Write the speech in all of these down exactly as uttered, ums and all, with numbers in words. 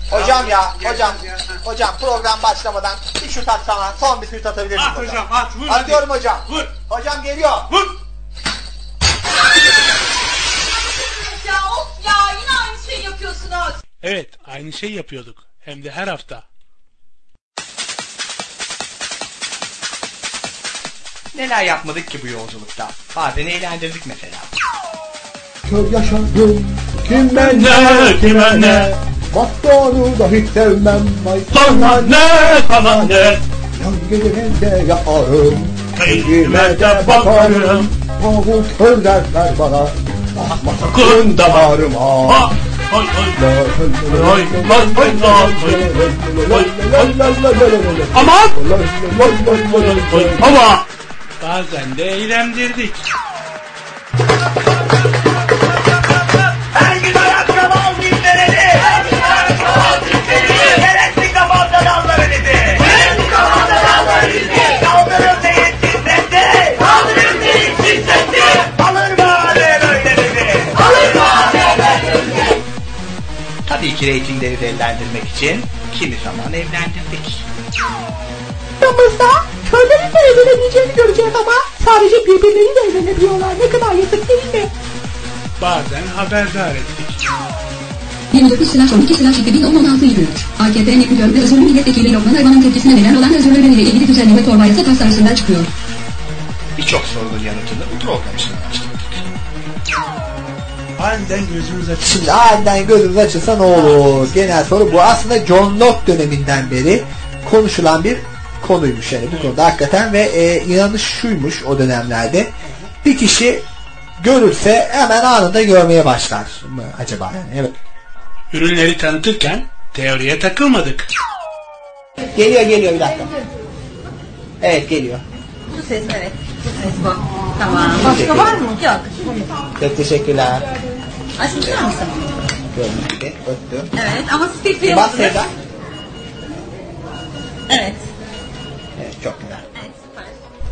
Hocam ya, hocam, hocam program başlamadan bir şut atsana, son bir şut atabilirsin at hocam. hocam, at, vur. Atıyorum hocam. Vur. Hocam geliyor. Vur. Ya of ya, yine aynı şeyi yapıyorsunuz. Evet, aynı şey yapıyorduk. Hem de her hafta. Neler yapmadık ki bu yolculukta? Bazen eğlendirdik mesela. Kör yaşadım, kime Ne, kime ne? Baktonu da hiç sevmem. Sana ne, sana ne? Yan gecelerinde yaparım, Kıyime de bakarım. Tavuk kör derler bana. Bakma sakın Sakın damarıma. Ha! Oy oy. Oy oy oy oy. Aman! Ama bazen de eğlendirdik. Her gün ayakkabı al dinleneni. Her gün ayakkabı al dinleneni. Gerekli kafamda dalları dedi. Gerekli kafamda dalları dedi. Kaldırım değil şiddetli. Kaldırım değil şiddetli. Alır bari böyle dedi. Alır bari böyle dedi. Tabii ki reytingleri değerlendirmek için kimi zaman evlendirdik. Aramızda körlerin de evlenebileceğini göreceğiz ama sadece birbirleriyle evlenebiliyorlar. Ne kadar yazık değil mi? Bazen haberdar ettik. yirmi dokuz on iki iki bin on altı yirmi üç A K P Neptün ve özürlü milletvekili Lokman Ayvan'ın tepkisine neden olan özürlüleriyle ilgili düzenleme torba yasa tasarısından çıkıyor. Birçok sorunun yanıtını bu program için araştırdık. Aniden gözümüz açıldı. Şimdi aniden gözümüz açılsa ne olur? Genel soru bu. Aslında John Locke döneminden beri konuşulan bir konuymuş yani bu konuda hakikaten ve e, inanış şuymuş o dönemlerde. Bir kişi görürse hemen anında görmeye başlar mı acaba yani? Evet. Ürünleri tanıtırken teoriye takılmadık. Geliyor geliyor bir dakika. Evet geliyor. Bu ses evet. Bu ses bu. Tamam. Başka var mı? Yok. Çok teşekkürler. Açmışlar mısın? Gördüğünüz gibi öptüm. Evet ama speak Bas Sevda. Evet. Evet çok güzel. Evet süper.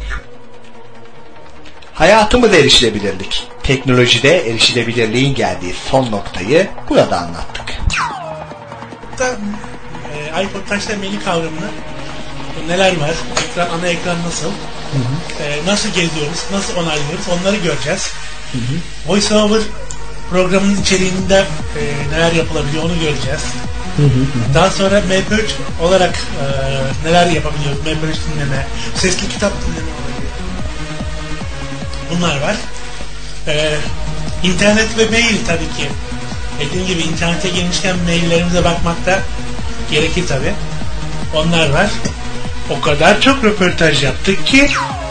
Hayatımız erişilebilirlik. Teknolojide erişilebilirliğin geldiği son noktayı burada anlattık. Da, e, iPod Touch'ta menü kavramını neler var, ekran, ana ekran nasıl, hı hı. E, nasıl geziyoruz, nasıl onaylıyoruz onları göreceğiz. Hı hı. VoiceOver programının içeriğinde e, neler yapılabiliyor onu göreceğiz. Hı hı. Daha sonra M P üç olarak e, neler yapabiliyoruz, M P üç dinleme, sesli kitap dinleme olabiliyor. Bunlar var. E, internet ve mail tabii ki. Dediğim gibi internete girmişken maillerimize bakmak da gerekir tabii. Onlar var. O kadar çok röportaj yaptık ki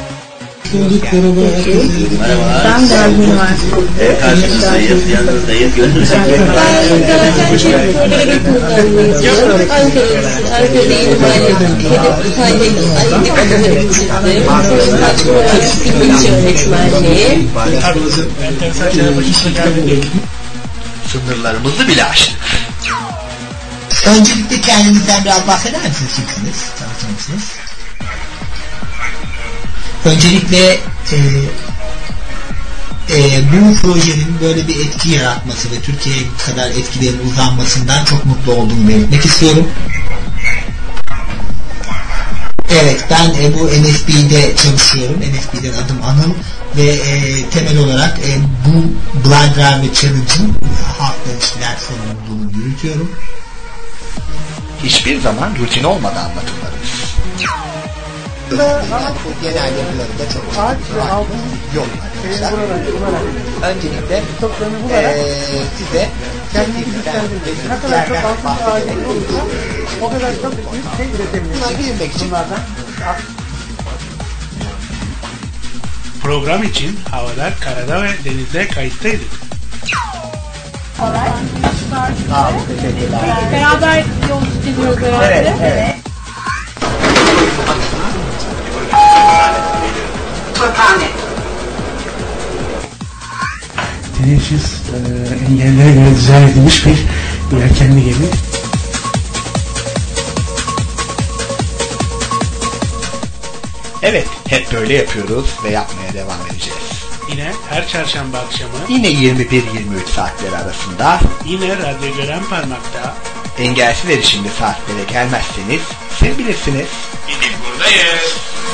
Merhabalar. Ben de albüm var. Evet, karşınızdayız, yanınızdayız, gönlünüzü görüyoruz. Ben Gaziantep Körleri kullanıyorum. Ankara'dayım hala. Hedef Hatay'dayım. Aynı kadınlarım çıktı. Kaç program İngilizce öğretmenliği. enteresan şeyler başımıza geldi. Sınırlarımızı bile aştık. Öncelikle kendinizden biraz bahseder misiniz? Kimsiniz? Tanıtır mısınız? Öncelikle e, e, bu projenin böyle bir etki yaratması ve Türkiye'ye kadar etkilerin uzanmasından çok mutlu olduğumu belirtmek istiyorum. Evet, ben e, bu N F B'de çalışıyorum. N F B'den adım Anıl ve e, temel olarak e, bu Blind Driver Challenge'ın halkla ilişkiler sorumluluğunu yürütüyorum. Hiçbir zaman rutin olmadan anlatımlarımız. Genel yapılarında çok farklı yok arkadaşlar. Öncelikle ee, size ne kadar çok altın ağacı olursa o kadar çok büyük şey üretebiliriz. buna girmek için program için havada, karada ve denizde kayıttaydık. Sağ olun, teşekkürler. Beraber yolculuk ediyoruz herhalde. Evet, evet. Teneşüs e, engellere göre dizayn edilmiş bir yelkenli gemi. Evet, hep böyle yapıyoruz ve yapmaya devam edeceğiz. Yine her çarşamba akşamı Yine yirmi bir yirmi üç saatleri arasında yine Radyo Gören Parmak'ta engelsiz erişimli saatlere gelmezseniz siz bilirsiniz. Gidip buradayız.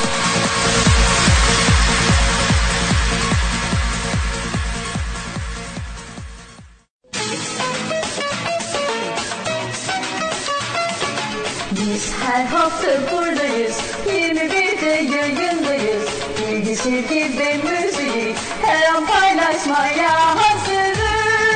Biz her hafta buradayız, yirmi birde yayındayız. Bilgi, sevgi ve müziği her an paylaşmaya hazırız.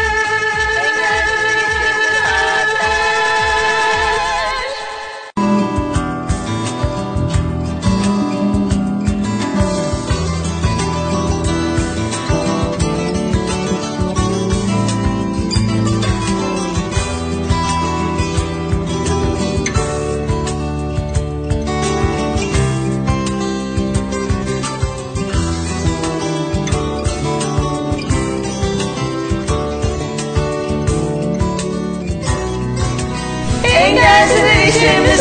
Engelsiz erişimli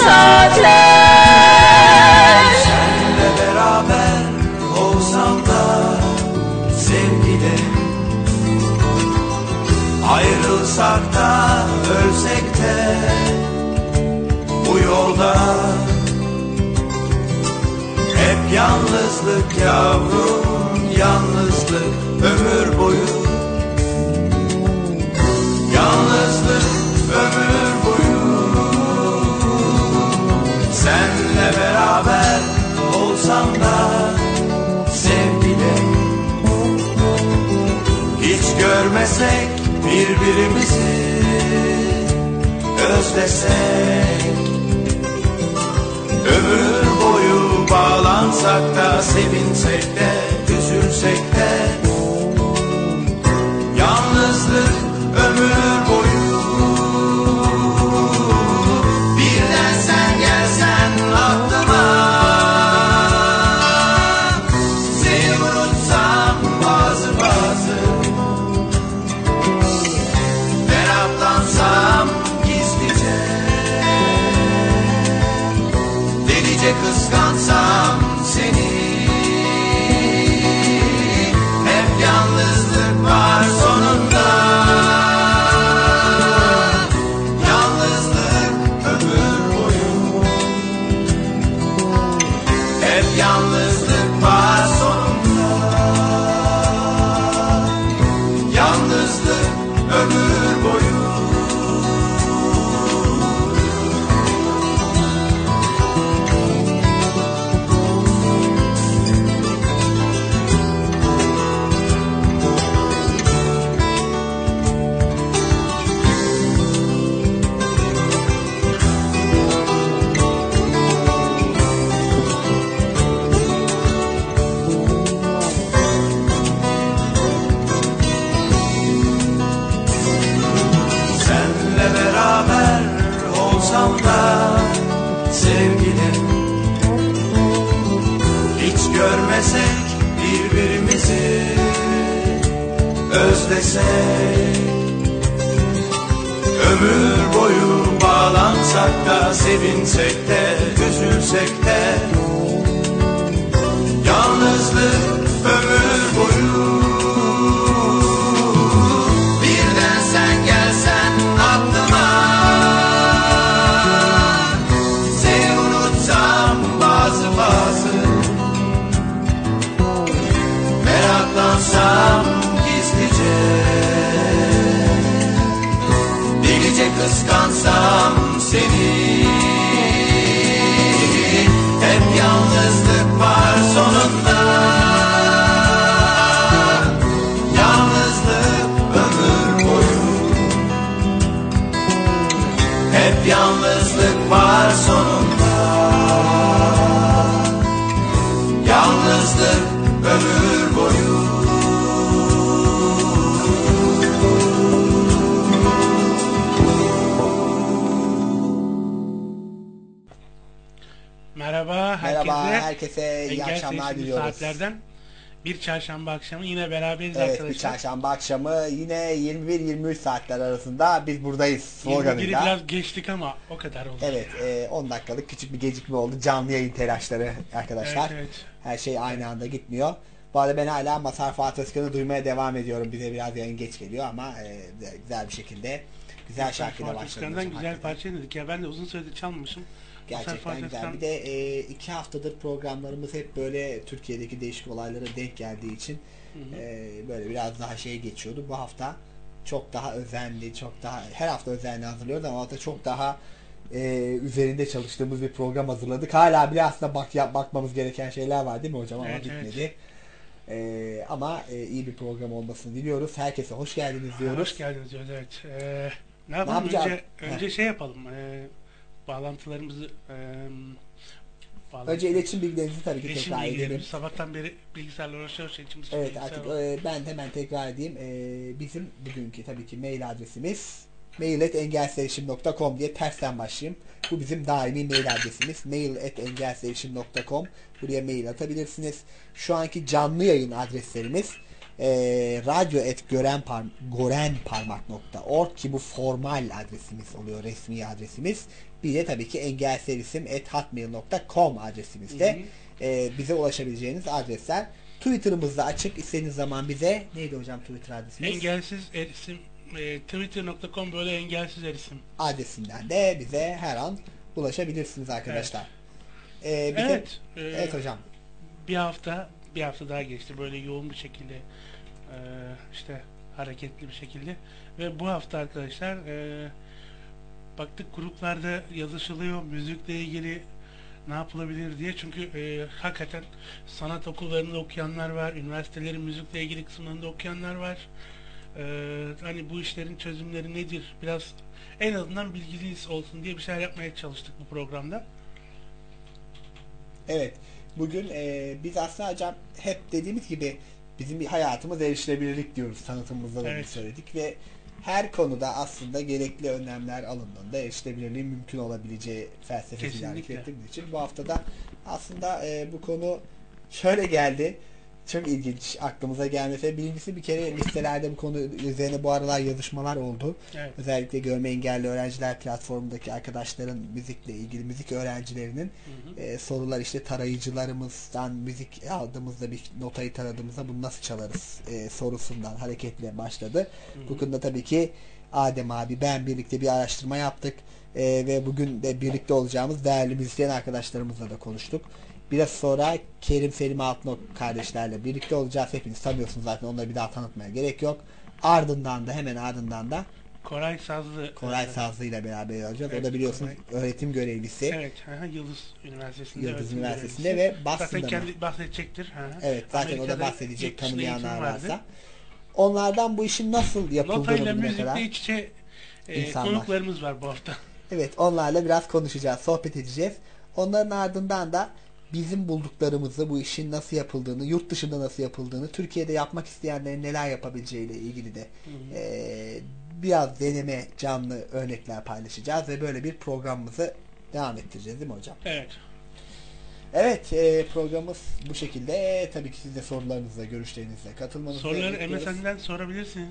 saatler. Senle beraber olsam da sevgide, ayrılsak da ölsek de bu yolda hep yalnızlık yavrum, yalnızlık ömür boyu, yalnızlık ömür boyu. Senle beraber olsam da sevgide, hiç görmesek birbirimizi, özlesek, ömür boyu bağlansak da sevinsek de üzülsek de, yalnızlık ömür boyu. Birden sen gelsen aklıma, seni unutsam bazı bazı, ben atlansam gizlice, delice kıskansam seni, hep yalnızlık var sonunda. Yalnızlık ömür boyu, hep yalnızlık var sonunda. Yalnızlık ömür boyu. Senle beraber olsam da sevgilim, hiç görmesek birbirimizi, özlesek, ömür boyu bağlansak da sevinsek de üzülsek de, yalnızlık ömür boyu. Birden sen gelsen aklıma, seni unutsam bazı bazı, meraklansam gizlice, delice kıskansam seni, hep yalnızlık var sonunda. Yalnızlık ömür boyu, hep yalnızlık var sonunda. Yalnızlık ömür boyu. Merhaba herkese. Merhaba herkese, iyi Engel akşamlar Sesli diliyoruz. Saatlerden bir çarşamba akşamı yine beraberiz Evet, arkadaşlar. bir çarşamba akşamı yine yirmi bir yirmi üç saatler arasında biz buradayız yirmi biri sloganıyla. biraz geçtik ama o kadar oldu. Evet, e, on dakikalık küçük bir gecikme oldu. Canlı yayın telaşları arkadaşlar. Evet, evet. Her şey aynı anda gitmiyor. Bu arada ben hala Mazhar Fuat Özkan'ı duymaya devam ediyorum. Bize biraz yayın geç geliyor ama e, güzel bir şekilde Güzel şarkıyla başladı. Fortepiano'dan güzel parça dedik ya. Ben de uzun süredir çalmamışım. Gerçekten güzel. Bir de e, iki haftadır programlarımız hep böyle Türkiye'deki değişik olaylara denk geldiği için hı hı. E, böyle biraz daha şey geçiyordu. Bu hafta çok daha özenli, çok daha her hafta özenli hazırlıyoruz ama hafta çok daha e, üzerinde çalıştığımız bir program hazırladık. Hala bile aslında bak yap, bakmamız gereken şeyler var değil mi hocam? Ama evet, bitmedi. Evet. E, ama e, iyi bir program olmasını diliyoruz. Herkese hoş geldiniz diyoruz. Hoş geldiniz diyoruz, evet. Ee, ne yapalım? Ne önce önce şey yapalım. E, bağlantılarımızı e, bağlantı. Önce iletişim bilgilerinizi tabii ki tekrar edelim. Sabahtan beri bilgisayarla uğraşıyoruz. İçimiz evet artık e, ben hemen tekrar edeyim. E, bizim bugünkü tabii ki mail adresimiz mail at engelserişim nokta com diye tersten başlayayım. Bu bizim daimi mail adresimiz. mail at engelserişim nokta com. Buraya mail atabilirsiniz. Şu anki canlı yayın adreslerimiz e, radyo at gorenparmak nokta org ki bu formal adresimiz oluyor, resmi adresimiz. Bir de tabii ki engelserişim at hotmail nokta com adresimizde e, bize ulaşabileceğiniz adresler. Twitter'ımız da açık. İstediğiniz zaman bize neydi hocam Twitter adresimiz? Engelsiz erisim e, twitter nokta com böyle engelsiz erisim adresinden de bize her an ulaşabilirsiniz arkadaşlar. Evet, ee, bir evet, de, e, evet hocam. Bir hafta bir hafta daha geçti böyle yoğun bir şekilde e, işte hareketli bir şekilde ve bu hafta arkadaşlar e, baktık gruplarda yazışılıyor müzikle ilgili ne yapılabilir diye çünkü e, hakikaten sanat okullarında okuyanlar var, üniversitelerin müzikle ilgili kısımlarında okuyanlar var. E, hani bu işlerin çözümleri nedir? Biraz en azından bilginiz olsun diye bir şeyler yapmaya çalıştık bu programda. Evet. Bugün e, biz aslında hocam hep dediğimiz gibi bizim bir hayatımız erişilebilirlik diyoruz. Tanıtımımızda da evet. söyledik ve her konuda aslında gerekli önlemler alındığında erişilebilirliğin mümkün olabileceği felsefesiyle hareket ettiğimiz için bu haftada aslında e, bu konu şöyle geldi. Çok ilginç aklımıza gelmesi. Birincisi bir kere listelerde bu konu üzerine bu aralar yazışmalar oldu. Evet. Özellikle görme engelli öğrenciler platformundaki arkadaşların müzikle ilgili müzik öğrencilerinin hı hı. E, sorular işte tarayıcılarımızdan müzik aldığımızda bir notayı taradığımızda bunu nasıl çalarız e, sorusundan hareketle başladı. Hı hı. Bu konuda tabii ki Adem abi ben birlikte bir araştırma yaptık e, ve bugün de birlikte olacağımız değerli müzisyen arkadaşlarımızla da konuştuk. Biraz sonra Kerim Selim Altınok kardeşlerle birlikte olacağız. Hepiniz tanıyorsunuz zaten. Onları bir daha tanıtmaya gerek yok. Ardından da hemen ardından da Koray Sazlı Koray evet. Sazlı ile beraber olacağız. Evet, o da biliyorsunuz Koray. Öğretim görevlisi. Evet. Yıldız Üniversitesi'nde. Yıldız Üniversitesi'nde ve Boston'da zaten kendi bahsedecektir. Evet. Zaten Amerika'da o da bahsedecek tanımayanlar varsa. Onlardan bu işin nasıl yapıldığını notayla müzikle iç içe e, konuklarımız var bu hafta. Evet. Onlarla biraz konuşacağız. Sohbet edeceğiz. Onların ardından da bizim bulduklarımızı, bu işin nasıl yapıldığını, yurt dışında nasıl yapıldığını, Türkiye'de yapmak isteyenlerin neler yapabileceğiyle ilgili de e, biraz deneme canlı örnekler paylaşacağız ve böyle bir programımızı devam ettireceğiz değil mi hocam? Evet. Evet, e, programımız bu şekilde. E, tabii ki siz de sorularınızla, görüşlerinizle katılmanızı soruları M S N'den sorabilirsiniz.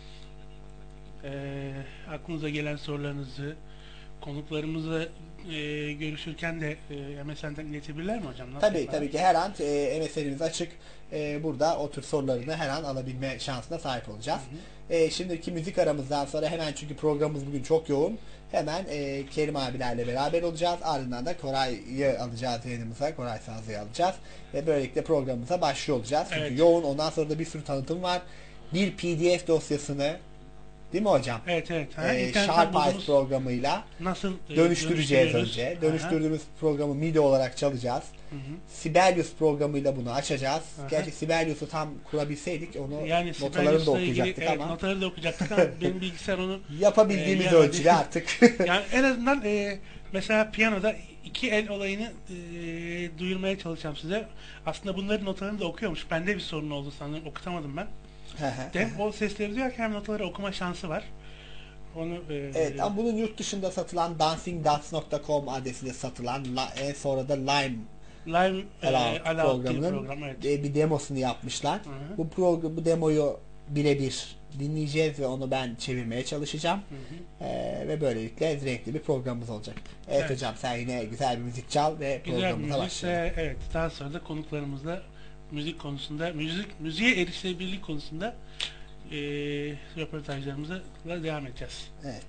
E, aklınıza gelen sorularınızı konuklarımızla e, görüşürken de e, M S N'den iletebilirler mi hocam? Nasıl tabii yapar? tabii ki her an e, M S N'imiz açık. E, burada o tür sorularını her an alabilme şansına sahip olacağız. Hı hı. E, şimdiki müzik aramızdan sonra hemen çünkü programımız bugün çok yoğun. Hemen e, Kerim abilerle beraber olacağız. Ardından da Koray'ı alacağız yayınımıza. Koray Sazlı'yı alacağız. Ve böylelikle programımıza başlıyor olacağız. Çünkü evet. yoğun. Ondan sonra da bir sürü tanıtım var. Bir P D F dosyasını değil mi hocam? Evet evet. Ee, Sharp Eyes programıyla nasıl dönüştüreceğiz önce. Dönüştürdüğümüz Aha. programı M I D I olarak çalacağız. Hı hı. Sibelius programıyla bunu açacağız. Aha. Gerçi Sibelius'u tam kurabilseydik onu yani notalarını da okuyacaktık ilgili, ama. Evet, notaları da okuyacaktık ama benim bilgisayar onu yapabildiğimiz e, ölçüde artık. Yani en azından e, mesela piyanoda iki el olayını e, duyurmaya çalışacağım size. Aslında bunların notalarını da okuyormuş. Bende bir sorun oldu sanırım. Okutamadım ben. Hem o sesleri duyarken hem notaları okuma şansı var. Onu, e, evet ama bunun yurt dışında satılan dancing dots nokta com adresiyle satılan en sonra da Lime Lime e, programının program, evet. bir demosunu yapmışlar. Hı hı. Bu program, bu demoyu birebir dinleyeceğiz ve onu ben çevirmeye çalışacağım. Hı hı. E, ve böylelikle renkli bir programımız olacak. Evet, evet hocam sen yine güzel bir müzik çal ve güzel programımıza başlayalım. E, evet daha sonra da konuklarımızla müzik konusunda, müzik müziğe erişilebilirlik konusunda e, röportajlarımıza devam edeceğiz. Evet.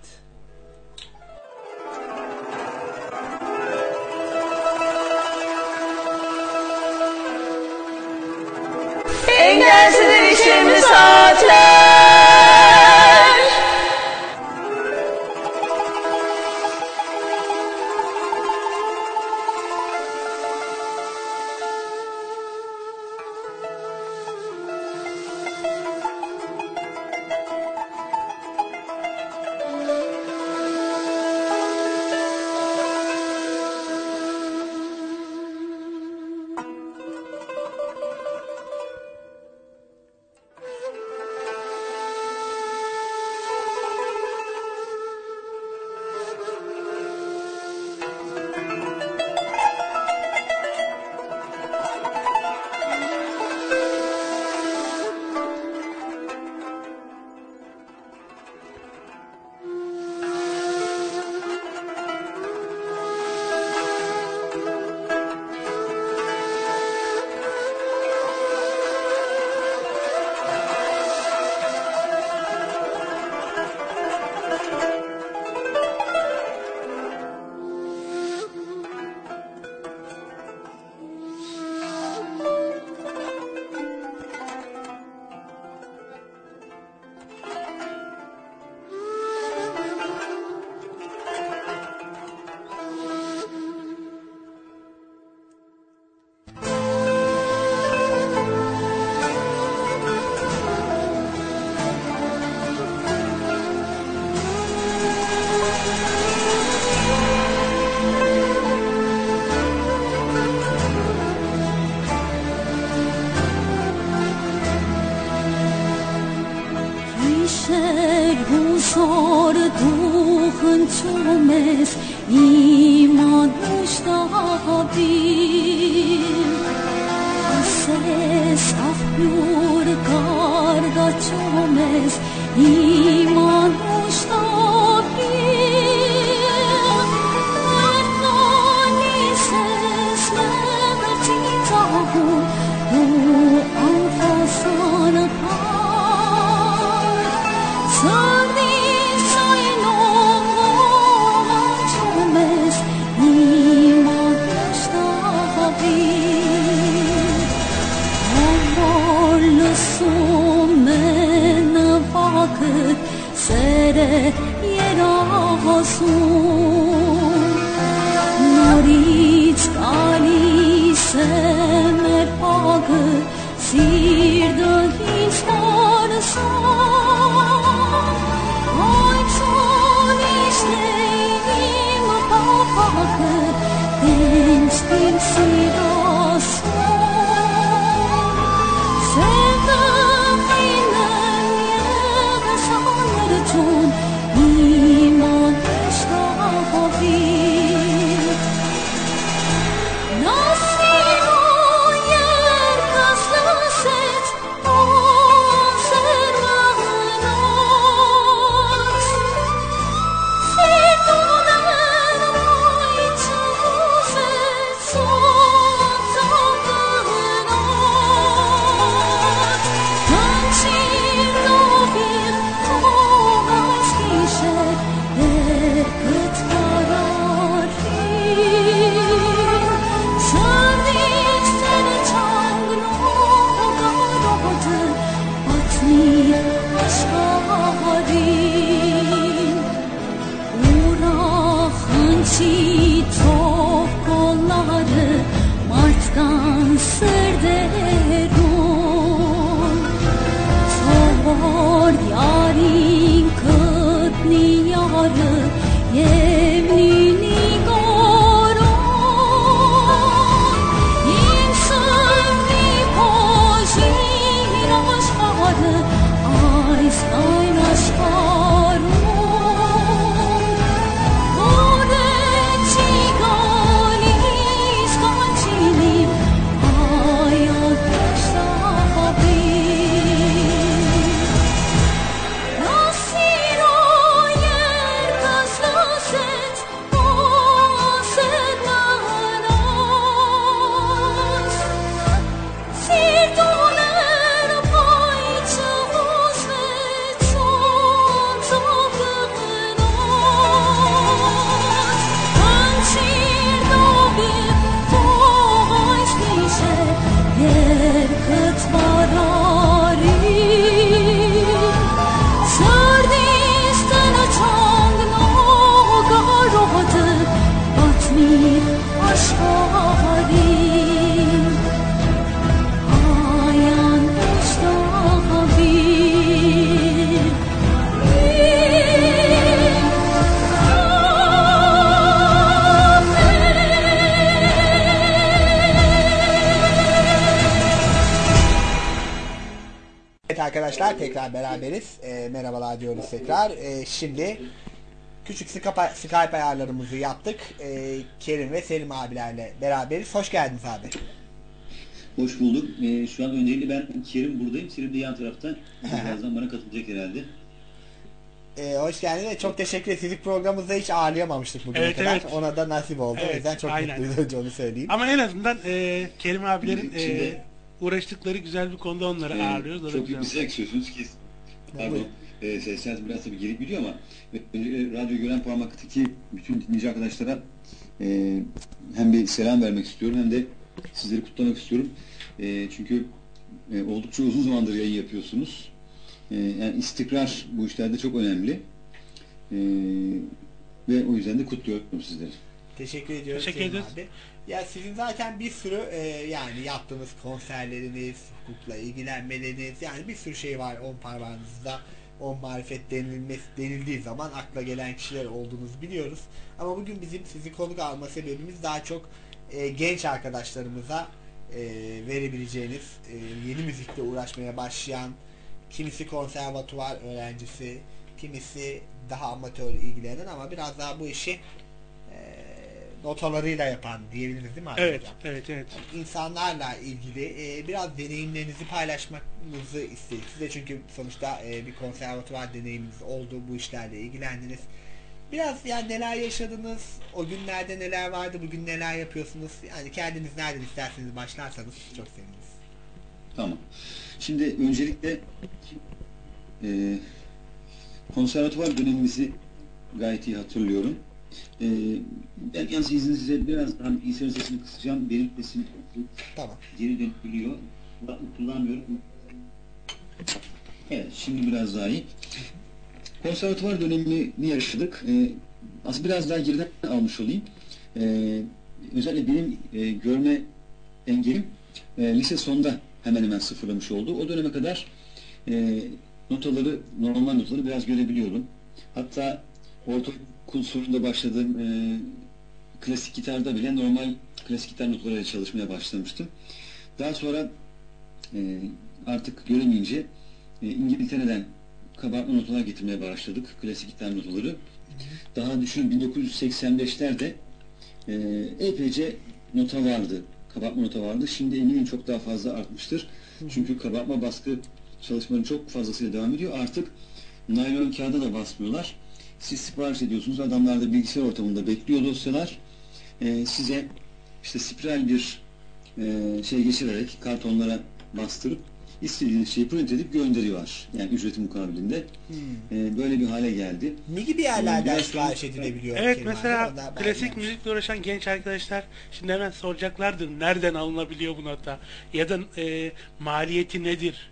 Engelsiz erişimli saatler. Chico arkadaşlar, tekrar beraberiz. E, merhabalar diyoruz tekrar. E, şimdi küçük Skype, Skype ayarlarımızı yaptık. E, Kerim ve Selim abilerle beraberiz. Hoş geldiniz abi. Hoş bulduk. E, şu an öncelikle ben Kerim buradayım. Selim de yan tarafta. Birazdan bana katılacak herhalde. E, hoş geldiniz. Çok teşekkür ederiz. Sizi programımızda hiç ağırlayamamıştık bugüne evet, kadar. Evet. Ona da nasip oldu. Evet, o yüzden çok aynen. mutluyuz önce onu söyleyeyim. Ama en azından e, Kerim abilerin Şimdi, e, uğraştıkları güzel bir konuda onları e, ağırlıyoruz. O da çok güzel. büyük bir size söylüyorsunuz ki pardon e, sesler biraz tabii gelip gidiyor ama önce radyo gören parmaktaki bütün dinleyici arkadaşlara e, hem bir selam vermek istiyorum hem de sizleri kutlamak istiyorum. E, çünkü e, oldukça uzun zamandır yayın yapıyorsunuz. E, yani istikrar bu işlerde çok önemli. E, ve o yüzden de kutluyorum sizleri. Teşekkür ediyoruz. Teşekkür ederiz. Abi. Ya sizin zaten bir sürü e, yani yaptığınız konserleriniz, hukukla ilgilenmeleriniz, yani bir sürü şey var on parmağınızda. On marifet denilmesi, denildiği zaman akla gelen kişiler olduğunuzu biliyoruz. Ama bugün bizim sizi konuk alma sebebimiz daha çok e, genç arkadaşlarımıza e, verebileceğiniz, e, yeni müzikle uğraşmaya başlayan, kimisi konservatuvar öğrencisi, kimisi daha amatör ilgilenen ama biraz daha bu işi e, notalarıyla yapan diyebiliriz değil mi abi? Evet, hocam? evet, evet. İnsanlarla ilgili e, biraz deneyimlerinizi paylaşmanızı istedik. Size çünkü sonuçta e, bir konservatuvar deneyiminiz oldu, bu işlerle ilgilendiniz. Biraz yani neler yaşadınız, o günlerde neler vardı, bugün neler yapıyorsunuz? Yani kendiniz nereden isterseniz başlarsanız çok seviniriz. Tamam. Şimdi öncelikle e, konservatuvar dönemimizi gayet iyi hatırlıyorum. Ee, ben yalnız izninizle biraz daha bilgisayarın sesini kısacağım. Benim sesim tamam. Geri dönülüyor. Kullanmıyorum. Evet, şimdi biraz daha iyi. Konservatuvar dönemini yaşadık. Ee, aslında biraz daha geriden almış olayım. Ee, özellikle benim e, görme engelim e, lise sonunda hemen hemen sıfırlamış oldu. O döneme kadar e, notaları, normal notaları biraz görebiliyordum. Hatta ortaokul sonunda başladığım e, klasik gitarda bile normal klasik gitar notalarıyla çalışmaya başlamıştım. Daha sonra e, artık göremeyince e, İngiltere'den kabartma notalar getirmeye başladık. Klasik gitar notaları. Daha düşün bin dokuz yüz seksen beşlerde e, epeyce nota vardı. Kabartma nota vardı. Şimdi eminim çok daha fazla artmıştır. Çünkü kabartma baskı çalışmaları çok fazlasıyla devam ediyor. Artık naylon kağıda da basmıyorlar. Siz sipariş ediyorsunuz. Adamlar da bilgisayar ortamında bekliyor dosyalar. Ee, size işte spiral bir e, şey geçirerek kartonlara bastırıp istediğiniz şeyi print edip gönderiyorlar. Yani ücreti mukabilinde. Hmm. Ee, böyle bir hale geldi. Ne gibi yerlerden sipariş edilebiliyor? Evet, mesela klasik müzikle uğraşan genç arkadaşlar şimdi hemen soracaklardır. Nereden alınabiliyor bu nota? Ya da e, maliyeti nedir?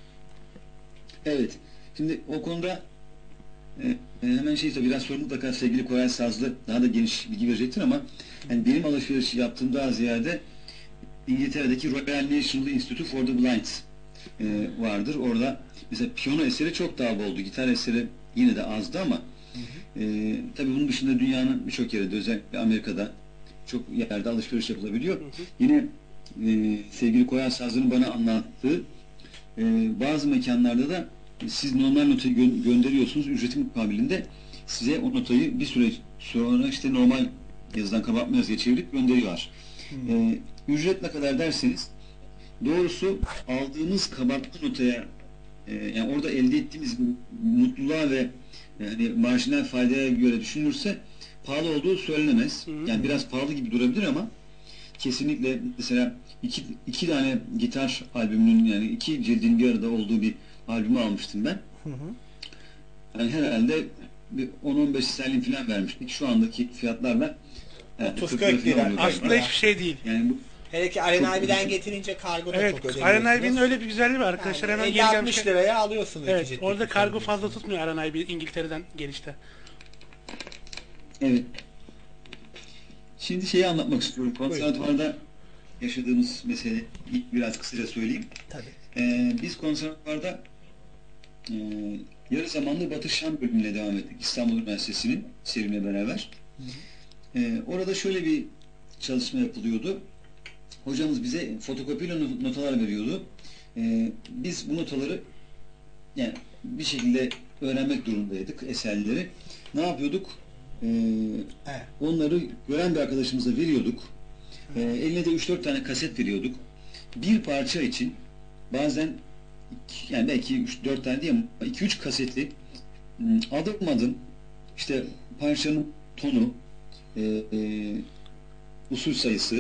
Evet. Şimdi o konuda e, hemen şey tabii biraz sonra mutlaka sevgili Koray Sazlı daha da geniş bilgi verecektir ama yani benim alışveriş yaptığım daha ziyade İngiltere'deki Royal National Institute for the Blind e, vardır. Orada mesela piyano eseri çok daha boldu. Gitar eseri yine de azdı ama hı hı. E, tabii bunun dışında dünyanın birçok yerinde, özellikle Amerika'da çok yerde alışveriş yapılabiliyor. Hı hı. Yine e, sevgili Koray Sazlı'nın bana anlattığı e, bazı mekanlarda da siz normal notayı gö gönderiyorsunuz, ücreti mukabilinde size o notayı bir süre sonra işte normal yazıdan kabartma yazıya çevirip gönderiyorlar. Hmm. Ee, ücret ne kadar derseniz, doğrusu aldığımız kabartma notaya e, yani orada elde ettiğimiz mutluluğa ve yani marjinal faydaya göre düşünülürse pahalı olduğu söylenemez. Hmm. Yani biraz pahalı gibi durabilir ama kesinlikle mesela iki, iki tane gitar albümünün, yani iki cildin bir arada olduğu bir albümü almıştım ben. Hı hı. Yani herhalde bir on on beş sterlin falan vermiştik. Şu andaki fiyatlarla yani otuz kırk lira. Aslında hiçbir şey değil. Yani bu hele ki Arenalbi'den getirince kargo da evet, çok ödemiyorsunuz. Arenalbi'nin öyle bir güzelliği var arkadaşlar. Yani hemen elli altmış liraya alıyorsunuz. Evet, orada kargo fazla tutmuyor Arenalbi İngiltere'den gelişte. Evet. Şimdi şeyi anlatmak istiyorum. Konservatuvarda yaşadığımız meseleyi biraz kısaca söyleyeyim. Tabii. Ee, biz konservatuvarda e, yarı zamanlı Batı Şam bölümüne devam ettik. İstanbul Üniversitesi'nin Selim'le beraber. Hı hı. Ee, orada şöyle bir çalışma yapılıyordu. Hocamız bize fotokopiyle notalar veriyordu. Ee, biz bu notaları yani bir şekilde öğrenmek durumundaydık eserleri. Ne yapıyorduk? Ee, evet. Onları gören bir arkadaşımıza veriyorduk. Ee, eline de üç dört tane kaset veriyorduk. Bir parça için bazen iki, yani belki üç dört tane değil ama iki üç kaseti adım adım işte parçanın tonu, e, e, usul sayısı,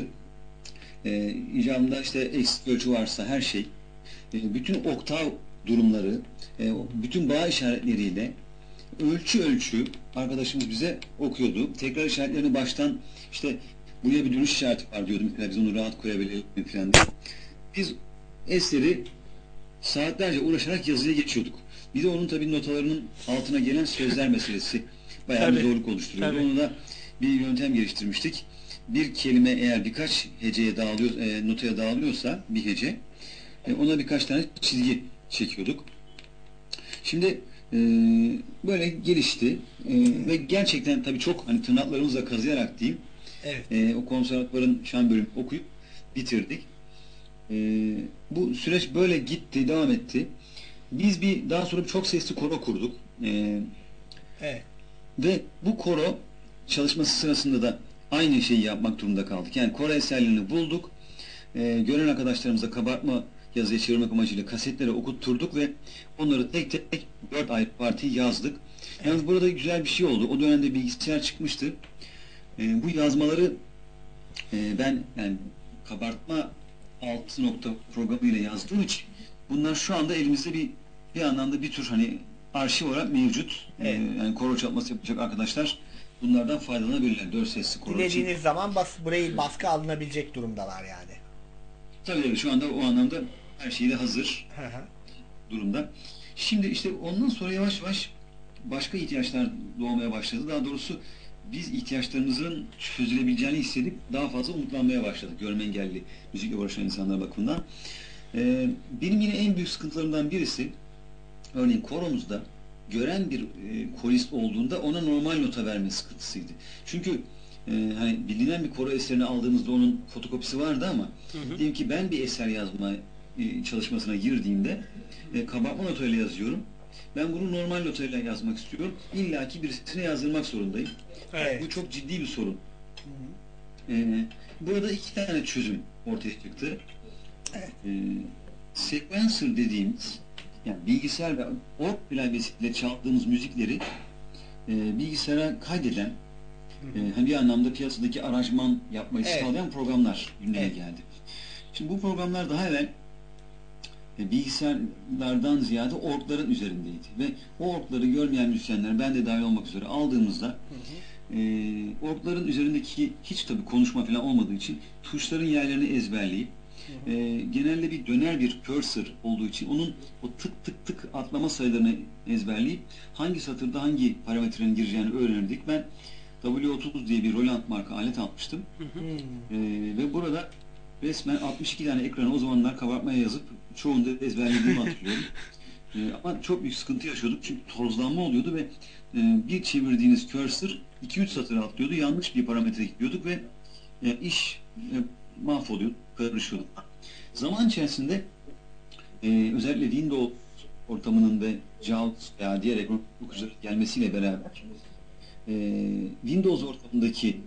e, icabında işte eksik ölçü varsa her şey, e, bütün oktav durumları, e, bütün bağ işaretleriyle ölçü ölçü arkadaşımız bize okuyordu. Tekrar işaretlerini baştan işte buraya bir dönüş işareti var diyordum. Mesela biz onu rahat koyabilirim falan diye. Biz eseri saatlerce uğraşarak yazıya geçiyorduk. Bir de onun tabii notalarının altına gelen sözler meselesi bayağı bir zorluk oluşturuyordu. Onu da bir yöntem geliştirmiştik. Bir kelime eğer birkaç heceye dağılıyor, e, notaya dağılıyorsa bir hece, e, ona birkaç tane çizgi çekiyorduk. Şimdi e, böyle gelişti e, ve gerçekten tabii çok hani tırnaklarımızla kazıyarak diyeyim, evet. e, o konservatuvarın şan bölümü okuyup bitirdik. E, bu süreç böyle gitti, devam etti. Biz bir daha sonra bir çok sesli koro kurduk. E, evet. Ve bu koro çalışması sırasında da aynı şeyi yapmak durumunda kaldık. Yani koro eserlerini bulduk. E, gören arkadaşlarımıza kabartma yazıya çevirmek amacıyla kasetlere okutturduk ve onları tek tek dört ayrı partiyi yazdık. Evet. Yalnız burada güzel bir şey oldu. O dönemde bilgisayar çıkmıştı. E, bu yazmaları e, ben yani kabartma altı nokta programıyla yazdığım için bunlar şu anda elimizde bir bir anlamda bir tür hani arşiv olarak mevcut. Evet. Ee, yani koro çalması yapacak arkadaşlar bunlardan faydalanabilirler. Dört sesli koro için. Dilediğiniz zaman bas, burayı baskı alınabilecek durumdalar yani. Tabii tabii şu anda o anlamda her şey de hazır durumda. Şimdi işte ondan sonra yavaş yavaş başka ihtiyaçlar doğmaya başladı. Daha doğrusu biz ihtiyaçlarımızın çözülebileceğini hissedip daha fazla umutlanmaya başladık. Görme engelli müzikle uğraşan insanlar bakımından. Ee, benim yine en büyük sıkıntılarımdan birisi örneğin koromuzda gören bir e, korist olduğunda ona normal nota verme sıkıntısıydı. Çünkü e, hani bilinen bir koro eserini aldığımızda onun fotokopisi vardı ama hı hı. diyelim ki ben bir eser yazma e, çalışmasına girdiğimde e, kabartma notayla yazıyorum. Ben bunu normal notayla yazmak istiyorum. İlla ki birisine yazdırmak zorundayım. Evet. Bu çok ciddi bir sorun. Hı hı. E, burada iki tane çözüm ortaya çıktı. Evet. E, sequencer dediğimiz yani bilgisayar ve org klavyesiyle çaldığımız müzikleri e, bilgisayara kaydeden e, hani bir anlamda piyasadaki aranjman yapmayı evet. sağlayan programlar gündeme evet. geldi. Şimdi bu programlar daha evvel e, bilgisayarlardan ziyade orgların üzerindeydi ve o orgları görmeyen müzisyenler ben de dahil olmak üzere aldığımızda hı hı. E, orgların üzerindeki hiç tabii konuşma falan olmadığı için tuşların yerlerini ezberleyip Hı hı. E, genelde bir döner bir cursor olduğu için onun o tık tık tık atlama sayılarını ezberleyip hangi satırda hangi parametrenin gireceğini öğrenirdik. Ben W otuz diye bir Roland marka alet almıştım. Hı hı. E, ve burada resmen altmış iki tane ekranı o zamanlar kabartmaya yazıp çoğunda ezberlediğimi hatırlıyorum. E, ama çok büyük sıkıntı yaşıyorduk çünkü tozlanma oluyordu ve e, bir çevirdiğiniz cursor iki üç satır atlıyordu. Yanlış bir parametre gidiyorduk ve e, iş e, mahvoluyordu, karışıyordu. Zaman içerisinde e, özellikle Windows ortamının ve JAWS veya diğer ekran okuyucuların gelmesiyle beraber e, Windows ortamındaki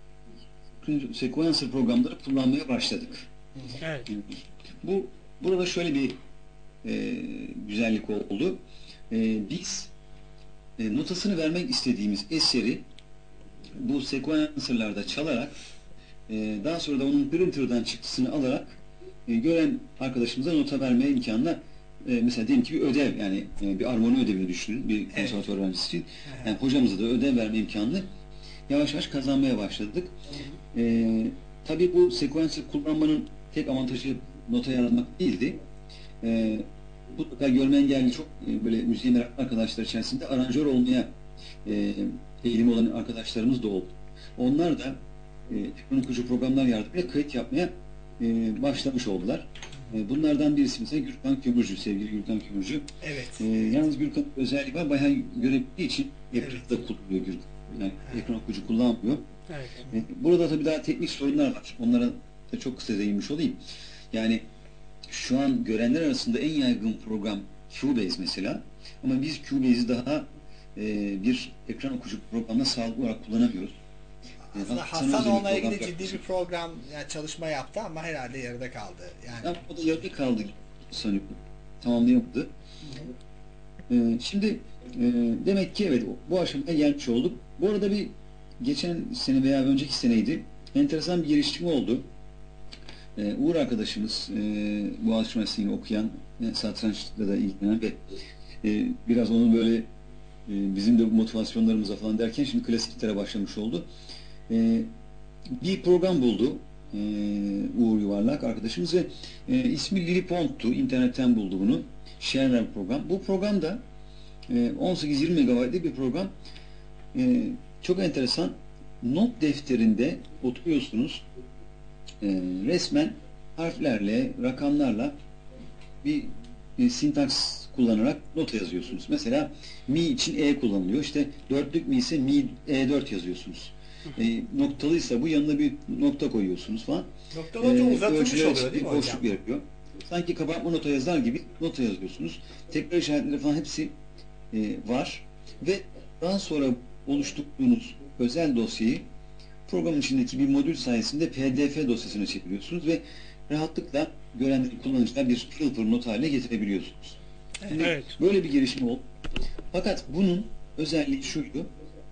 sequencer programları kullanmaya başladık. Evet. Bu burada şöyle bir e, güzellik oldu. E, biz e, notasını vermek istediğimiz eseri bu sequencer'larda çalarak e, daha sonra da onun printer'dan çıktısını alarak e, gören arkadaşımıza nota verme imkanına e, mesela diyelim ki bir ödev yani e, bir armoni ödevini düşünün bir konservatuvar öğrencisi için yani hocamıza da ödev verme imkanını yavaş yavaş kazanmaya başladık. E, tabii bu sequencer kullanmanın tek avantajı nota yazmak değildi. E, mutlaka görme engelli çok e, böyle müziğe meraklı arkadaşlar içerisinde aranjör olmaya e, eğilimi olan arkadaşlarımız da oldu. Onlar da e, ekran okuyucu programlar yardımıyla kayıt yapmaya e, başlamış oldular. E, bunlardan birisi mesela Gürkan Kömürcü, sevgili Gürkan Kömürcü. Evet. E, yalnız Gürkan'ın özelliği var, bayağı görebildiği için ekranda evet. kullanıyor Gürkan. Yani evet. ekran okuyucu kullanmıyor. Evet. E, burada tabii daha teknik sorunlar var. Onlara da çok kısa değinmiş olayım. Yani şu an görenler arasında en yaygın program Cubase mesela. Ama biz Cubase'i daha e, bir ekran okuyucu programla sağlıklı olarak kullanamıyoruz. Aslında Hasan onunla ilgili ciddi bir program yani çalışma yaptı ama herhalde yarıda kaldı. Yani ya, o da yarıda kaldı sanıyorum. Tamamlayamadı. Ee, şimdi e, demek ki evet bu aşamaya gelmiş olduk. Bu arada bir geçen sene veya önceki seneydi. Enteresan bir geliştirme oldu. Ee, Uğur arkadaşımız e, Boğaziçi Üniversitesi'ni okuyan, e, satrançla da ilgilenen ve e, biraz onun böyle e, bizim de motivasyonlarımıza falan derken şimdi klasiklere başlamış oldu. E, bir program buldu e, Uğur Yuvarlak arkadaşımız ve e, ismi Lilipont'tu. İnternetten buldu bunu. Şehirler program. Bu programda e, on sekiz yirmi megabaytlık bir program. E, çok enteresan. Not defterinde oturuyorsunuz. E, resmen harflerle, rakamlarla bir e, sintaks kullanarak nota yazıyorsunuz. Mesela mi için e kullanılıyor. İşte dörtlük mi ise mi e dört yazıyorsunuz. E, noktalıysa bu yanına bir nokta koyuyorsunuz falan. Noktalı olunca e, uzatılmış oluyor değil mi hocam? Boşluk yapıyor. Sanki kapatma nota yazar gibi nota yazıyorsunuz. Tekrar işaretleri falan hepsi e, var. Ve daha sonra oluşturduğunuz özel dosyayı programın içindeki bir modül sayesinde P D F dosyasına çeviriyorsunuz ve rahatlıkla gören kullanıcılar bir pırıl pırıl not haline getirebiliyorsunuz. Şimdi evet. Böyle bir gelişme oldu. Fakat bunun özelliği şuydu.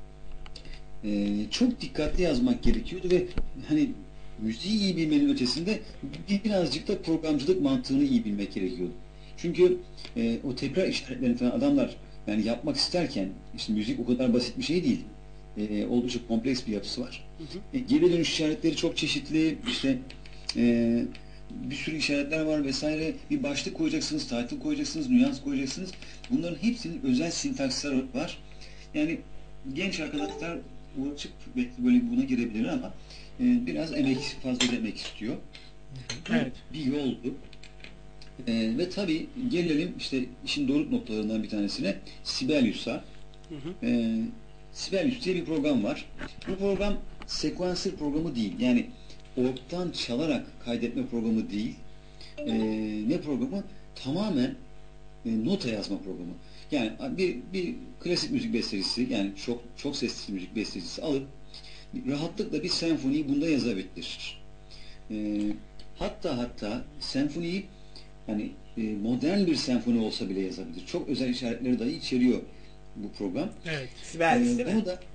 E, çok dikkatli yazmak gerekiyordu ve hani müziği iyi bilmenin ötesinde birazcık da programcılık mantığını iyi bilmek gerekiyordu. Çünkü e, o tekrar işaretlerini falan adamlar yani yapmak isterken işte müzik o kadar basit bir şey değil. E, oldukça kompleks bir yapısı var. Hı hı. E, geri dönüş işaretleri çok çeşitli. İşte e, bir sürü işaretler var vesaire. Bir başlık koyacaksınız, title koyacaksınız, nüans koyacaksınız. Bunların hepsinin özel sintaksları var. Yani genç arkadaşlar uğraşıp böyle buna girebilir ama e, biraz emek, fazla emek istiyor. Evet. Bir yoldu. E, ve tabii gelelim işte işin doruk noktalarından bir tanesine Sibelius'a. E, Sibelius diye bir program var. Bu program sequencer programı değil. Yani orktan çalarak kaydetme programı değil. E, ne programı? Tamamen e, nota yazma programı. Yani bir, bir klasik müzik bestecisi yani çok çok sesli müzik bestecisi alıp rahatlıkla bir senfoniyi bunda yazabilir. E, hatta hatta senfoniyi yani e, modern bir senfoni olsa bile yazabilir. Çok özel işaretleri dahi içeriyor bu program. Evet. Sibelius e, değil bunu mi? Da,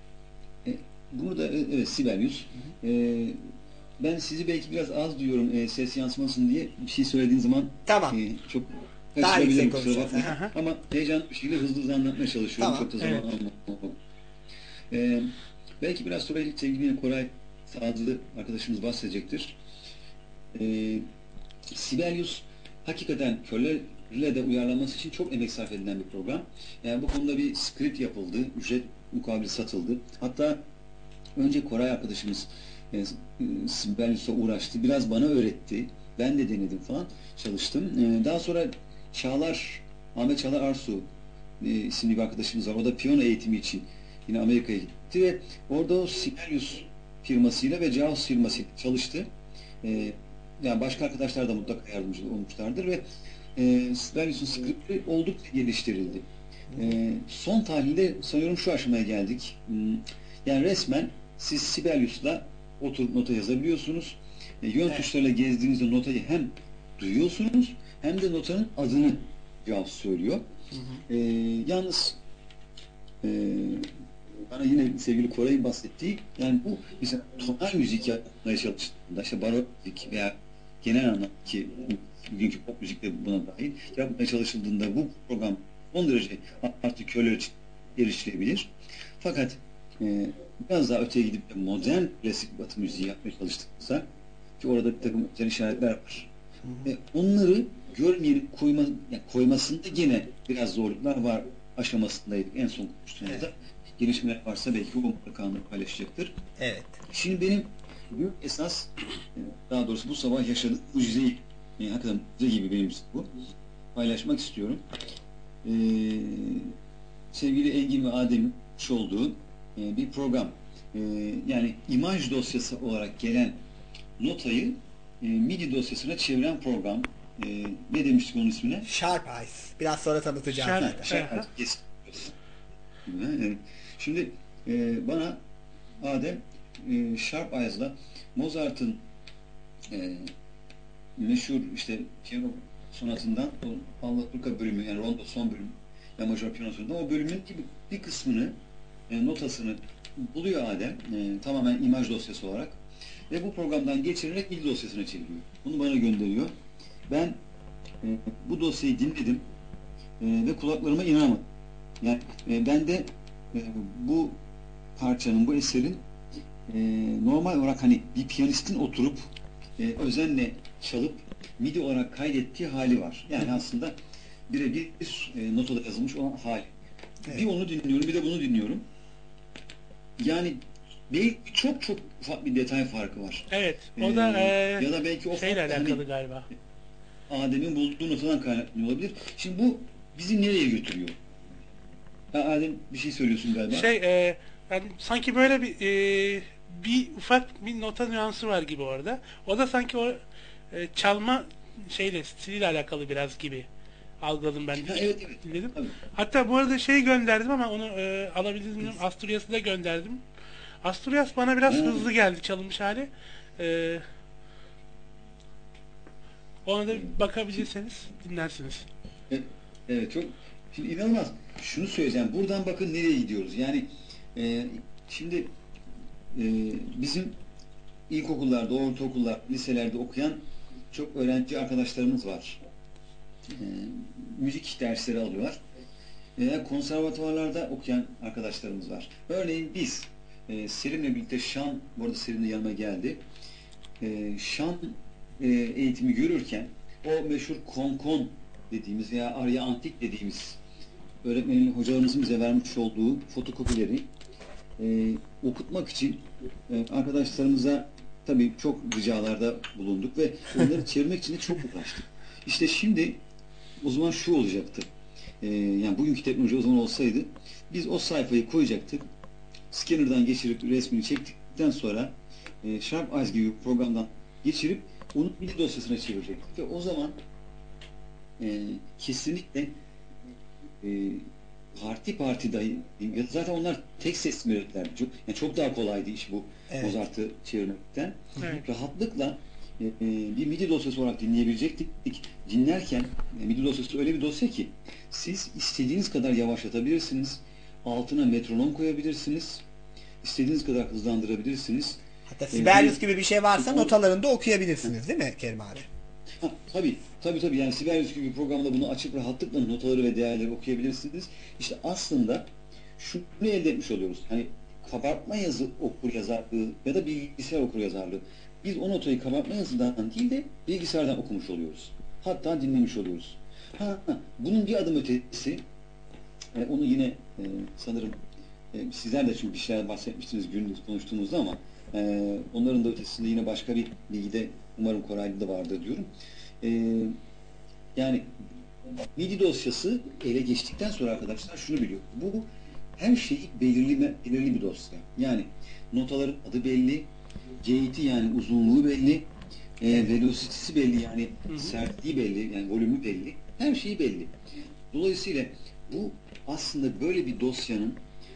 e, bunu da evet Sibelius. E, ben sizi belki biraz az duyuyorum e, ses yansımasın diye bir şey söylediğin zaman tamam. E, çok daha yüksek kusura konuşacağız. bakmayın. Ama heyecanlı bir şekilde hızlı hızlı anlatmaya çalışıyorum. Tamam. Çok da zaman Evet. almadım. Ee, belki biraz sonra sevgili yine Koray Sağlıklı arkadaşımız bahsedecektir. Ee, Sibelius hakikaten körlerle de uyarlanması için çok emek sarf edilen bir program. Yani bu konuda bir script yapıldı, ücret mukabili satıldı. Hatta önce Koray arkadaşımız e, Sibelius'a uğraştı, biraz bana öğretti. Ben de denedim falan, çalıştım. Ee, daha sonra Çağlar, Ahmet Çağlar Arsu e, isimli bir arkadaşımız var. O da piyano eğitimi için yine Amerika'ya gitti ve orada o Sibelius firmasıyla ve Jaws firmasıyla çalıştı. Ee, yani başka arkadaşlar da mutlaka yardımcı olmuşlardır ve e, Sibelius'un skripti oldukça geliştirildi. E, son tahlilde sanıyorum şu aşamaya geldik. Hmm, yani resmen siz Sibelius'la oturup nota yazabiliyorsunuz. E, yön evet. tuşlarıyla gezdiğinizde notayı hem duyuyorsunuz hem de notanın adını Jaws söylüyor. Hı hı. E, yalnız e, bana yine sevgili Koray'ın bahsettiği yani bu mesela tonal müzik yapmaya çalıştığında işte barok müzik veya genel anlamdaki bugünkü pop müzik de buna dahil yapmaya çalışıldığında bu program son derece artık körler için geliştirebilir. Fakat e, biraz daha öteye gidip de modern klasik batı müziği yapmaya çalıştığımızda ki orada bir takım özel işaretler var. Hı hı. E, onları görmeyelim koyma, yani koymasında yine biraz zorluklar var aşamasındaydık en son konuştuğumuzda. Evet. Gelişmeler varsa belki bu mutlaka paylaşacaktır. Evet. Şimdi benim büyük esas daha doğrusu bu sabah yaşadığım mucizeyi yani hakikaten mucize gibi benim bu paylaşmak istiyorum. Ee, sevgili Engin ve Adem'in olduğu e, bir program. E, yani imaj dosyası olarak gelen notayı e, MIDI dosyasına çeviren program. e, ne demiştik onun ismine? Sharp Eyes. Biraz sonra tanıtacağım Sharp, zaten. Sharp Eyes. Yes. Evet. Şimdi e, bana Adem e, Sharp Eyes'la Mozart'ın e, meşhur işte piyano sonatından o Allaturka bölümü, yani rondo son bölüm ve majör piyano sonatından o bölümün bir, bir kısmını e, notasını buluyor Adem e, tamamen imaj dosyası olarak ve bu programdan geçirerek MIDI dosyasına çeviriyor. Bunu bana gönderiyor. Ben e, bu dosyayı dinledim e, ve kulaklarıma inanamadım. Yani e, ben de e, bu parçanın, bu eserin e, normal olarak hani bir piyanistin oturup e, özenle çalıp MIDI olarak kaydettiği hali var. Yani aslında birebir e, notada yazılmış olan hali. Evet. Bir onu dinliyorum, bir de bunu dinliyorum. Yani belki çok çok ufak bir detay farkı var. Evet. O da ee, e, ya da belki o şeyle alakalı hani, galiba. Adem'in bulduğu notadan kaynaklanıyor olabilir. Şimdi bu bizi nereye götürüyor? Ya Adem bir şey söylüyorsun galiba. Şey, e, yani sanki böyle bir e, bir ufak bir nota nüansı var gibi orada. O da sanki o e, çalma şeyle, stiliyle alakalı biraz gibi algıladım ben. Ha, evet, evet. Dinledim. Tabii. Hatta bu arada şey gönderdim ama onu e, alabildim. Asturias'ı da gönderdim. Asturias bana biraz hmm. hızlı geldi çalınmış hali. E, ona da bakabilirseniz dinlersiniz. Evet, evet çok. Şimdi inanılmaz. Şunu söyleyeceğim. Buradan bakın nereye gidiyoruz. Yani e, şimdi e, bizim ilkokullarda, ortaokullar, liselerde okuyan çok öğrenci arkadaşlarımız var. E, müzik dersleri alıyorlar. Veya konservatuvarlarda okuyan arkadaşlarımız var. Örneğin biz e, Selim'le birlikte şan, bu arada Selim de yanıma geldi. E, şan e, eğitimi görürken o meşhur konkon dediğimiz veya arya antik dediğimiz öğretmenin, hocalarımızın bize vermiş olduğu fotokopileri e, okutmak için e, arkadaşlarımıza tabii çok ricalarda bulunduk ve onları çevirmek için de çok uğraştık. İşte şimdi o zaman şu olacaktı. E, yani bugünkü teknoloji o zaman olsaydı biz o sayfayı koyacaktık. Scanner'dan geçirip resmini çektikten sonra e, Sharp Eyes gibi bir programdan geçirip onu MIDI dosyasına çevirecektik ve o zaman e, kesinlikle e, parti parti dahi zaten onlar tek ses melodilerdi. Çok, yani çok daha kolaydı iş bu evet. Mozart'ı çevirmekten. Evet. Rahatlıkla e, bir MIDI dosyası olarak dinleyebilecektik. Dinlerken e, MIDI dosyası öyle bir dosya ki siz istediğiniz kadar yavaşlatabilirsiniz. Altına metronom koyabilirsiniz. İstediğiniz kadar hızlandırabilirsiniz. Hatta Sibelius ee, gibi bir şey varsa notalarını da okuyabilirsiniz değil mi Kerim abi? Ha, tabii, tabii tabii yani Sibelius gibi bir programda bunu açıp rahatlıkla notaları ve değerleri okuyabilirsiniz. İşte aslında şunu elde etmiş oluyoruz. Hani kabartma yazı okur yazarlığı ya da bilgisayar okur yazarlığı. Biz o notayı kabartma yazıdan değil de bilgisayardan okumuş oluyoruz. Hatta dinlemiş oluyoruz. Ha, ha bunun bir adım ötesi, e, onu yine e, sanırım e, sizler de çünkü bir şeyler bahsetmiştiniz gündüz konuştuğumuzda ama e, onların da ötesinde yine başka bir bilgide umarım Koray'da da vardır diyorum. Ee, yani MIDI dosyası ele geçtikten sonra arkadaşlar şunu biliyor. Bu her şeyi belirli, belirli bir dosya. Yani notaların adı belli, gate'i yani uzunluğu belli, e, velocity'si belli yani hı hı. sertliği belli, yani volümü belli. Her şeyi belli. Dolayısıyla bu aslında böyle bir dosyanın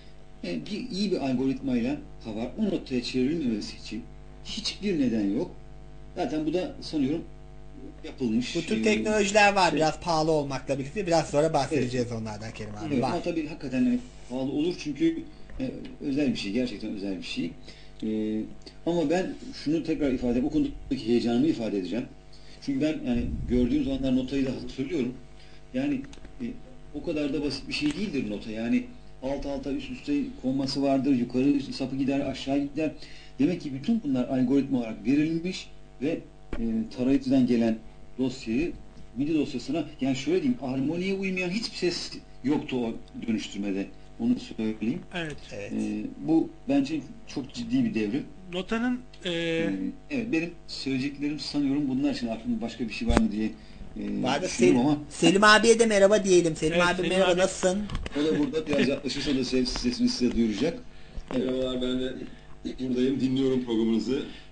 e, bir iyi bir algoritmayla kabartma notaya çevrilmemesi için hiçbir neden yok. Zaten bu da sanıyorum yapılmış. Bu tür teknolojiler var şey, biraz pahalı olmakla birlikte. Biraz sonra bahsedeceğiz evet. onlardan Kerim abi. Evet, ama tabii hakikaten evet, pahalı olur çünkü e, özel bir şey. Gerçekten özel bir şey. E, ama ben şunu tekrar ifade edeyim. O konudaki heyecanımı ifade edeceğim. Çünkü ben yani gördüğüm zamanlar notayı da hatırlıyorum. Yani e, o kadar da basit bir şey değildir nota. Yani alt alta üst üste konması vardır. Yukarı sapı gider, aşağı gider. Demek ki bütün bunlar algoritma olarak verilmiş ve e, tarayıcıdan gelen dosyayı MIDI dosyasına, yani şöyle diyeyim, armoniye uymayan hiçbir ses yoktu o dönüştürmede. Onu söyleyeyim. Evet. evet. E, bu bence çok ciddi bir devrim. Notanın e... E, evet, benim söyleyeceklerim sanıyorum bunlar için. Aklımda başka bir şey var mı diye e, var da Selim, ama... Selim abiye de merhaba diyelim. Selim evet, abi Selim merhaba abi. Nasılsın? O da burada biraz yaklaşırsa da ses, sesini size duyuracak. Merhabalar, ben de buradayım, dinliyorum programınızı.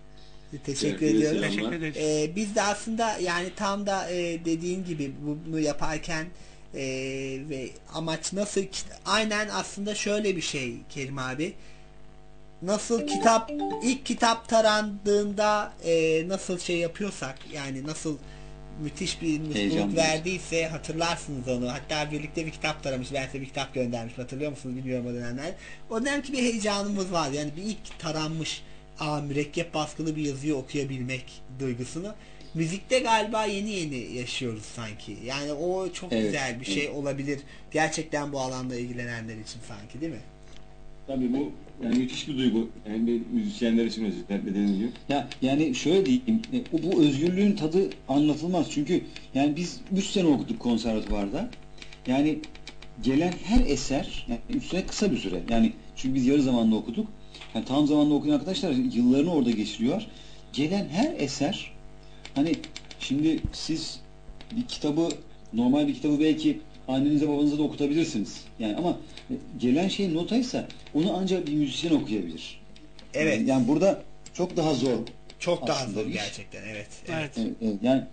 Teşekkür Evet, ediyoruz. Teşekkür ederiz. Ee, biz de aslında yani tam da e, dediğin gibi bunu yaparken e, ve amaç nasıl aynen aslında şöyle bir şey Kerim abi. Nasıl kitap ilk kitap tarandığında e, nasıl şey yapıyorsak yani nasıl müthiş bir mutluluk Heyecan verdiyse hatırlarsınız onu. Hatta birlikte bir kitap taramış. Ben size bir kitap göndermiş. Hatırlıyor musunuz bilmiyorum o dönemler. O dönemki bir heyecanımız var. Yani bir ilk taranmış aa, mürekkep baskılı bir yazıyı okuyabilmek duygusunu. Müzikte galiba yeni yeni yaşıyoruz sanki. Yani o çok Evet, güzel bir şey evet. olabilir. Gerçekten bu alanda ilgilenenler için sanki değil mi? Tabii bu yani müthiş bir duygu. Yani bir müzisyenler için özellikle dediğiniz gibi. Ya yani şöyle diyeyim, e, o bu özgürlüğün tadı anlatılmaz. Çünkü yani biz üç sene okuduk konservatuvarda. Yani gelen her eser, yani üç sene kısa bir süre. Yani çünkü biz yarı zamanlı okuduk. Yani tam zamanlı okuyan arkadaşlar yıllarını orada geçiriyor. Gelen her eser, hani şimdi siz bir kitabı, normal bir kitabı belki annenize babanıza da okutabilirsiniz. Yani ama gelen şey notaysa onu ancak bir müzisyen okuyabilir. Evet. Yani burada çok daha zor. Çok daha aslında zor iş. gerçekten. Evet. Evet. Evet, evet. Yani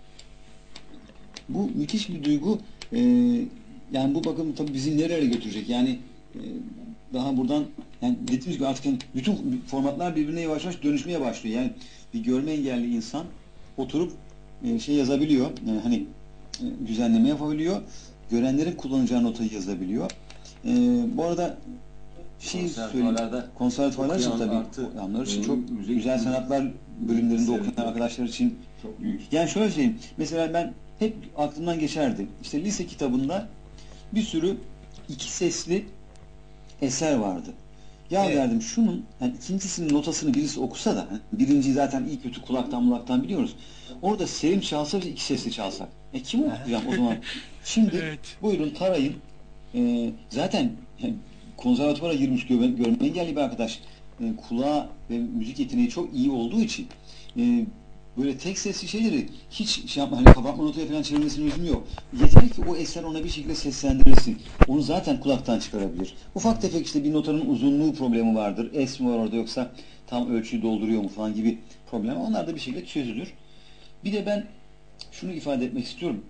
bu müthiş bir duygu. Ee, yani bu bakım tabii bizi nereye götürecek? Yani e, daha buradan yani dediğimiz gibi artık yani bütün formatlar birbirine yavaş yavaş dönüşmeye başlıyor. Yani bir görme engelli insan oturup e, şey yazabiliyor. Yani hani e, düzenleme yapabiliyor. Görenlerin kullanacağı notayı yazabiliyor. E, bu arada şey söyleyeyim. Konservatuvarlar için tabii onlar için çok müzik, güzel sanatlar bölümlerinde okuyan arkadaşlar için çok büyük. yani şöyle söyleyeyim. Mesela ben hep aklımdan geçerdi. İşte lise kitabında bir sürü iki sesli eser vardı. Ya Evet. derdim şunun yani ikincisinin notasını birisi okusa da hani birinciyi zaten iyi kötü kulaktan kulaktan biliyoruz. Orada Selim çalsa biz iki sesli çalsak. E kim okuyacağım o zaman? Şimdi Evet. buyurun tarayın. Ee, zaten yani, konservatuvara girmiş görme, görme engelli bir arkadaş e, kulağı ve müzik yeteneği çok iyi olduğu için e, böyle tek sesli şeyleri hiç şey yapma, hani kapatma notaya falan çevirmesinin lüzumu yok. Yeter ki o eser ona bir şekilde seslendirilsin. Onu zaten kulaktan çıkarabilir. Ufak tefek işte bir notanın uzunluğu problemi vardır. Es mi var orada yoksa tam ölçüyü dolduruyor mu falan gibi problem. Onlar da bir şekilde çözülür. Bir de ben şunu ifade etmek istiyorum.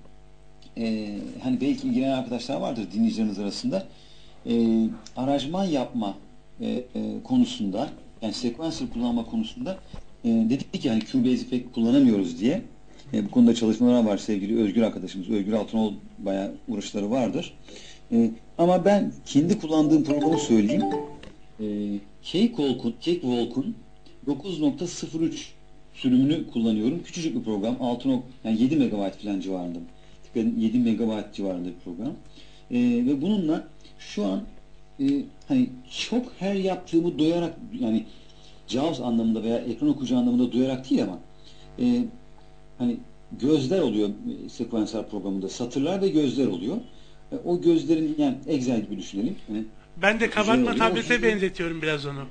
Ee, hani belki ilgilenen arkadaşlar vardır dinleyicileriniz arasında. Ee, aranjman yapma e, e, konusunda yani sequencer kullanma konusunda e, dedik ki hani Cubase pek kullanamıyoruz diye. E, bu konuda çalışmalar var sevgili Özgür arkadaşımız. Özgür Altınoğlu bayağı uğraşları vardır. E, ama ben kendi kullandığım programı söyleyeyim. E, Cakewalk'un Cakewalk'un dokuz nokta sıfır üç sürümünü kullanıyorum. Küçücük bir program. altı yani yedi megabayt falan civarında. yedi megabayt civarında bir program. E, ve bununla şu an e, hani çok her yaptığımı doyarak yani JAWS anlamında veya ekran okuyucu anlamında duyarak değil ama e, hani gözler oluyor e, sequencer programında. Satırlar ve gözler oluyor. E, o gözlerin yani Excel gibi düşünelim. Yani, Ben de kabartma oluyor. tablete O- benzetiyorum biraz onu.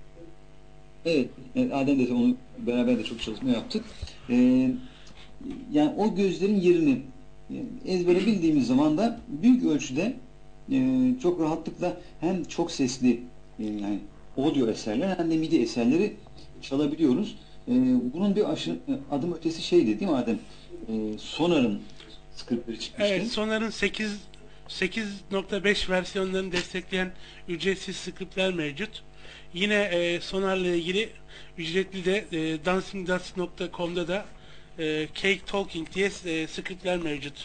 Evet, evet Adem de onu beraber de çok çalışma yaptık. E, yani o gözlerin yerini e, ezbere bildiğimiz zaman da büyük ölçüde e, çok rahatlıkla hem çok sesli e, yani audio eserler hem de midi eserleri çalabiliyoruz. E, bunun bir aşı, adım ötesi şeydi değil mi Adem? E, Sonar'ın scriptleri çıkmıştı. Evet, Sonar'ın sekiz sekiz nokta beş versiyonlarını destekleyen ücretsiz scriptler mevcut. Yine e, Sonar'la ilgili ücretli de e, dancing dust nokta com'da da e, Cake Talking diye e, scriptler mevcut.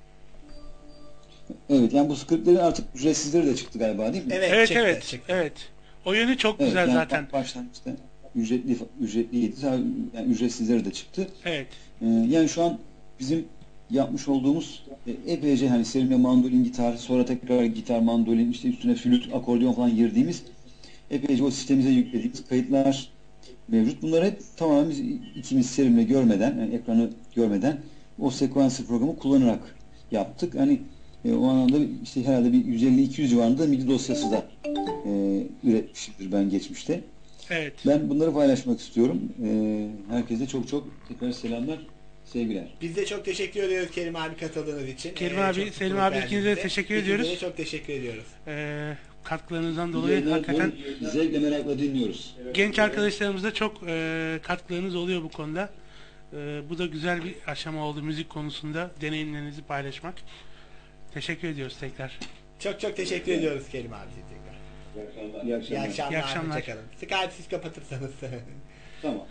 Evet, yani bu scriptlerin artık ücretsizleri de çıktı galiba değil mi? Evet, Evet, çıktı, evet, çıktı. evet. O yönü çok Evet, güzel yani zaten. başlangıçta ücretli ücretliydi. Sonra yani ücretsizleri de çıktı. Evet. Ee, yani şu an bizim yapmış olduğumuz e, epeyce hani Selim'le mandolin, gitar, sonra tekrar gitar, mandolin, işte üstüne flüt, akordeon falan girdiğimiz epeyce o sistemimize yüklediğimiz kayıtlar mevcut. Bunlar hep tamamen biz ikimiz Selim'le görmeden, yani ekranı görmeden o sequencer programı kullanarak yaptık. Hani e, o anlamda işte herhalde bir yüz elli iki yüz civarında MIDI dosyası da e, üretmişimdir ben geçmişte. Evet. Ben bunları paylaşmak istiyorum. E, herkese çok çok tekrar selamlar, sevgiler. Biz de çok teşekkür ediyoruz Kerim abi katıldığınız için. Kerim Ee, abi, çok Selim mutluluk abi, ikinize de verdiğinizde. teşekkür İkinize ediyoruz. de çok teşekkür ediyoruz. Ee, katkılarınızdan dolayı Yayınlar hakikaten boyu zevkle merakla dinliyoruz. genç arkadaşlarımızda çok e, katkılarınız oluyor bu konuda. E, bu da güzel bir aşama oldu müzik konusunda deneyimlerinizi paylaşmak. Teşekkür ediyoruz tekrar. Çok çok teşekkür ediyoruz Kerim abi tekrar. İyi akşamlar. İyi akşamlar. İyi akşamlar. Hoşçakalın. Skype'ı siz kapatırsanız. Tamam.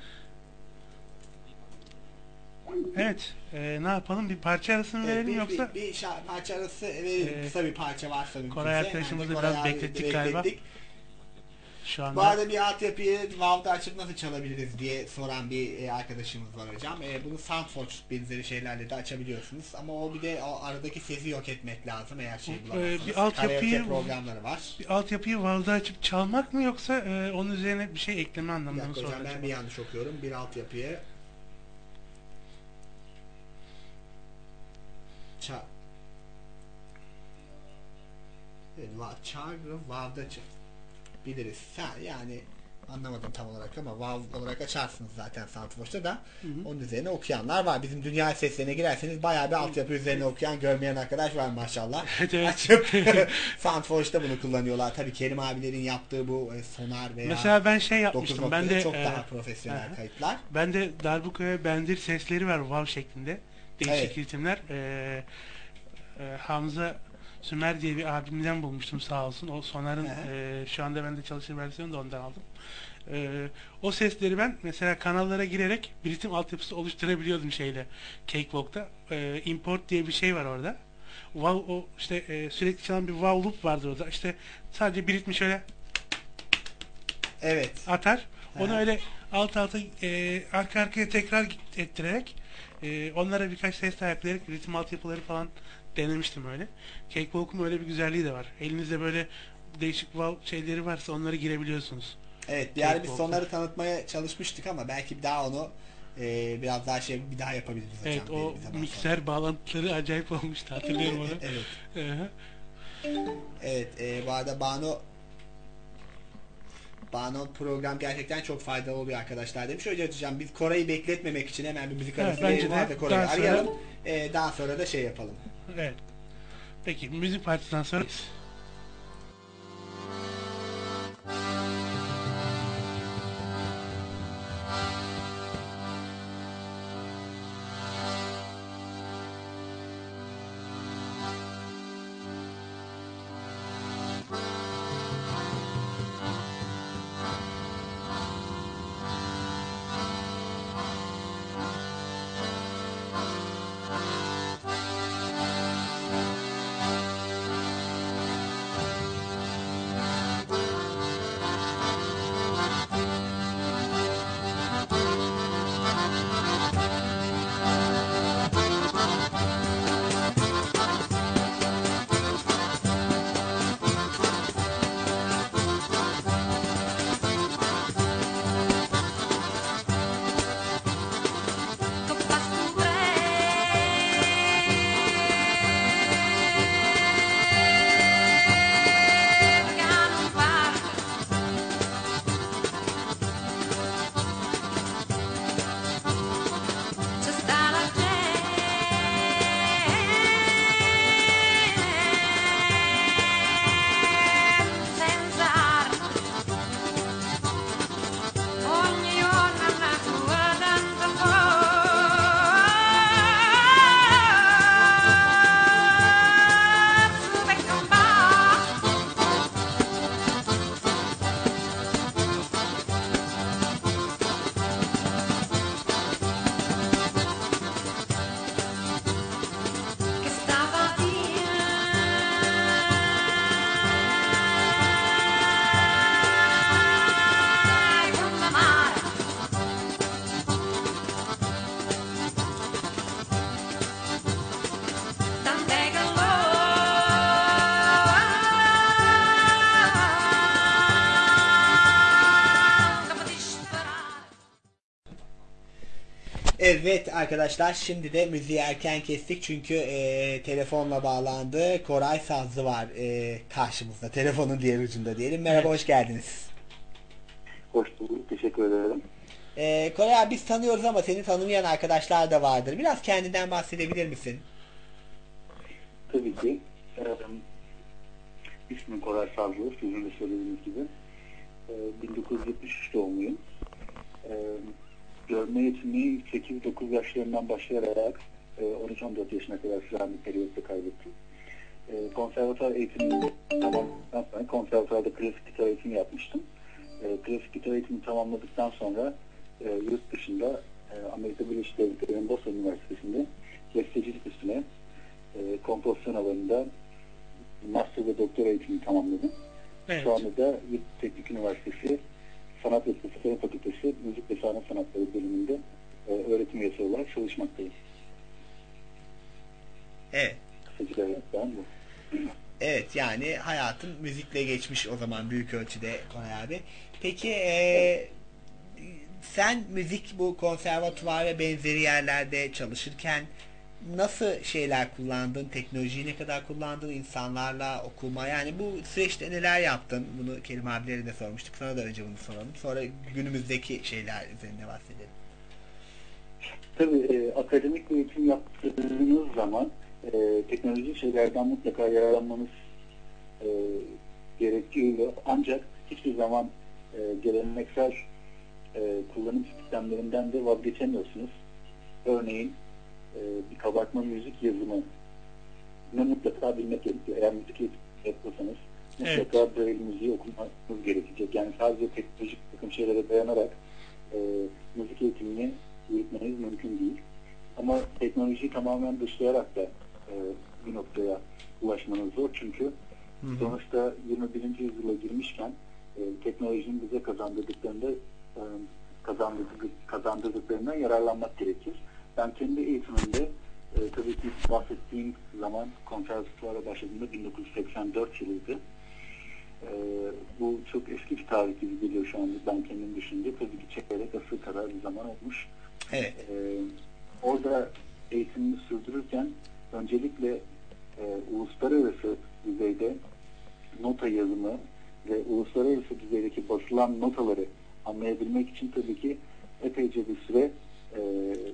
Evet, e, ne yapalım? Bir parça arası mı verelim bir, yoksa? Bir, bir şa- parça arası verelim. Ee, Kısa bir parça varsa mümkünse. Koray arkadaşımızı Yani biraz Koray abi beklettik galiba. Şu anda. Bu arada bir altyapıyı Valve'da açıp nasıl çalabiliriz diye soran bir e, arkadaşımız var hocam. E, bunu Soundforge benzeri şeylerle de açabiliyorsunuz. Ama o bir de o aradaki sesi yok etmek lazım eğer şey Ee, bulamazsanız. bir altyapıyı Karaoke programları var. Bir altyapıyı Valve'da açıp çalmak mı yoksa e, onun üzerine bir şey ekleme Bir anlamında mı dakika hocam sonra ben acaba? bir yanlış okuyorum. Bir altyapıyı Ça evet, va- Çağrı Valve'da ç- biliriz. Sen yani anlamadım tam olarak ama Valve olarak açarsınız zaten Soundforge'da da. Hı hı. Onun üzerine okuyanlar var. Bizim dünya seslerine girerseniz bayağı bir altyapı üzerine okuyan görmeyen arkadaş var maşallah. Evet, evet. Açıp Soundforge'da bunu kullanıyorlar. Tabii Kerim abilerin yaptığı bu e, sonar veya Mesela ben şey dokuz yapmıştım. noktada Ben de çok e, daha profesyonel aha. kayıtlar. Ben de darbuka ve bendir sesleri var Vav şeklinde. Değişik Evet. ritimler. E, e, Hamza Sümer diye bir abimden bulmuştum sağ olsun. O Sonar'ın e, şu anda bende çalışır versiyonu da ondan aldım. E, o sesleri ben mesela kanallara girerek bir ritim altyapısı oluşturabiliyordum şeyle. Cakewalk'ta. E, import diye bir şey var orada. Wow, o işte e, sürekli çalan bir wow loop vardır orada. İşte sadece bir ritmi şöyle evet atar. Onu Aha. öyle alt alta e, arka arkaya tekrar ettirerek e, onlara birkaç ses daha ekleyerek ritim altyapıları falan denemiştim öyle. Cakewalk'un öyle bir güzelliği de var. Elinizde böyle değişik wow şeyleri varsa onları girebiliyorsunuz. Evet bir ara biz Cakewalk'ta. sonları tanıtmaya çalışmıştık ama belki bir daha onu e, biraz daha şey bir daha yapabiliriz hocam. Evet belli o bir zaman mikser bağlantıları acayip olmuştu hatırlıyorum onu. Evet. Hı-hı. Evet, e, bu arada Banu Banu program gerçekten çok faydalı oluyor arkadaşlar demiş. Öyle hocam biz Koray'ı bekletmemek için hemen bir müzik Evet, arası bence verelim. de Artık Koray'ı daha sonra- arayalım. E, daha sonra da şey yapalım. Evet. Peki müzik partisinden sonra Evet arkadaşlar şimdi de müziği erken kestik çünkü e, telefonla bağlandı. Koray Sazlı var e, karşımızda. Telefonun diğer ucunda diyelim. Merhaba hoş geldiniz. Hoş bulduk. Teşekkür ederim. E, Koray abi biz tanıyoruz ama seni tanımayan arkadaşlar da vardır. Biraz kendinden bahsedebilir misin? Tabii ki. Ee, İsmim Koray Savcıoğlu, sizin de söylediğiniz gibi. Ee, bin dokuz yüz yetmiş üç doğumluyum. Ee, görme yeteneği sekiz dokuz yaşlarından başlayarak e, on üç on dört yaşına kadar süren bir periyotta kaybettim. Ee, konservatuar eğitimini tamamladıktan sonra konservatuarda klasik gitar eğitimi yapmıştım. Ee, klasik gitar eğitimi tamamladıktan sonra e, yurt dışında e, Amerika Birleşik Devletleri'nin Boston Üniversitesi'nde bestecilik üstüne e, kompozisyon alanında master ve doktora eğitimini tamamladım. Evet. Şu anda da Yurt Teknik Üniversitesi Sanat ve Tasarım Fakültesi Müzik ve Sahne Sanatları bölümünde e, öğretim üyesi olarak çalışmaktayım. Evet. Kısaca ben bu. Evet, yani hayatın müzikle geçmiş o zaman büyük ölçüde Koray abi. Peki e, Evet. sen müzik bu konservatuvar ve benzeri yerlerde çalışırken nasıl şeyler kullandın? Teknolojiyi ne kadar kullandın? İnsanlarla okuma, yani bu süreçte neler yaptın? Bunu Kerim abileri de sormuştuk. Sana da önce bunu soralım. Sonra günümüzdeki şeyler üzerine bahsedelim. Tabii e, akademik bir eğitim yaptığınız zaman e, teknolojik şeylerden mutlaka yararlanmanız e, gerekiyor. Ancak hiçbir zaman e, geleneksel e, kullanım sistemlerinden de vazgeçemiyorsunuz. Örneğin e, bir kabartma müzik yazımı mutlaka bilmek gerekiyor. Eğer müzik eğitimi yapıyorsanız mutlaka evet. Braille müziği okumanız gerekecek. Yani sadece teknolojik takım şeylere dayanarak e, müzik eğitimini yürütmeniz mümkün değil. Ama teknolojiyi tamamen dışlayarak da e, bir noktaya ulaşmanız zor. Çünkü hı hı. sonuçta yirmi birinci yüzyıla girmişken e, teknolojinin bize kazandırdıklarında e, kazandırdık, kazandırdıklarından yararlanmak gerekir. Ben kendi eğitimimde e, tabii ki bahsettiğim zaman konservatuvara başladığımda bin dokuz yüz seksen dört yılıydı. E, bu çok eski bir tarih gibi geliyor şu anda ben kendim düşününce. Tabii ki çeyrek asır kadar bir zaman olmuş. Evet. E, orada eğitimimi sürdürürken öncelikle e, uluslararası düzeyde nota yazımı ve uluslararası düzeydeki basılan notaları anlayabilmek için tabii ki epeyce bir süre e,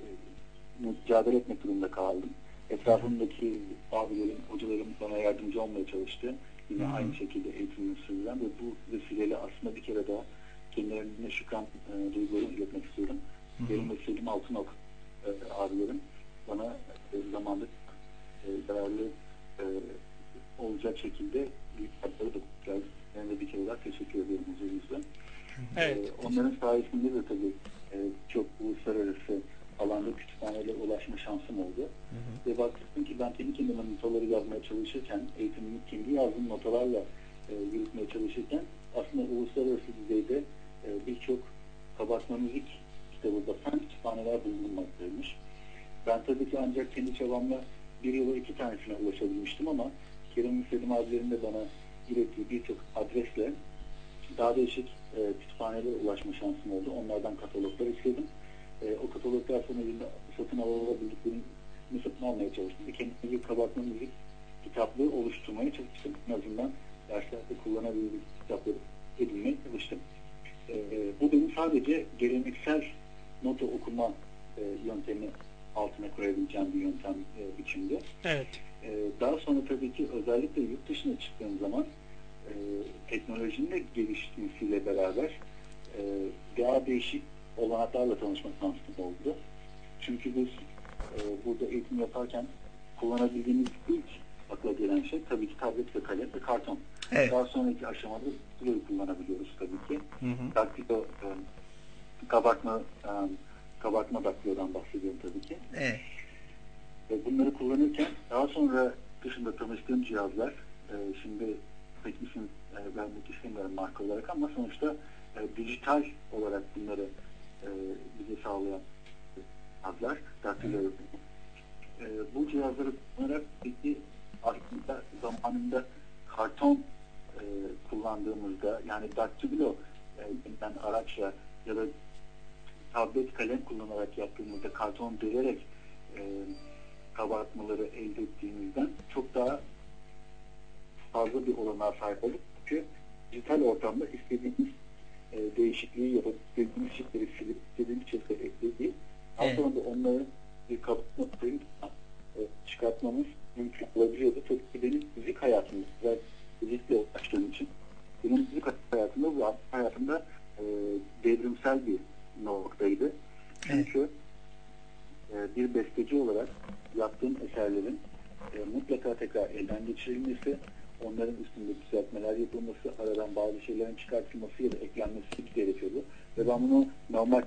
mücadele etmek durumunda kaldım. Etrafımdaki abilerim, hocalarım bana yardımcı olmaya çalıştı. Yine Hı-hı. aynı şekilde eğitimimi sürdüren ve bu vesileyle aslında bir kere daha kendilerine şükran e, duygularımı iletmek istiyorum. Benim ve Selim Altınok e, abilerim bana e, zamanda e, değerli e, olacak şekilde büyük hatları da geldi. Ben de bir kere daha teşekkür ediyorum huzurunuzda. Evet. E, onların sayesinde de tabii e, çok uluslararası alanda kütüphanelere ulaşma şansım oldu. Hı hı. Ve baktım ki ben kendi kendime notaları yazmaya çalışırken, eğitimimi kendi yazdığım notalarla e, yürütmeye çalışırken aslında uluslararası düzeyde e, birçok kabartma müzik kitabı basan kütüphaneler bulunmaktaymış. Ben tabii ki ancak kendi çabamla bir yıla iki tanesine ulaşabilmiştim ama Kerim Selim abilerin de bana ilettiği birçok adresle daha değişik e, kütüphanelere ulaşma şansım oldu. Onlardan kataloglar istedim. E, o kataloglar sonucunda satın alabildiklerini satın almaya çalıştım. Ve kendime bir kabartma müzik kitaplığı oluşturmaya çalıştım. En azından derslerde kullanabildiğim kitapları edinmeye çalıştım. E, bu benim sadece geleneksel nota okuma e, yöntemi altına koyabileceğim bir yöntem e, biçimde. Evet. E, daha sonra tabii ki özellikle yurt dışına çıktığım zaman e, teknolojinin de gelişmesiyle beraber e, daha değişik olanaklarla tanışma şansım oldu. Çünkü biz e, burada eğitim yaparken kullanabildiğimiz ilk akla gelen şey tabii ki tablet ve kalem ve karton. Evet. Daha sonraki aşamada stiloyu kullanabiliyoruz tabii ki. Daktilo e, kabartma e, kabartma daktilodan bahsediyorum tabii ki. Evet. E, bunları kullanırken daha sonra dışında tanıştığım cihazlar e, şimdi pek isim e, vermek istemiyorum marka olarak ama sonuçta e, dijital olarak bunları e, bize sağlayan cihazlar, daktilo. E, bu cihazları kullanarak peki aslında zamanında karton e, kullandığımızda yani daktilo e, yani araçla ya da tablet kalem kullanarak yaptığımızda karton delerek e, kabartmaları elde ettiğimizden çok daha fazla bir olanağa sahip olup çünkü dijital ortamda istediğimiz e, değişikliği yapıp istediğimiz şeyleri silip istediğimiz şeyleri ekleyip daha sonra da onları bir kabartma e, çıkartmamız mümkün olabiliyordu. Tabii ki benim müzik hayatımda ve müzikle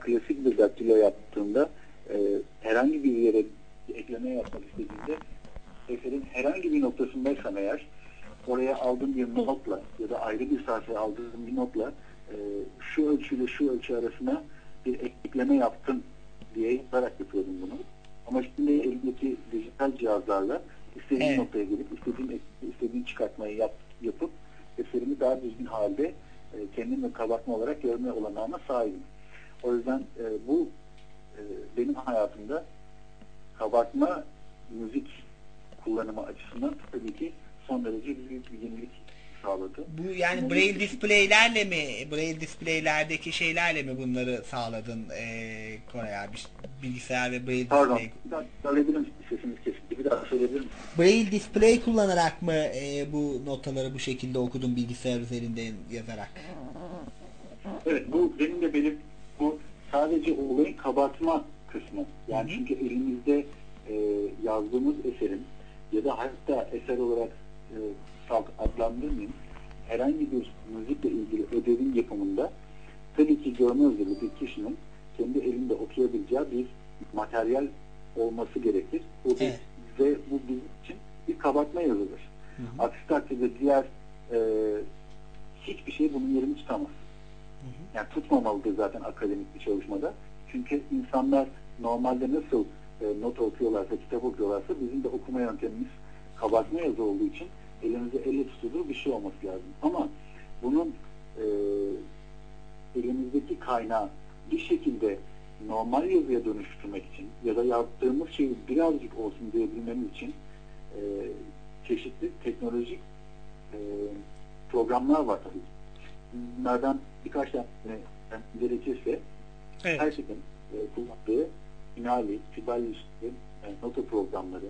klasik bir daktilo yaptığında e, herhangi bir yere ekleme yapmak istediğinde eserin herhangi bir noktasındaysam eğer oraya aldığım bir notla ya da ayrı bir sayfaya aldığım bir notla e, şu ölçüyle şu ölçü arasına bir ekleme yaptım diye yazarak yapıyordum bunu. Ama şimdi elimdeki dijital cihazlarla istediğim Evet. noktaya gelip istediğim istediğim çıkartmayı yap, yapıp eserimi daha düzgün halde e, kendim ve kabartma olarak görme olanağına sahibim. O yüzden e, bu e, benim hayatımda kabartma müzik kullanımı açısından tabii ki son derece büyük bir yenilik sağladı. Bu yani braille display'lerle mi, braille display'lerdeki şeylerle mi bunları sağladın ee, Koray abi? Bilgisayar ve braille Pardon, display. bir daha söyleyebilir misin? Sesimiz kesildi. Bir daha söyleyebilir misin? Braille display kullanarak mı ee, bu notaları bu şekilde okudun bilgisayar üzerinden yazarak? Evet, bu benim de benim bu sadece olayın kabartma kısmı. Yani çünkü elimizde e, yazdığımız eserin ya da hatta eser olarak e, salt adlandırmayayım, herhangi bir müzikle ilgili ödevin yapımında tabii ki görme özürlü bir kişinin kendi elinde okuyabileceği bir materyal olması gerekir. Bu bir, Evet. ve bu bizim için bir kabartma yazılır. Hı hı. Aksi takdirde diğer e, hiçbir şey bunun yerini tutamaz. Yani tutmamalıdır zaten akademik bir çalışmada. Çünkü insanlar normalde nasıl e, not okuyorlarsa, kitap okuyorlarsa bizim de okuma yöntemimiz kabartma yazı olduğu için elimizde elle tutulur bir şey olması lazım. Ama bunun e, elimizdeki kaynağı bir şekilde normal yazıya dönüştürmek için ya da yaptığımız şeyi birazcık olsun diyebilmemiz için e, çeşitli teknolojik e, programlar var tabii. Bunlardan birkaç tane gerekirse Evet. herkesin e, kullandığı Finali, Sibelius gibi e, nota programları.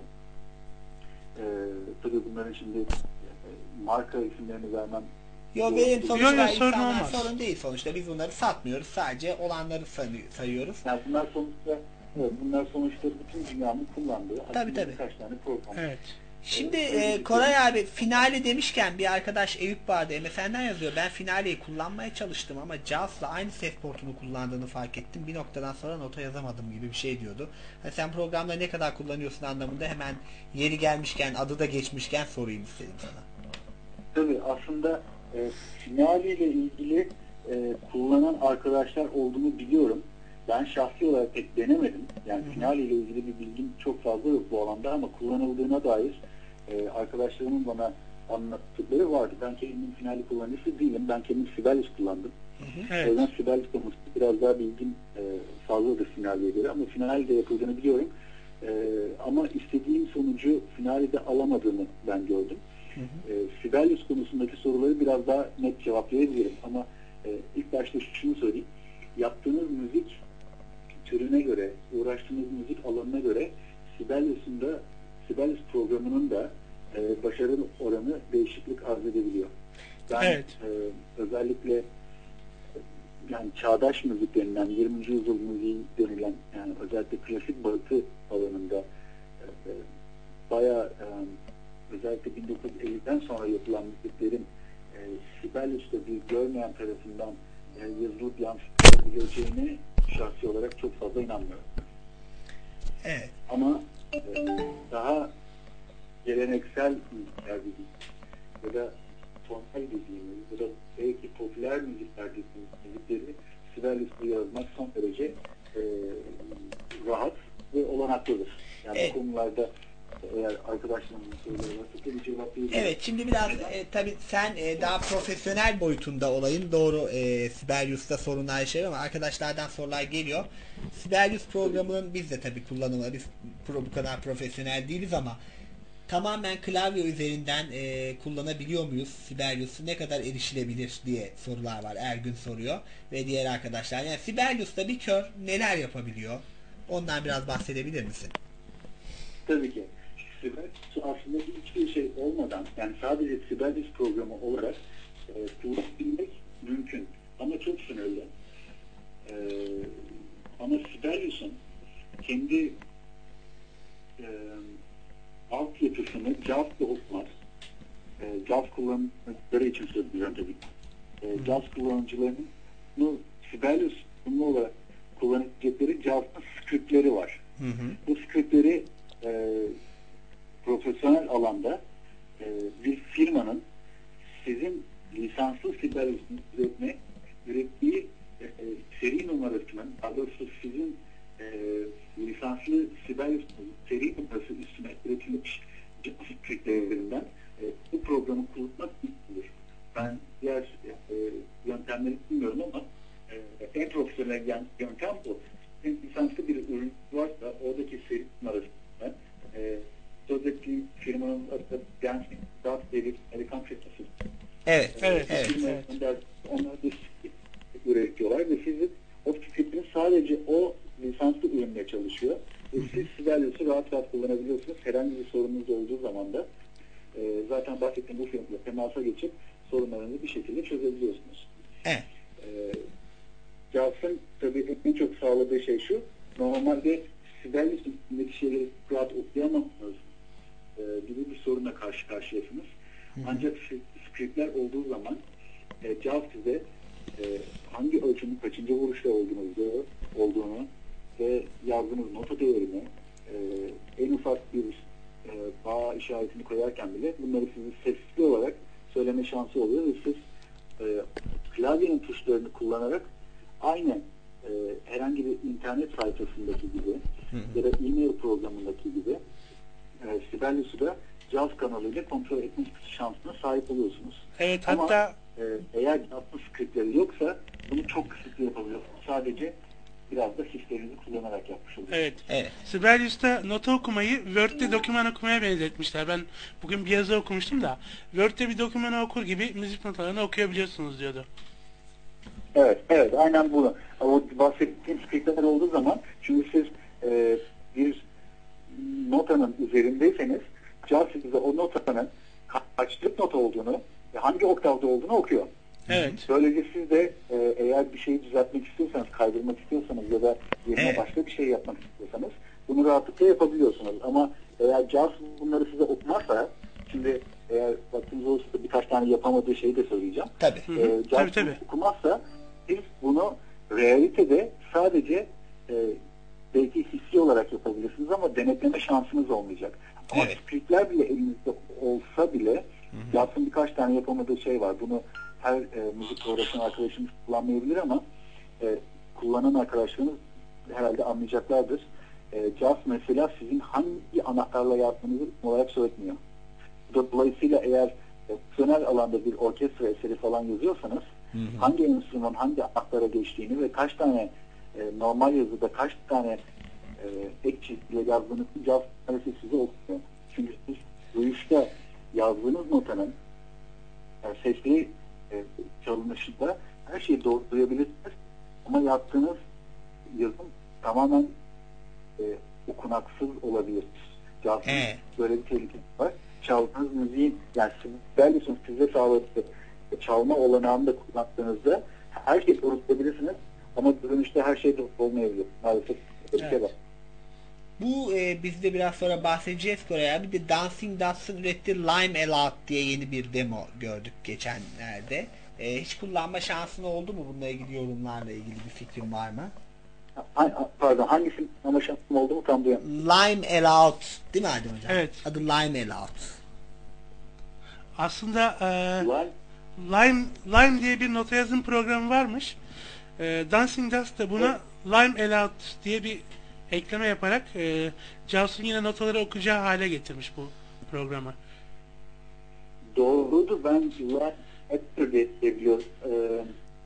E, tabii bunların şimdi e, marka isimlerini vermem. Yo benim sonuçta Yo, yo, sorun insanlar olmaz. sorun değil sonuçta. Biz bunları satmıyoruz. Sadece olanları say- sayıyoruz. Yani bunlar sonuçta evet, bunlar sonuçta bütün dünyanın kullandığı Tabii, aslında tabii. birkaç tane program. Evet. Şimdi e, Koray abi finale demişken bir arkadaş Eyüp vardı M S N'den yazıyor. Ben finaleyi kullanmaya çalıştım ama Jaws'la aynı ses portunu kullandığını fark ettim. Bir noktadan sonra nota yazamadım gibi bir şey diyordu. Yani sen programda ne kadar kullanıyorsun anlamında hemen yeri gelmişken adı da geçmişken sorayım istedim sana. Tabii aslında e, Finali ile ilgili e, kullanan arkadaşlar olduğunu biliyorum. Ben şahsi olarak pek denemedim. Yani Finali ile ilgili bir bilgim çok fazla yok bu alanda ama kullanıldığına dair e, arkadaşlarımın bana anlattıkları vardı. Ben kendim Finali kullanıcısı değilim. Ben kendim Sibelius kullandım. Evet. O yüzden Sibelius konusunda biraz daha bilgim e, fazladır Finali'ye göre ama Finali'de yapıldığını biliyorum. E, ama istediğim sonucu Finali'de alamadığımı ben gördüm. E, Sibelius konusundaki soruları biraz daha net cevaplayabilirim ama e, ilk başta şunu söyleyeyim. Yaptığınız müzik türüne göre, uğraştığınız müzik alanına göre Sibelius'un da Sibelius programının da e, başarı oranı değişiklik arz edebiliyor. Ben Evet. e, özellikle yani çağdaş müzik denilen, yirminci yüzyıl müziği denilen yani özellikle klasik batı alanında e, e, bayağı e, özellikle bin dokuz yüz elliden sonra yapılan müziklerin e, Sibelius'ta bir görmeyen tarafından e, yazılıp yansıtılabileceğine şahsi olarak çok fazla inanmıyorum. Evet. Ama e, daha geleneksel müzikler dediğimiz ya da tonal dediğimiz ya da belki popüler müzikler dediğimiz müzikleri Sibelius'ta yazmak son derece e, rahat ve olanaklıdır. Yani Evet. bu konularda eğer arkadaşlarımın soruları varsa tabii cevaplayabilirim. Evet şimdi biraz e, tabii sen e, daha profesyonel boyutunda olayın doğru e, Sibelius'ta sorunlar yaşıyor ama arkadaşlardan sorular geliyor. Sibelius programının biz de tabii kullanımı biz pro, bu kadar profesyonel değiliz ama tamamen klavye üzerinden e, kullanabiliyor muyuz Sibelius'u ne kadar erişilebilir diye sorular var. Ergün soruyor ve diğer arkadaşlar. Yani Sibelius'ta bir kör neler yapabiliyor? Ondan biraz bahsedebilir misin? Tabii ki. Sibelius aslında hiçbir şey olmadan yani sadece Sibelius programı olarak e, kullanabilmek mümkün. Ama çok sınırlı. E, ama Sibelius'un kendi e, altyapısını Jaws'la okumak e, Jaws kullanıcıları için söylüyorum tabii. E, Jaws kullanıcılarının bunu Sibelius bununla olarak yöntem bu. Lisanslı bir ürün varsa oradaki seri arasında e, söz ettiğim firmanın adı Dancing Dust diye bir Amerikan firması. Evet, evet, evet. evet. Onlar, onlar da üretiyorlar ve sizin o fikrin sadece o lisanslı ürünle çalışıyor. Ve siz Sibelius'u rahat rahat kullanabiliyorsunuz. Herhangi bir sorununuz olduğu zaman da e, zaten bahsettiğim bu firmayla temasa geçip sorunlarınızı bir şekilde çözebiliyorsunuz. Evet. E, Jaws'ın tabii en çok sağladığı şey şu, normalde Sibelius'un içindeki şeyleri rahat okuyamazsınız e, gibi bir sorunla karşı karşıyasınız. Hı hı. Ancak scriptler olduğu zaman e, Jaws size e, hangi ölçümün kaçıncı vuruşta olduğunuzu, olduğunu ve yazdığınız nota değerini e, en ufak bir e, bağ işaretini koyarken bile bunları sizi sesli olarak söyleme şansı oluyor ve siz e, klavyenin tuşlarını kullanarak aynı e, herhangi bir internet sayfasındaki gibi hı hı. ya da e-mail programındaki gibi e, Sibelius'u da Jaws kanalıyla kontrol etme şansına sahip oluyorsunuz. Evet, ama hatta e, eğer Jaws'ın scriptleri yoksa bunu çok kısıtlı yapabiliyorsunuz. Sadece biraz da hislerinizi kullanarak yapmış oluyorsunuz. Evet. evet. Sibelius'ta nota okumayı Word'de doküman okumaya benzetmişler. Ben bugün bir yazı okumuştum da Word'de bir dokümanı okur gibi müzik notalarını okuyabiliyorsunuz diyordu. Evet, evet, aynen bu. O bahsettiğim scriptler olduğu zaman, çünkü siz e, bir notanın üzerindeyseniz, Jaws size o notanın kaçlık nota olduğunu ve hangi oktavda olduğunu okuyor. Evet. Böylece siz de e, eğer bir şeyi düzeltmek istiyorsanız, kaydırmak istiyorsanız ya da yerine evet. başka bir şey yapmak istiyorsanız bunu rahatlıkla yapabiliyorsunuz. Ama eğer Jaws bunları size okumazsa, şimdi eğer vaktiniz olursa birkaç tane yapamadığı şeyi de söyleyeceğim. Tabii. E, Jaws tabii, tabii. okumazsa siz bunu realitede sadece e, belki hissi olarak yapabilirsiniz ama denetleme şansınız olmayacak. Ama evet. scriptler bile elinizde olsa bile Jaws'ın birkaç tane yapamadığı şey var. Bunu her e, müzikle uğraşan arkadaşımız kullanmayabilir ama e, kullanan arkadaşlarımız herhalde anlayacaklardır. E, Jaws mesela sizin hangi anahtarla yazdığınızı olarak söyletmiyor. Dolayısıyla eğer opsiyonel alanda bir orkestra eseri falan yazıyorsanız hı hı. hangi enstrüman hangi aktara geçtiğini ve kaç tane e, normal yazıda kaç tane e, ek çizgiyle yazdığınızı Jaws size okuyor. Çünkü siz duyuşta yazdığınız notanın yani sesli e, çalınışında her şeyi doğru duyabilirsiniz ama yaptığınız yazım tamamen e, okunaksız olabilir. Jaws'ın ee. böyle bir tehlikesi var. Çaldığınız müziğin, yani Sibelius'un size sağladığı çalma olanağını da kullandığınızda her şeyi doğru duyabilirsiniz ama görünüşte her şey doğru olmayabilir. Maalesef bir şey var. Bu e, biz de biraz sonra bahsedeceğiz Kore'ye. Bir de Dancing Dust'ın ürettiği Lime Aloud diye yeni bir demo gördük geçenlerde. E, hiç kullanma şansın oldu mu bununla ilgili, yorumlarla ilgili bir fikrin var mı? Ha, pardon, hangisinin ama şansım oldu mu tam duyamıyorum. Lime Aloud değil mi Adem Hocam? Evet. Adı Lime Aloud. Aslında e, Lime? Lime, Lime diye bir nota yazım programı varmış. E, Dancing Dust da buna evet. Lime Aloud diye bir ekleme yaparak e, Jaws'un yine notaları okuyacağı hale getirmiş bu programı. Doğrudur. Ben Lime Actor diye biliyorum. Ee,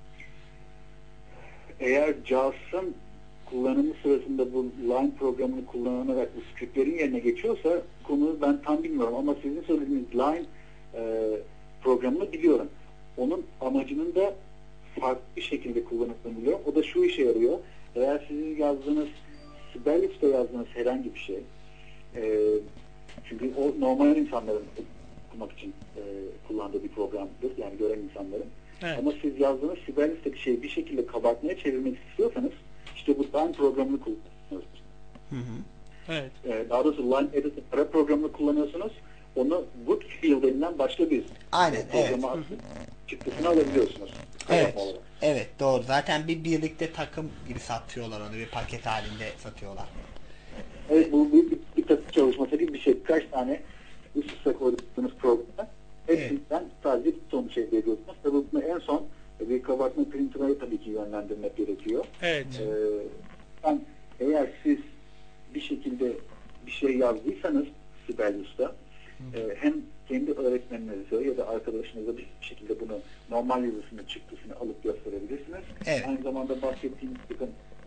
eğer Jaws'ın kullanımı sırasında bu Line programını kullanarak bu scriptlerin yerine geçiyorsa konuyu ben tam bilmiyorum ama sizin söylediğiniz Line e, programını biliyorum. Onun amacının da farklı bir şekilde kullanıldığını biliyorum. O da şu işe yarıyor. Eğer sizin yazdığınız Sibelius'ta yazdığınız herhangi bir şey e, çünkü o normal insanların okumak için e, kullandığı bir programdır. Yani gören insanların. Evet. Ama siz yazdığınız Sibelius'taki şeyi bir şekilde kabartmaya çevirmek istiyorsanız işte bu Line programını kullanıyorsunuz. Hı hı. Evet. Ee, daha doğrusu Line Editor para programını kullanıyorsunuz. Onu Woodfield denilen başka bir Aynen, programa evet. çıktısını alabiliyorsunuz. Evet. Evet, doğru. Zaten bir birlikte takım gibi satıyorlar onu. Bir paket halinde satıyorlar. Evet, bu bir, bir, bir takım çalışması gibi bir şey. Kaç tane üst üste koyduğunuz programda hepsinden evet. sadece bir sonuç elde ediyorsunuz. Tabii bunu en son bir kabartma printer'ı tabii ki yönlendirmek gerekiyor. Evet. Ee, yani eğer siz bir şekilde bir şey yazdıysanız Sibelius'ta e, hem kendi öğretmeninize ya da arkadaşınıza bir şekilde bunu normal yazısını çıktısını alıp gösterebilirsiniz. Evet. Aynı zamanda bahsettiğimiz bakın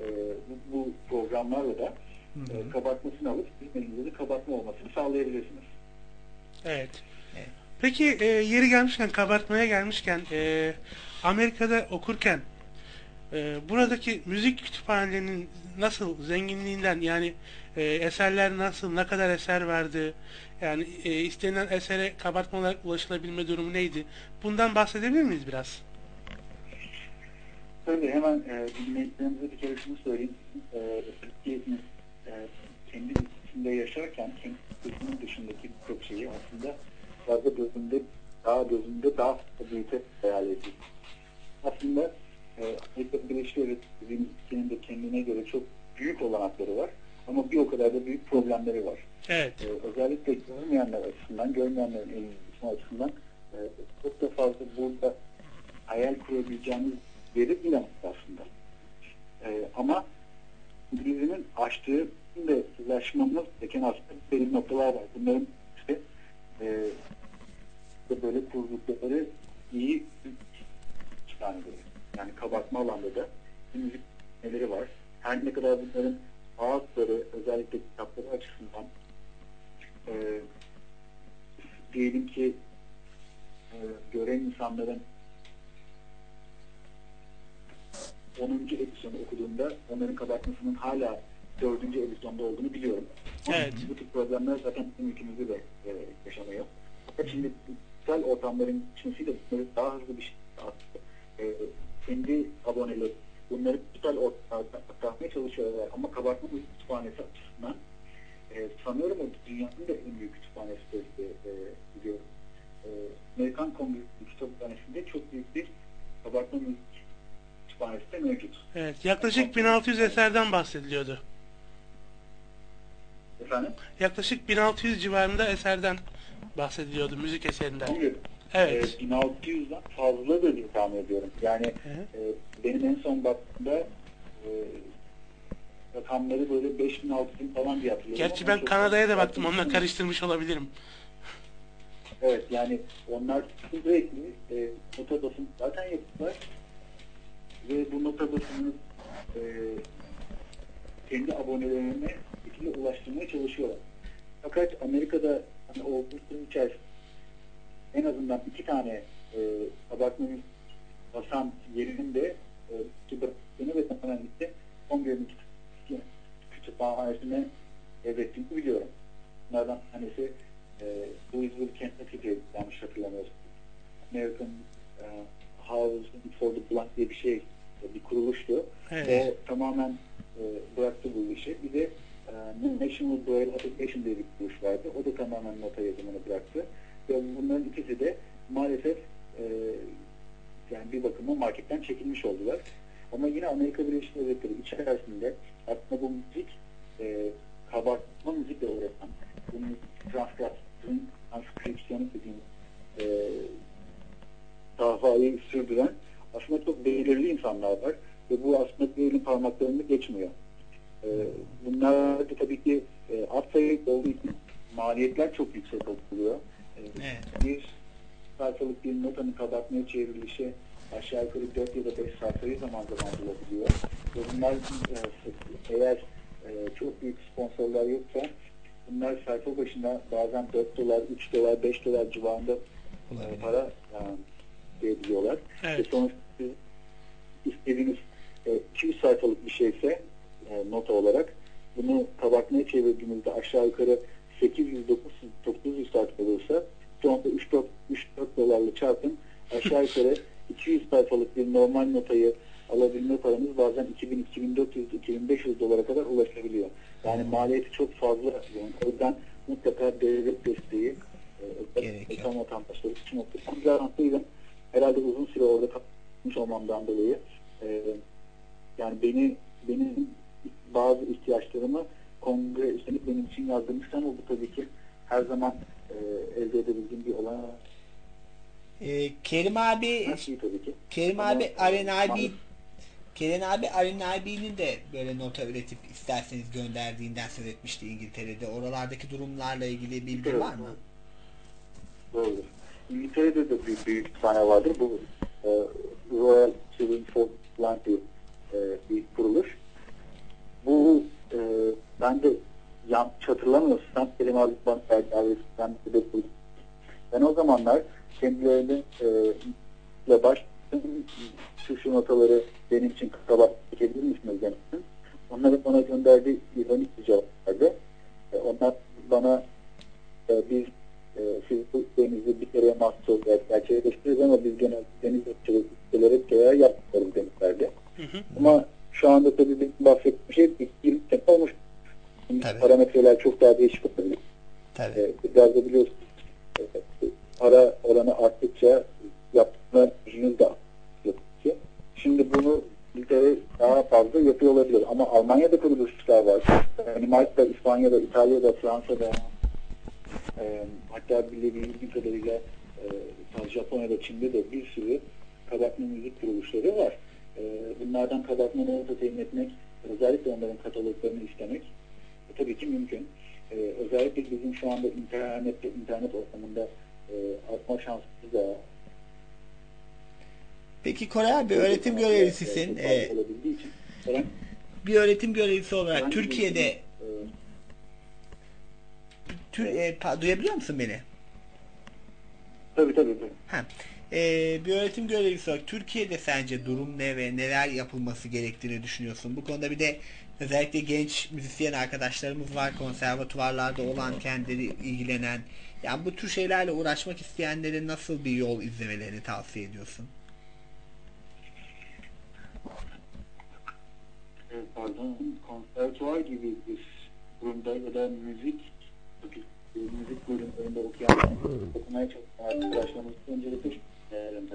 ortamlarla da e, kabartmasını alıp sizin elinizde de kabartma olmasını sağlayabilirsiniz. Evet. Peki e, yeri gelmişken, kabartmaya gelmişken, e, Amerika'da okurken e, buradaki müzik kütüphanelerinin nasıl zenginliğinden, yani e, eserler nasıl, ne kadar eser vardı, yani e, istenilen esere kabartma olarak ulaşılabilme durumu neydi? Bundan bahsedebilir miyiz biraz? Tabii hemen e, dinleyicilerimize bir kere şunu söyleyeyim. E, Türkiye'nin e, kendi içinde yaşarken kendi ülkesinin dışındaki birçok şeyi aslında fazla gözünde, daha gözünde daha büyüte hayal ediyor. Aslında e, Amerika Birleşik Devletleri'nin de kendine göre çok büyük olanakları var. Ama bir o kadar da büyük problemleri var. Evet. E, özellikle görmeyenler açısından, görmeyenlerin elini açısından e, çok da fazla burada hayal kurabileceğimiz yeri bilemez aslında. E, ama İngilizcenin açtığı ve ulaşmamız gereken aslında belirli noktalar var. Bunların işte e, böyle kurdukları iyi kütüphaneleri. Yani kabartma alanda da müzik neleri var. Her ne kadar bunların ağızları, özellikle kitapları açısından e, diyelim ki e, gören insanların onuncu edisyonu okuduğumda onların kabartmasının hala dördüncü edisyonda olduğunu biliyorum. Evet. Bu tip problemler zaten bizim ülkemizde de e, yaşanıyor. Fakat şimdi dijital ortamların içmesiyle bunları daha hızlı bir şekilde e, kendi aboneleri bunları dijital ortamda aktarmaya çalışıyorlar. Ama kabartma müzik kütüphanesi açısından e, sanıyorum o dünyanın da en büyük kütüphanesi de e, biliyorum. E, Amerikan Kongre Kütüphanesi'nde çok büyük bir kabartma müzik kütüphanesi de mevcut. Evet, yaklaşık bin altı yüz eserden bahsediliyordu. Efendim? Yaklaşık bin altı yüz civarında eserden bahsediliyordu, müzik eserinden. Evet. E, bin altı yüzden fazla da diye tahmin ediyorum. Yani e, benim en son baktığımda e, rakamları böyle beş bin altı bin falan diye hatırlıyorum. Gerçi ben Kanada'ya da baktım, onunla karıştırmış olabilirim. Evet, yani onlar sürekli e, nota basın zaten yapıyorlar ve bu nota basını e, kendi abonelerine şekilde ulaştırmaya çalışıyorlar. Fakat Amerika'da hani o bu içerisinde en azından iki tane e, kabartmanın basan yerinde e, bıraktığını ve tamamen gitti Kongre'nin kütüphanesine devrettiğini biliyorum. Bunlardan tanesi e, Louisville, Kentucky'de yanlış hatırlamıyorsun. American e, House for the Blind diye bir şey, e, bir kuruluştu. Evet. O tamamen e, bıraktı bu işi. Bir de e, National Braille Association diye bir kuruluş vardı. O da tamamen nota yazımını bıraktı. Ve bunların ikisi de maalesef e, yani bir bakıma marketten çekilmiş oldular. Ama yine Amerika Birleşik Devletleri içerisinde aslında bu müzik e, kabartma müzikle uğraşan, bunun transkripsiyonu, transkripsiyonu dediğimiz e, davayı sürdüren aslında çok belirli insanlar var ve bu aslında belirli parmaklarını geçmiyor. E, bunlar da tabii ki e, az sayı olduğu için maliyetler çok yüksek oluyor. E, evet. Bir sayfalık bir notanın kabartmaya çevrilişi aşağı yukarı dört ya da beş sayfayı zaman zaman bulabiliyor. Ve bunlar e, eğer e, çok büyük sponsorlar yoksa bunlar sayfa başına bazen dört dolar, üç dolar, beş dolar civarında e, para e, diyebiliyorlar. Evet. Ve sonuçta istediğiniz e, iki yüz sayfalık bir şeyse e, nota olarak bunu kabartmaya çevirdiğinizde aşağı yukarı sekiz yüz dokuz yüz sayfa olursa sonunda üç dört dolarla çarpın aşağı yukarı iki yüz sayfalık bir normal notayı alabilme paranız bazen iki bin iki bin dört yüz iki bin beş yüz dolara kadar ulaşabiliyor. Yani maliyeti çok fazla. Yani o yüzden mutlaka devlet desteği e, tam vatandaşları için mutlaka herhalde uzun süre orada kalmış olmamdan dolayı e, yani beni benim bazı ihtiyaçlarımı kongre üstelik benim için yazdırmışlar ama bu tabii ki her zaman e, elde edebildiğim bir olan. Ee, Kerim abi Kerim Ama, abi Aren abi maalesef. Kerim abi Aren abi'nin de böyle nota üretip isterseniz gönderdiğinden söz etmişti İngiltere'de. Oralardaki durumlarla ilgili bilgi Evet, var mı? Doğrudur. İngiltere'de de büyük büyük kütüphane vardır. Bu e, Royal Children's for Blind bir, e, bir kuruluş. Bu e, ben de yanlış hatırlamıyorsam Selim abi bana ben de ben o zamanlar kendilerine e, başladım şu şu notaları benim için kaba çekebilir misiniz demiştim. Onların bana gönderdiği ironik bir cevaplardı. E, onlar bana e, biz e, siz bu denizi bir kere mahsul gerçekleştiririz ama biz genelde deniz ırkçılıkları bir kere yapmıyoruz demişlerdi. Hı hı. Ama şu anda tabii bir bahsettiğim şey yirmi sene olmuş. Parametreler çok daha değişik olabilir. Tabii. E, biraz da biliyorsunuz e, para oranı arttıkça yapma gücünüz de artıyor. Şimdi bunu İngiltere daha fazla yapıyor olabilir. Ama Almanya'da kuruluşlar var. Danimarka'da, İspanya'da, İtalya'da, Fransa'da e, hatta bildiğim kadarıyla e, Japonya'da, Çin'de de bir sürü kabartma müzik kuruluşları var. E, bunlardan kabartma nota temin etmek, özellikle onların kataloglarını istemek e, tabii ki mümkün. E, özellikle bizim şu anda internette, internet ortamında e, artma şansımız da. Peki Koray bir öğretim görevlisisin. Ee, bir öğretim görevlisi olarak Türkiye'de tür, e, pa, duyabiliyor musun beni? Tabii tabii. Ha. Ee, bir öğretim görevlisi olarak Türkiye'de sence durum ne ve neler yapılması gerektiğini düşünüyorsun? Bu konuda bir de özellikle genç müzisyen arkadaşlarımız var, konservatuvarlarda olan, kendileri ilgilenen. Yani bu tür şeylerle uğraşmak isteyenlerin nasıl bir yol izlemelerini tavsiye ediyorsun? Pardon, konservatuvar gibi bir durumda ya da müzik müzik bölümlerinde okuyan okumaya çalışan arkadaşlarımız öncelikle tabii.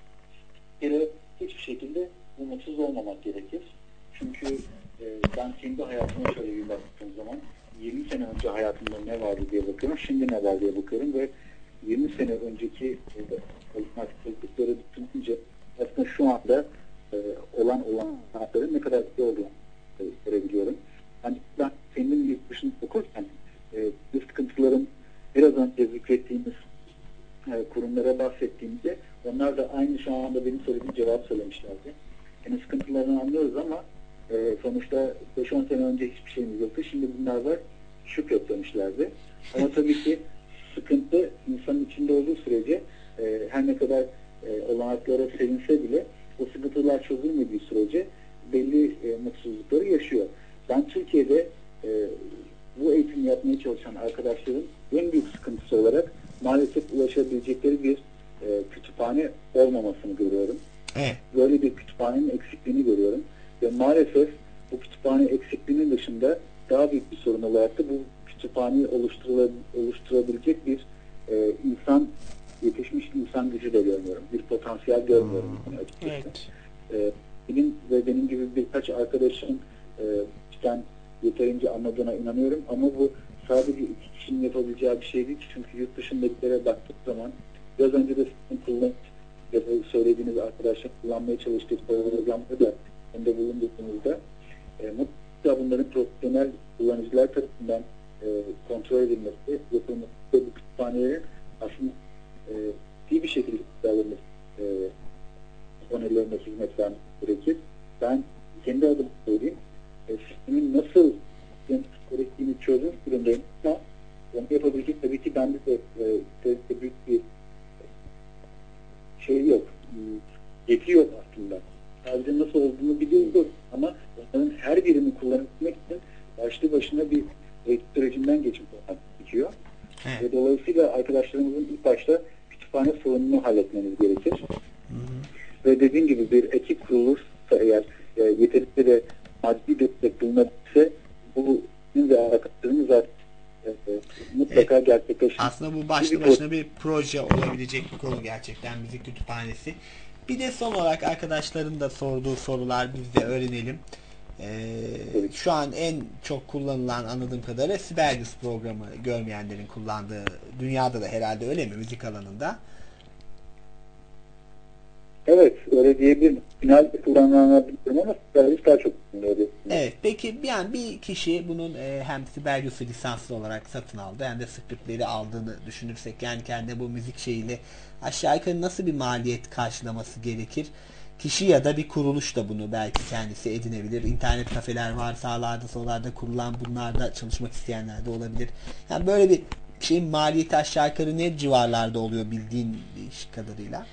Bir kere hiçbir şekilde umutsuz olmamak gerekir. Çünkü e, ben kendi hayatıma şöyle bir baktığım zaman yirmi sene önce hayatımda ne vardı diye bakıyorum, şimdi ne var diye bakıyorum ve yirmi sene önceki çalışmaları düşününce aslında şu anda e, olan olanakların ne kadar iyi olduğunu e, görebiliyorum. Yani ben kendim yurt dışında okurken e, bu sıkıntıların biraz önce zikrettiğimiz e, kurumlara bahsettiğimde onlar da aynı şu anda benim söylediğim cevap söylemişlerdi. Yani sıkıntılarını anlıyoruz ama e, sonuçta beş on sene önce hiçbir şeyimiz yoktu. Şimdi bunlar var, şükret demişlerdi. Ama tabii ki sıkıntı insanın içinde olduğu sürece e, her ne kadar e, olanaklara sevinse bile o sıkıntılar çözülmediği sürece belli e, mutsuzlukları yaşıyor. Ben Türkiye'de e, bu eğitimi yapmaya çalışan arkadaşların en büyük sıkıntısı olarak maalesef ulaşabilecekleri bir e, kütüphane olmamasını görüyorum. Evet. Böyle bir kütüphanenin eksikliğini görüyorum. Ve maalesef bu kütüphane eksikliğinin dışında daha büyük bir sorun olarak da bu kütüphaneyi oluşturabilecek bir e, insan, yetişmiş insan gücü de görmüyorum. Bir potansiyel görmüyorum. Hmm. Evet. E, benim ve benim gibi birkaç arkadaşım e, ben yeterince anladığına inanıyorum ama bu sadece iki kişinin yapabileceği bir şey değil. Çünkü yurt dışındakilere baktık zaman biraz önce de sizin kullanıp ya da söylediğiniz arkadaşlar kullanmaya çalıştığı programları da önde bulunduğunuzda e, mutlaka bunların profesyonel kullanıcılar tarafından e, kontrol edilmesi, yapılması ve bu kütüphanelerin aslında e, iyi bir şekilde kullanılması e, abonelerine hizmet vermesi gerekir. Ben kendi adıma söyleyeyim. E, sistemin nasıl gerektiğini çözüm durumdayım ama onu yapabilecek tabii ki bende de e, büyük bir şey yok. Yeti yok aslında. Sadece nasıl olduğunu biliyoruz ama onların her birini kullanabilmek için başlı başına bir eğitim sürecinden geçmek gerekiyor. Evet. Ve dolayısıyla arkadaşlarımızın ilk başta kütüphane sorununu halletmeniz gerekir. Hı hı. Ve dediğim gibi bir ekip kurulursa eğer e, yeterince de maddi destek bulunabilirse bu bizim de arkadaşlarımız zaten e, e, mutlaka evet. gerçekleşir. Aslında bu başlı başına bir proje olabilecek bir konu gerçekten müzik kütüphanesi. Bir de son olarak arkadaşların da sorduğu sorular biz de öğrenelim. Ee, evet. Şu an en çok kullanılan anladığım kadarıyla Sibelius programı görmeyenlerin kullandığı, dünyada da herhalde öyle mi müzik alanında? Evet, öyle diyebilirim. Finalde kullanılanlar bilmiyorum ama Sibelius daha çok kullanılıyor. Evet, peki yani bir kişi bunun e, hem Sibelius'u lisanslı olarak satın aldı hem de scriptleri aldığını düşünürsek yani kendi bu müzik şeyiyle aşağı yukarı nasıl bir maliyet karşılaması gerekir? kişi ya da bir kuruluş da bunu belki kendisi edinebilir. İnternet kafeler var, sağlarda sollarda kurulan, bunlarda çalışmak isteyenler de olabilir. Yani böyle bir şeyin maliyeti aşağı yukarı ne civarlarda oluyor bildiğin iş kadarıyla?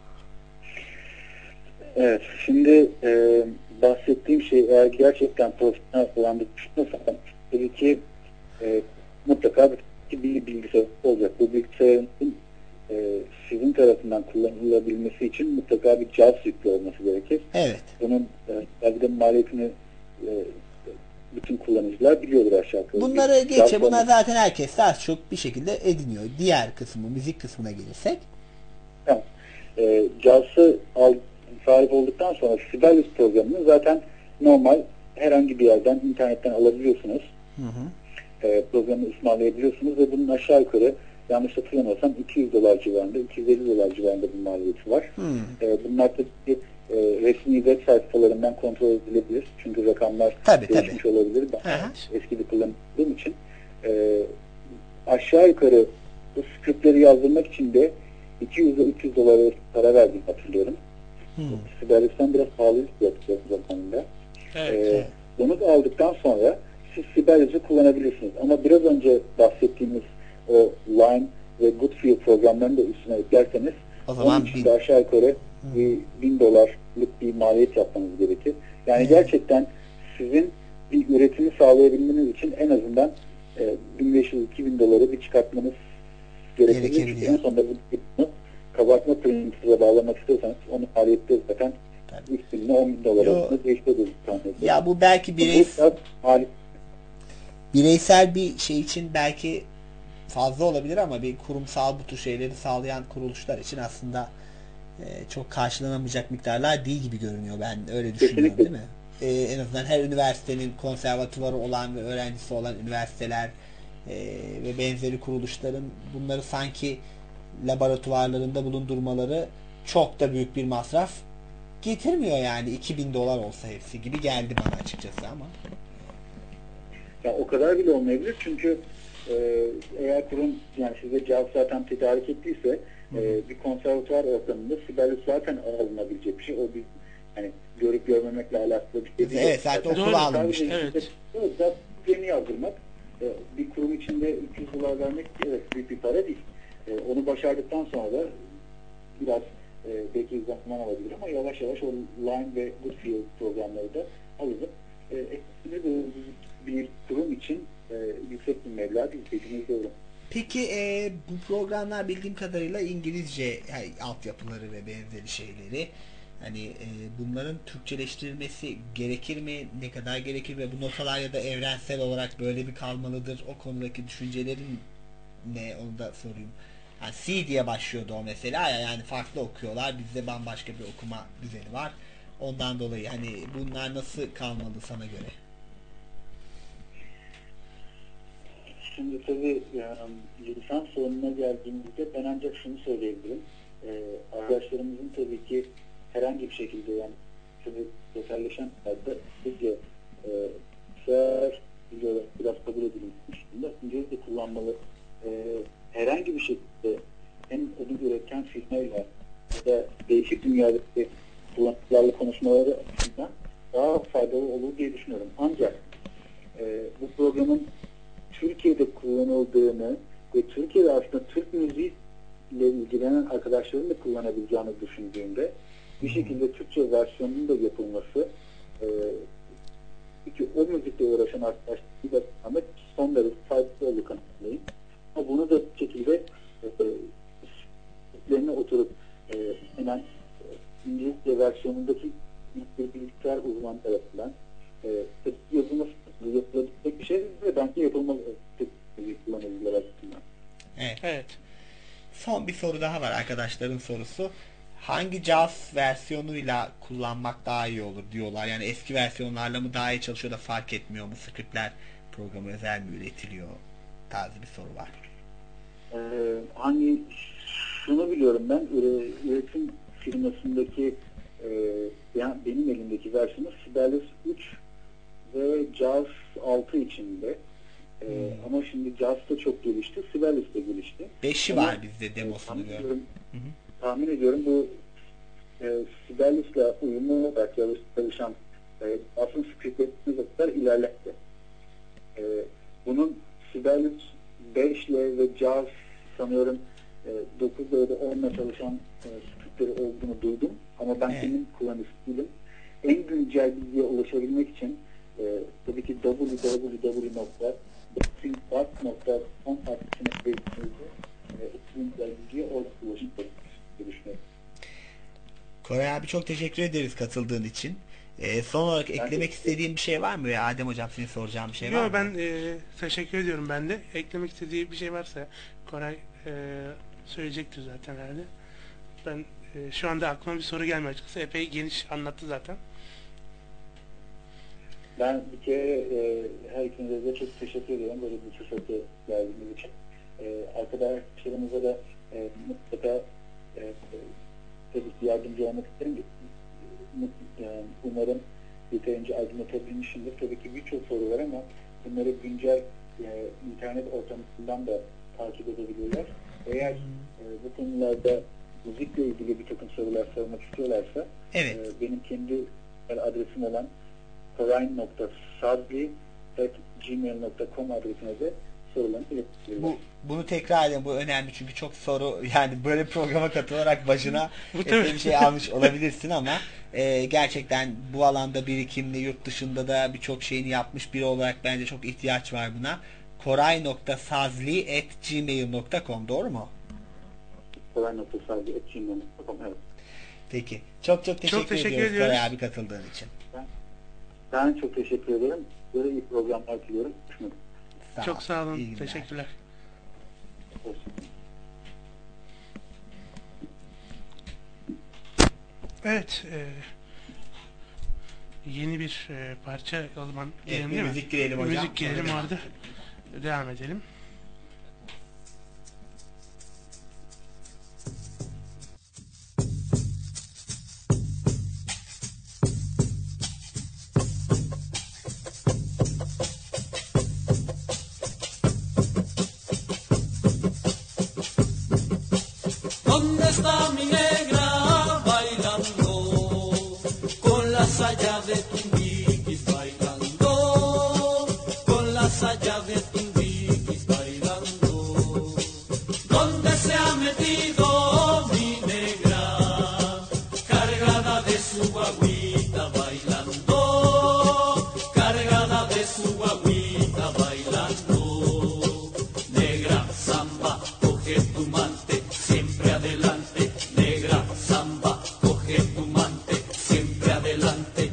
Evet, şimdi e, bahsettiğim şey eğer gerçekten profesyonel olan bir düşünüyorsan tabii ki e, mutlaka bir, bir bilgisayar olacak. Bu bilgisayarın e, sizin tarafından kullanılabilmesi için mutlaka bir cihaz yüklü olması gerekir. Evet. Bunun e, maliyetini e, bütün kullanıcılar biliyordur aşağı yukarı. Bunları geçe, buna zaten herkes az çok bir şekilde ediniyor. Diğer kısmı, müzik kısmına gelirsek. Tamam. E, cihazı al, sahip olduktan sonra Sibelius programını zaten normal herhangi bir yerden, internetten alabiliyorsunuz. Hı hı. E, programı ısmarlayabiliyorsunuz ve bunun aşağı yukarı yanlış hatırlamıyorsam iki yüz dolar civarında, iki yüz elli dolar civarında bir maliyeti var. Hmm. E, bunlar tabii e, resmi web sayfalarından kontrol edilebilir. Çünkü rakamlar tabii, değişmiş tabii. olabilir. Ben Aha. eski bir kullandığım için. E, aşağı yukarı bu scriptleri yazdırmak için de iki yüz ile üç yüz dolar para verdiğimi hatırlıyorum. Hmm. Sibelius'tan biraz pahalı yapıyor zamanında. Evet. E, bunu da aldıktan sonra siz Sibelius'u kullanabilirsiniz. Ama biraz önce bahsettiğimiz o Line ve Goodfield programlarını da üstüne eklerseniz o zaman onun için de aşağı yukarı bir bin dolarlık bir maliyet yapmanız gerekir. Yani hmm. gerçekten sizin bir üretimi sağlayabilmeniz için en azından e, bin beş yüz iki bin doları bir çıkartmanız gerekir. En sonunda bu kabartma printer'a bağlamak istiyorsanız onun maliyeti zaten üç bin ile on bin dolar arasında değişiyordur. Ya bu belki bireysel bireysel bir şey için belki fazla olabilir ama bir kurumsal bu tür şeyleri sağlayan kuruluşlar için aslında e, çok karşılanamayacak miktarlar değil gibi görünüyor. Ben öyle düşünüyorum. Kesinlikle. Değil mi? E, en azından her üniversitenin konservatuvarı olan ve öğrencisi olan üniversiteler e, ve benzeri kuruluşların bunları sanki laboratuvarlarında bulundurmaları çok da büyük bir masraf getirmiyor yani. iki bin dolar olsa hepsi gibi geldi bana açıkçası ama. Ya o kadar bile olmayabilir çünkü Ee, eğer kurum yani size cihaz zaten tedarik ettiyse e, bir konservatuvar ortamında Sibelius zaten alınabilecek bir şey. O bir hani görüp görmemekle alakalı bir şey değil. Evet zaten okula alınmıştı. Evet. Evet zaten yeni yazdırmak e, bir kurum içinde üç yüz dolar vermek evet büyük bir para değil. E, onu başardıktan sonra da biraz e, belki zaman alabilir ama yavaş yavaş o Line ve Goodfield programları da alınıp e, ekstremli bir kurum için e, yüksek bir meblağ değil. Doğru. Peki e, bu programlar bildiğim kadarıyla İngilizce yani, altyapıları ve benzeri şeyleri hani e, bunların Türkçeleştirilmesi gerekir mi? Ne kadar gerekir ve bu notalar ya da evrensel olarak böyle bir kalmalıdır? O konudaki düşüncelerin ne? Onu da sorayım. Yani C diye başlıyordu o mesela ya yani farklı okuyorlar. Bizde bambaşka bir okuma düzeni var. Ondan dolayı hani bunlar nasıl kalmalı sana göre? Şimdi tabii yani, lisans sorununa geldiğimizde ben ancak şunu söyleyebilirim. Ee, arkadaşlarımızın tabii ki herhangi bir şekilde yani tabii sosyalleşen halde sizce e, seher biraz kabul edilmiş durumda. İngilizce kullanmalı e, herhangi bir şekilde hem onu üreten firmayla ya da değişik dünyadaki kullanıcılarla konuşmaları açısından daha faydalı olur diye düşünüyorum. Ancak e, bu programın Türkiye'de kullanıldığını ve Türkiye'de aslında Türk müziği ile ilgilenen arkadaşların da kullanabileceğini düşündüğümde bir şekilde Türkçe versiyonunun da yapılması e, çünkü o müzikle uğraşan arkadaşlarla da ama son derece faydalı olduğu kanıtlayayım. Ama bunu da bir şekilde e, üzerine oturup e, hemen e, İngilizce versiyonundaki bir bilgisayar uzman tarafından e, yazılması yapılabilecek bir şey ve bence yapılmalı kullanıcılar açısından. Evet. evet. Son bir soru daha var arkadaşların sorusu. Hangi caz versiyonuyla kullanmak daha iyi olur diyorlar. Yani eski versiyonlarla mı daha iyi çalışıyor da fark etmiyor mu? Scriptler programı özel mi üretiliyor? Tarzı bir soru var. Ee, hangi şunu biliyorum ben üretim firmasındaki e, yani benim elimdeki versiyonu Sibelius üç ve Jazz altı içinde. Ee, hmm. Ama şimdi Jazz da çok gelişti. Sibelius da gelişti. beşi var bizde demosunu görüyorum. Tahmin ediyorum bu e, Sibelius'la uyumlu olarak çalışan e, aslında skriptlerimiz o kadar ilerletti. E, bunun Sibelius beş ile ve Jazz sanıyorum e, dokuz ile on ile çalışan e, skriptleri olduğunu duydum. Ama ben Evet. kendim kullanıcı değilim. En güncel bilgiye ulaşabilmek için e, tabii ki double-u double-u double-u nokta synthbot nokta com adresine belirtildi. E, en güncel bilgiye orada ulaşabilirsiniz diye düşünüyorum. Koray abi çok teşekkür ederiz katıldığın için. Ee, son olarak eklemek istediğin bir şey var mı? Ya Adem hocam senin soracağın bir şey var Yok mı? ben e, teşekkür ediyorum ben de. Eklemek istediği bir şey varsa Koray e, söyleyecektir zaten herhalde. Ben e, şu anda aklıma bir soru gelmiyor açıkçası. Epey geniş anlattı zaten. Ben bir kere e, her ikinize de çok teşekkür ediyorum böyle bir fırsatı verdiğiniz için. E, arkadaşlarımıza da e, mutlaka e, e, tabii ki yardımcı olmak isterim. E, umarım yeterince aydınlatabilmişimdir. Tabii ki birçok soru var ama bunları güncel e, internet ortamından da takip edebilirler. Eğer e, bu konularda müzikle ilgili bir takım sorular sormak istiyorlarsa Evet. e, benim kendi adresim olan koray nokta sadli at gmail nokta com adresine de sorularını iletebilirler. Bu, bunu tekrar edin. Bu önemli çünkü çok soru yani böyle bir programa katılarak başına Bu epey tabii. bir şey almış olabilirsin ama e, gerçekten bu alanda birikimli, yurt dışında da birçok şeyini yapmış biri olarak bence çok ihtiyaç var buna. koray nokta sazli at gmail nokta com doğru mu? koray nokta sadli at gmail nokta com evet. Peki. Çok çok teşekkür, Çok teşekkür ediyoruz ediyoruz. Koray abi katıldığın için. Ben çok teşekkür ederim. Böyle iyi programlar diliyorum. Görüşmek üzere. Sağ Çok ol. sağ olun. İyi günler. Teşekkürler. Hoşçakalın. Evet. E, yeni bir e, parça o zaman Evet, girelim bir değil mi? müzik girelim hocam. Müzik girelim Sonra orada. Devam edelim. ¿Dónde está mi negra bailando con la saya de Tumbiquis bailando con la saya de Tumbiquis bailando? ¿Dónde se ha metido mi negra cargada de su guaguita bailando cargada de su guaguita bailando? Negra samba coge tu mante siempre adelante, negra samba, coge tu mante, siempre adelante.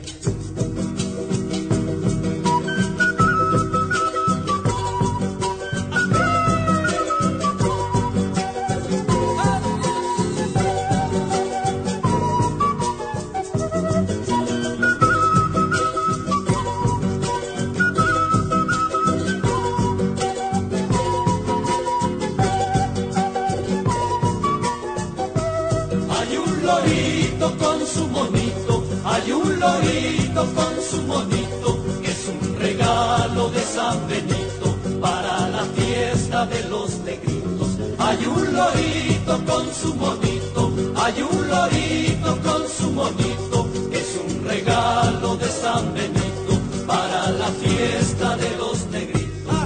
Hay un lorito con su monito, hay un lorito con su monito, que es un regalo de San Benito para la fiesta de los negritos. Hay un lorito con su monito, hay un lorito con su monito, que es un regalo de San Benito para la fiesta de los negritos.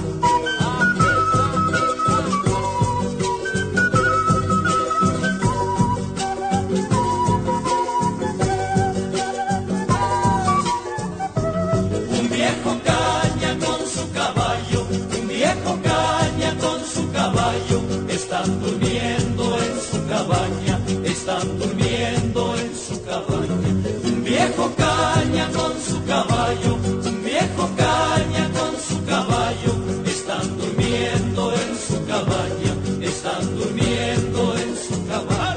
Un viejo caña con su caballo, un viejo caña con su caballo, están durmiendo en su cabaña, están durmiendo en su cabaña. Un viejo caña con su caballo, un viejo caña con su caballo, están durmiendo en su cabaña, están durmiendo en su cabaña.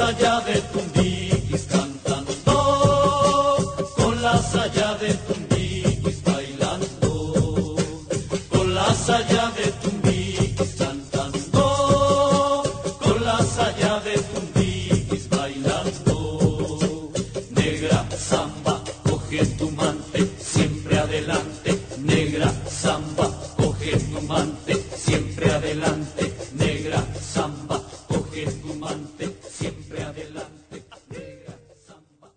allá de Tumbiquis cantando, con las allá de Tumbiquis bailando, con las allá de Tumbiquis cantando, con las allá de Tumbiquis bailando. Negra samba, coge tu mante, siempre adelante. Negra samba, coge tu mante, siempre adelante. Negra samba, coge tu mante, siempre adelante. Negra samba,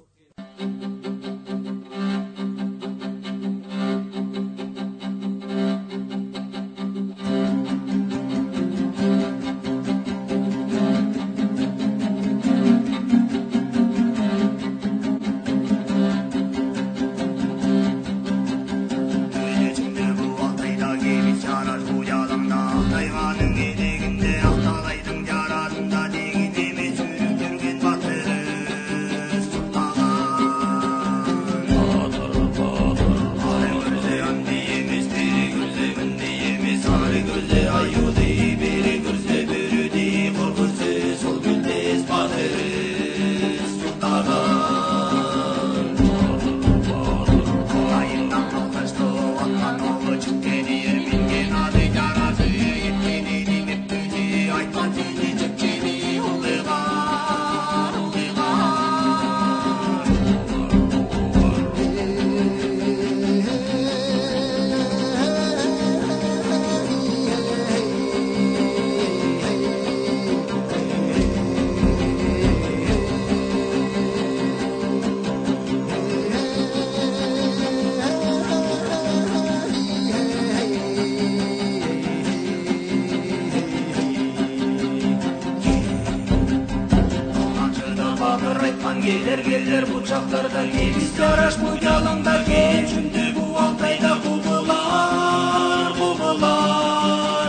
Gelir gelir bucaklarda Biz yaraş bu yalanda Geçindi bu altayda kubular Kubular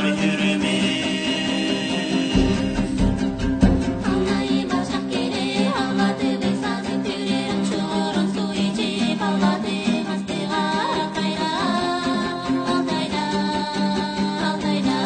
yürümüş Anlayı başak geri Ağladı ve sazı türe Uçurum su içip Ağladı mastığa Altayda Altayda Altayda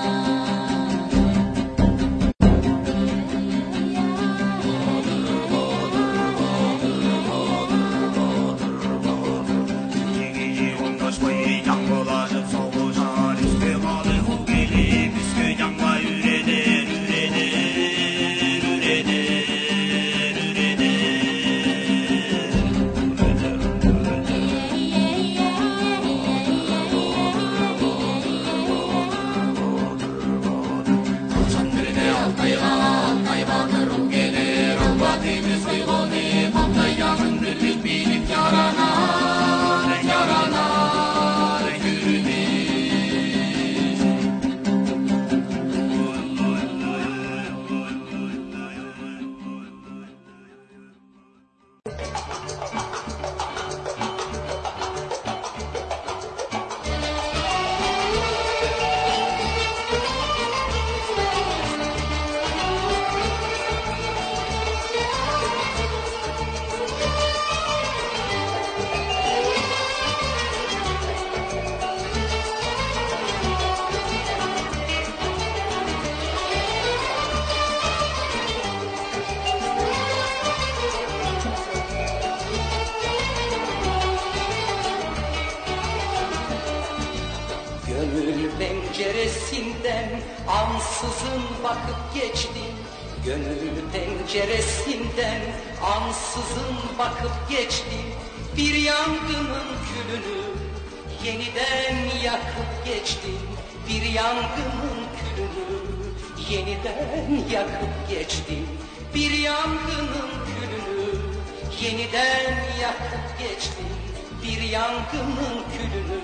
penceresinden ansızın bakıp geçtim. Gönül penceresinden ansızın bakıp geçtim. Bir yangının külünü yeniden yakıp geçtim. Bir yangının külünü yeniden yakıp geçtim. Bir yangının külünü yeniden yakıp geçtim. Bir yangının külünü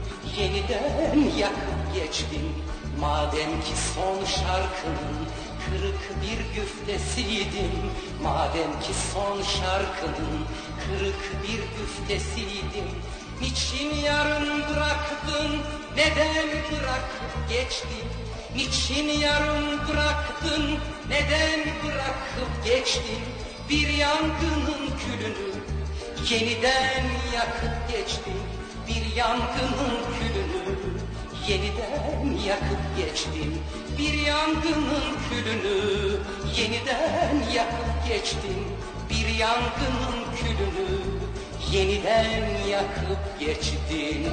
yeniden yakıp geçtim. Madem ki son şarkının kırık bir güftesiydim. Madem ki son şarkının kırık bir güftesiydim. Niçin yarın bıraktın, neden bırakıp geçtin? Niçin yarın bıraktın, neden bırakıp geçtin? Bir yangının külünü yeniden yakıp geçtim. Bir yangının külünü yeniden yakıp geçtim. Bir yangının külünü yeniden yakıp geçtim. Bir yangının külünü yeniden yakıp geçtim.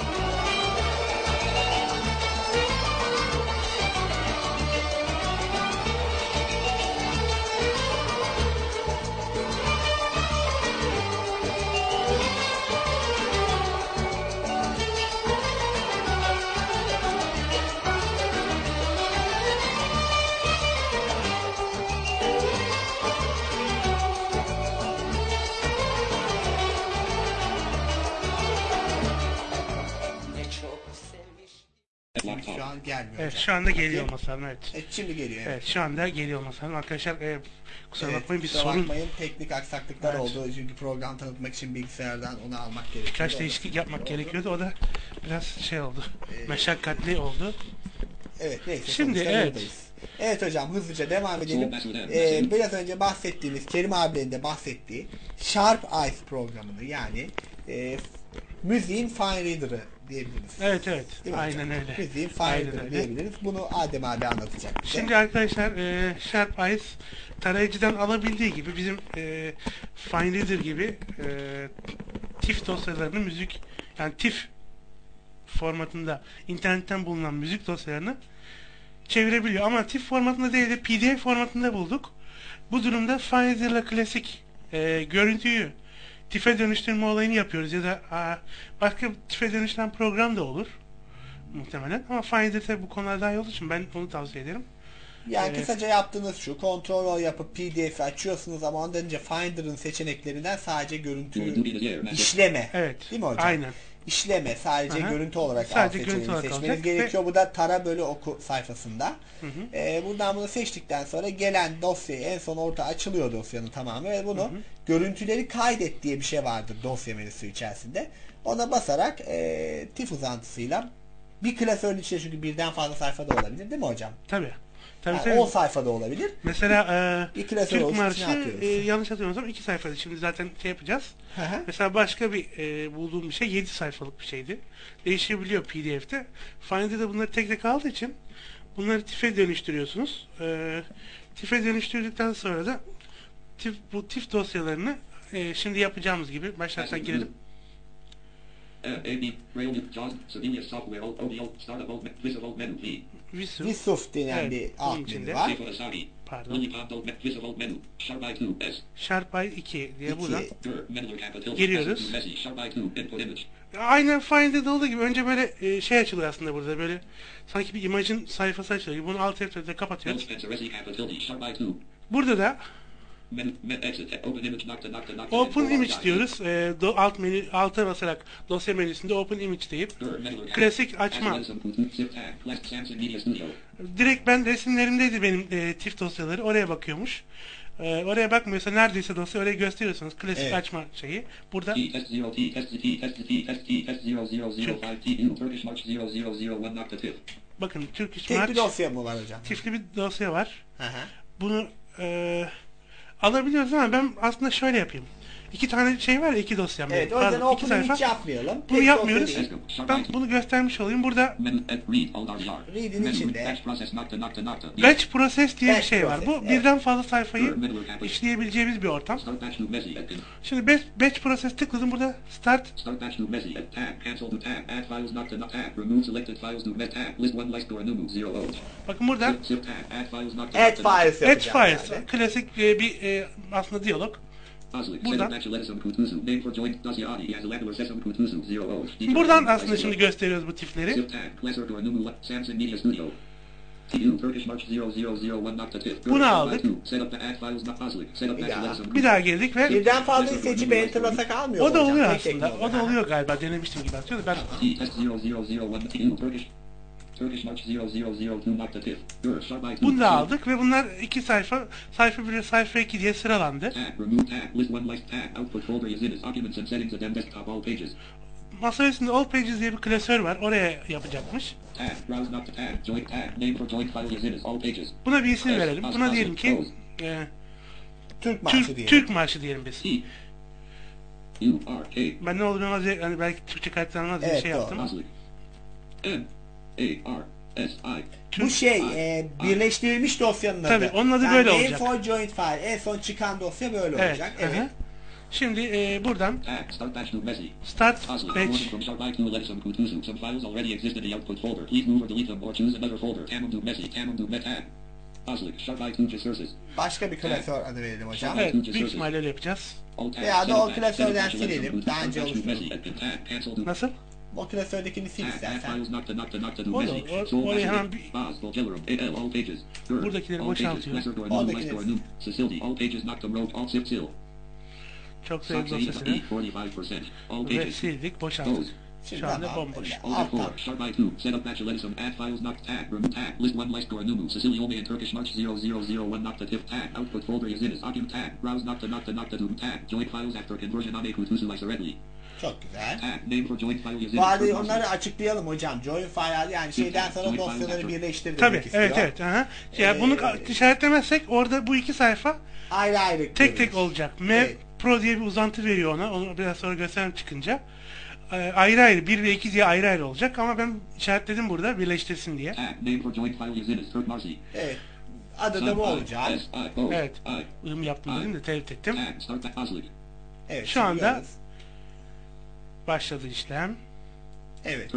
Şu an gelmiyor. Evet, şu anda geliyor olması lazım. Evet. Evet, şimdi geliyor. Evet, evet şu anda geliyor olması lazım. Arkadaşlar e, kusura evet, bakmayın bir kusura sorun. bakmayın, teknik aksaklıklar Evet. oldu. Çünkü program tanıtmak için bilgisayardan onu almak gerekiyordu. Birkaç değişiklik yapmak gerekiyordu. O da biraz şey oldu. Ee, meşakkatli oldu. Evet, neyse. Şimdi evet. Buradayız. Evet hocam, hızlıca devam edelim. Ee, biraz önce bahsettiğimiz, Kerim abilerin de bahsettiği Sharp Eyes programını, yani e, müziğin Fine Reader'ı diyebiliriz. Evet evet. Değil mi Aynen hocam? öyle. Müziğin Fine Aynen Reader'ı öyle. diyebiliriz. Bunu Adem abi anlatacak bize. Şimdi arkadaşlar e, Sharp Eyes tarayıcıdan alabildiği gibi bizim e, Fine Reader gibi e, TIFF dosyalarını müzik, yani TIFF formatında internetten bulunan müzik dosyalarını çevirebiliyor. Ama TIFF formatında değil de P D F formatında bulduk. Bu durumda Fine Reader'la klasik e, görüntüyü TIFF'e dönüştürme olayını yapıyoruz. Ya da a, başka TIFF'e dönüştüren program da olur muhtemelen. Ama Fine Reader tabi bu konularda daha iyi olduğu için ben onu tavsiye ederim. Yani ee, kısaca yaptığınız şu: Ctrl yapıp P D F'i açıyorsunuz ama ondan önce Finder'ın seçeneklerinden sadece görüntüyü işleme. Evet. Değil mi hocam? Aynen. İşleme, sadece Aha. görüntü olarak sadece alt görüntü seçeneğini olarak seçmeniz alacak gerekiyor. ve... Bu da tara bölü oku sayfasında. Hı hı. Ee, buradan bunu seçtikten sonra gelen dosyayı, en son orta açılıyor dosyanın tamamı ve bunu, hı hı, görüntüleri kaydet diye bir şey vardır dosya menüsü içerisinde. Ona basarak e, TIFF uzantısıyla bir klasörün içinde, çünkü birden fazla sayfada olabilir değil mi hocam? Tabii. Tabii, yani tabii. on sayfada olabilir. Mesela e, Türk Marşı e, yanlış hatırlamıyorsam iki sayfada. Şimdi zaten şey yapacağız. Mesela başka bir e, bulduğum bir şey yedi sayfalık bir şeydi. Değişebiliyor P D F'te. Fine'de de bunları tek tek aldığı için bunları TIFF'e dönüştürüyorsunuz. E, TIFF'e dönüştürdükten sonra da TIFF, bu TIFF dosyalarını e, şimdi yapacağımız gibi başlarsak girelim. Visuf denen bir alt menü var. Pardon. Sharp Eye iki diye buradan giriyoruz. Aynen Fine'de olduğu gibi önce böyle e, şey açılıyor aslında burada, böyle sanki bir imajın sayfası açılıyor. Bunu alt F'de kapatıyoruz. Burada da Open Image diyoruz. E, do, alt menü, alta basarak dosya menüsünde Open Image deyip klasik açma. Direkt ben resimlerimdeydi benim e, TIFF dosyaları. Oraya bakıyormuş. E, oraya bakmıyorsa neredeyse dosya oraya gösteriyorsunuz. Klasik evet. açma şeyi. Burada bakın Turkish March. Tek bir dosya mı var hocam? TIFF'li bir dosya var. Hı hı. Bunu e, alabiliyoruz ama ben aslında şöyle yapayım. İki tane şey var ya, iki dosyam. Evet, o yüzden Open Image yapmayalım. Bunu Tek yapmıyoruz. Ben bunu göstermiş olayım. Burada Read'in içinde Batch Process diye bir şey var. Bu evet. birden fazla sayfayı işleyebileceğimiz bir ortam. Şimdi Batch, batch Process tıkladım. Burada Start. Bakın burada Add Files Add Files. Yani. Klasik bir e, aslında diyalog. Buradan, buradan aslında şimdi gösteriyoruz bu tifleri. Bunu aldık. Bir daha, bir daha girdik ve birden fazla seçip enter'lasa kalmıyor. O da oluyor aslında. O da oluyor galiba. Denemiştim gibi atıyordu. Ben bunu da aldık ve bunlar iki sayfa, sayfa bir, sayfa iki diye sıralandı. Masa üstünde All Pages diye bir klasör var. Oraya yapacakmış. Buna bir isim verelim. Buna diyelim ki e, Türk Marşı Türk, diyelim. Türk Marşı diyelim biz. Ben ne olur olmaz, hani belki Türkçe kayıtlanmaz diye evet, şey yaptım. Bu şey e, birleştirilmiş dosyanın adı. Tabii, onun adı yani böyle aim olacak. for joint file. En son çıkan dosya böyle Evet, olacak. hı hı. Evet. Şimdi e, buradan Start batch new message. Start Puzzle. batch. Warning from Sharp I two let some Kutuzu. Some files already exist in the output folder. Please move or delete them or choose another folder. Tamam new message. Tamam new met tab. Puzzle. Sharp I two resources. Başka bir klasör adı verelim hocam. Evet, büyük ihtimalle öyle yapacağız. Veya da o klasörden silelim. Daha önce oluşturalım. Nasıl? O klasördekini sil istersen. Olur, or orayı hemen bir... Buradakileri boşaltıyoruz. Oradakileri. Çok sevdik dosyasını. Ve sildik, boşalttık. Şu anda bomboş. Alttan. Setup batch eleven add files knocked tab remove tab list one list or numu Sicily only in Turkish March zero zero zero one nokta tip tab output folder is in is occum tab browse nokta nokta nokta doom tab joint files after conversion on a kutusu isoredly. Çok güzel. Tab name for joint file is in. Bu arada onları açıklayalım hocam. Join file yani şeyden sonra dosyaları birleştir demek Tabii, istiyor. evet evet. Aha. Ya ee, bunu işaretlemezsek orada bu iki sayfa ayrı ayrı tek tek olacak. Mev evet. Pro diye bir uzantı veriyor ona. Onu biraz sonra göstereyim çıkınca. Ayrı ayrı, bir ve iki diye ayrı ayrı olacak ama ben işaretledim burada birleştirsin diye. Evet. Adı da bu olacak. Evet. Uyum yaptım dedim de teyit ettim. Evet. Şu anda başladı işlem. Evet.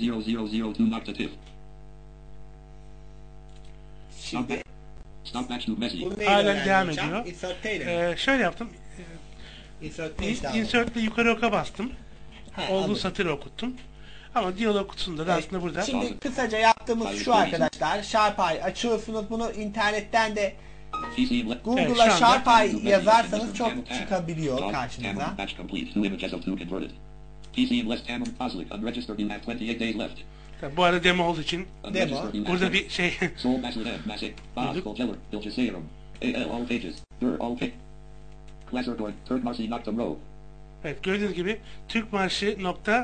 Şimdi halen devam ediyor. Ee, şöyle yaptım. Insert ile yukarı oka bastım. Ha, olduğu anladım. satırı okuttum. Ama diyalog kutusunda da evet, aslında burada. Şimdi kısaca yaptığımız şu arkadaşlar. SharpEye açıyorsunuz. Bunu internetten de Google'a evet, SharpEye yazarsanız çok çıkabiliyor karşınıza. Bu arada demo olduğu için demo. Burada bir şey evet, gördüğünüz gibi Türk Marşı nokta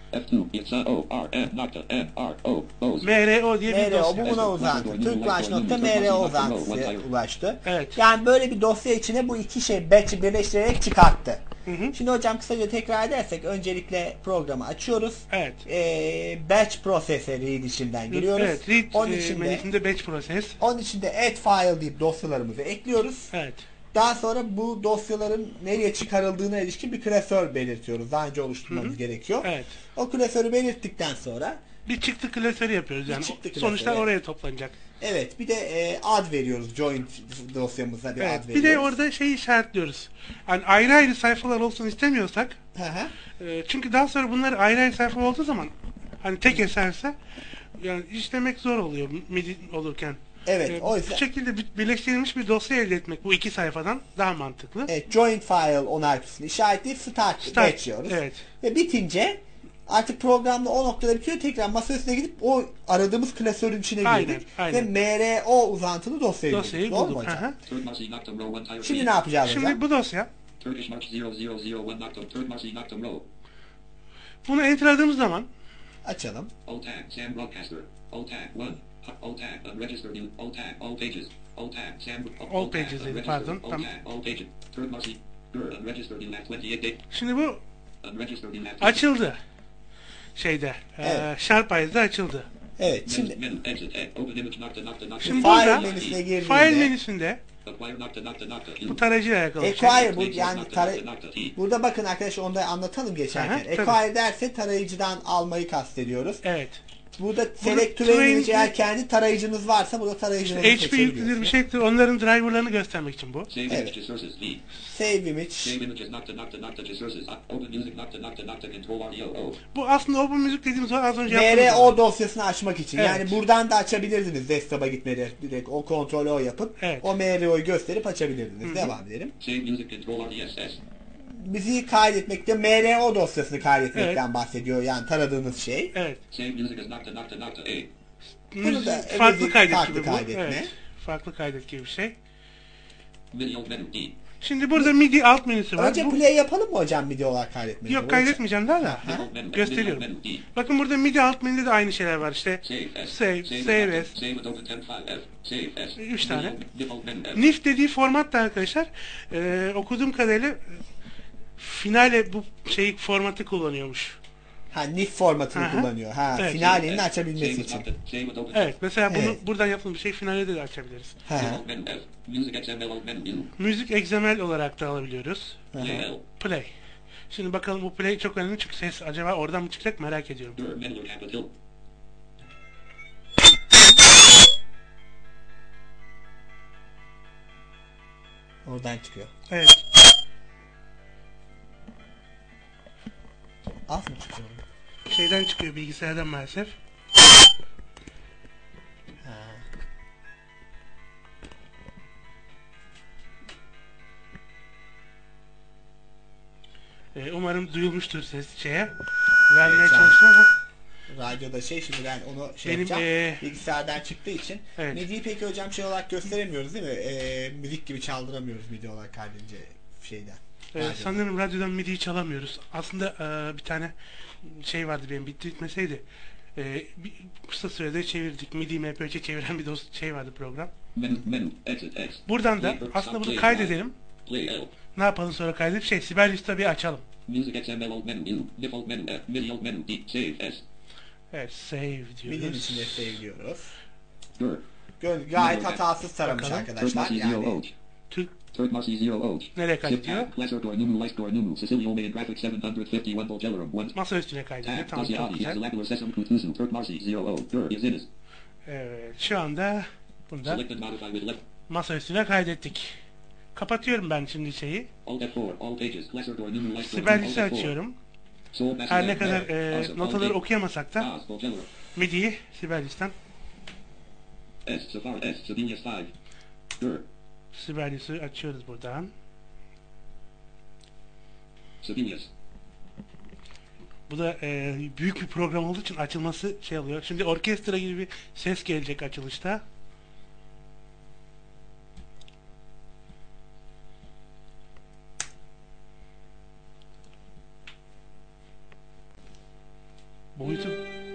M R O diye bir dosya. Bu buna uzantı. Türk Marşı nokta M R O uzantısına ulaştı. Evet. Yani böyle bir dosya içine bu iki şey batch'i birleştirerek çıkarttı. Hı hı. Şimdi hocam kısaca tekrar edersek öncelikle programı açıyoruz. Evet. Ee, batch process'e read içinden giriyoruz. Evet, read onun içinde, menüsünde batch process. Onun içinde add file deyip dosyalarımızı ekliyoruz. Evet. Daha sonra bu dosyaların nereye çıkarıldığına ilişkin bir klasör belirtiyoruz. Daha önce oluşturmamız Hı-hı. gerekiyor. Evet. O klasörü belirttikten sonra bir çıktı klasörü yapıyoruz yani. Sonuçlar oraya toplanacak. Evet. Bir de e, ad veriyoruz joint dosyamıza bir evet, ad veriyoruz. Bir de orada şeyi işaretliyoruz. Yani ayrı ayrı sayfalar olsun istemiyorsak. Hı-hı. E, çünkü daha sonra bunlar ayrı ayrı sayfa olduğu zaman hani tek eserse yani işlemek zor oluyor midi olurken. Evet, ee, o yüzden bu şekilde birleştirilmiş bir dosya elde etmek bu iki sayfadan daha mantıklı. Evet, joint file onartısını işaretleyip start, start geçiyoruz. Evet. Ve bitince artık programda o noktada bitiyor. Tekrar masa üstüne gidip o aradığımız klasörün içine aynen, girdik. Aynen. Ve M R O uzantılı dosyayı, dosyayı bulduk. bulduk. Aha. Şimdi ne yapacağız Şimdi hocam? bu dosya. Bunu enterladığımız zaman açalım. All pages dedi, pardon. Tamam. Şimdi bu açıldı. Şeyde. Evet. E, SharpEye'de açıldı. Evet. Şimdi Şimdi burada file menüsüne girdiğinde file menüsünde bu tarayıcıyla alakalı. Acquire bu yani taray burada bakın arkadaşlar onu da anlatalım geçerken. Aha, Acquire derse tarayıcıdan almayı kastediyoruz. Evet. Burada select to image eğer kendi tarayıcınız varsa burada tarayıcınızı işte H P yüklüdür bir şeydir. Onların driverlarını göstermek için bu. Evet. Save image. Bu aslında Open Music dediğimiz az önce M R O dosyasını açmak için. Evet. Yani buradan da açabilirdiniz desktop'a gitmedi. Direkt o kontrolü o yapıp evet. o M R O'yu gösterip açabilirdiniz. Hı-hı. Devam edelim. Müziği kaydetmekte M R O dosyasını kaydetmekten evet. bahsediyor. Yani taradığınız şey. Evet. Bunu da farklı kaydet farklı gibi kaydetme. Bu. Evet. Farklı kaydet gibi bir şey. Şimdi burada MIDI alt menüsü var. Önce play yapalım mı hocam MIDI olarak kaydetmeyi? Yok kaydetmeyeceğim daha da. Gösteriyorum. Bakın burada MIDI alt menüde de aynı şeyler var işte. Save, Save As. Üç tane. N I F dediği format da arkadaşlar e, okuduğum kadarıyla finale bu şeyi formatı kullanıyormuş. Ha, N I F formatını Aha. kullanıyor. Ha, Evet. finalini açabilmesi için. Evet, mesela bunu Evet. buradan yapılan bir şey finalde de açabiliriz. Hı hı. Müzik X M L olarak da alabiliyoruz. Hı hı. Play. Şimdi bakalım bu play çok önemli çünkü ses acaba oradan mı çıkacak merak ediyorum. Oradan çıkıyor. Evet. Az mı çıkıyor? Şeyden çıkıyor, bilgisayardan maalesef. Ha. Ee, umarım duyulmuştur ses şeye. Vermeye Evet, çalıştım ama radyoda şey, şimdi ben onu şey Benim, yapacağım. ee, Bilgisayardan çıktığı için. Evet. Midi'yi peki hocam şey olarak gösteremiyoruz değil mi? Ee, müzik gibi çaldıramıyoruz midi olarak kaydedince şeyden. Ee, Radyodan. sanırım radyodan midiyi çalamıyoruz. Aslında e, bir tane şey vardı benim bitti bitmeseydi. E, bir, kısa sürede çevirdik. Midi M P üç'e çeviren bir dost şey vardı program. Buradan da aslında bunu kaydedelim. Ne yapalım sonra kaydedip şey Sibelius'ta bir açalım. Evet, save Mid'in diyoruz. içinde save diyoruz. Gö- gayet hatasız taramış Bakalım. arkadaşlar. Yani Türk Turk Marcy zero old. nereye kaydediyor? Lesser door numu light door numu Sicily Omean graphic seven fifty one Bulgarum one. Masa üstüne kaydediyor. Tamam, çok Asiati güzel. has Labular Sesam Kutusu Turk Marcy zero old. Dur is in it. Evet, şu anda bunda Selected modify with left. masa üstüne kaydettik. Kapatıyorum ben şimdi şeyi. Alt F four all pages. Lesser door numu light door Sibelius'u Alt F four. açıyorum. Soul Her ne Master kadar Master. e, Awesome. notaları All okuyamasak da pages. Bulgarum. midiyi Sibelius'tan S Safari S Sabinius five. Dur. Sibelius'u açıyoruz buradan. Sabinius. Bu da e, büyük bir program olduğu için açılması şey oluyor. Şimdi orkestra gibi bir ses gelecek açılışta. Boyutu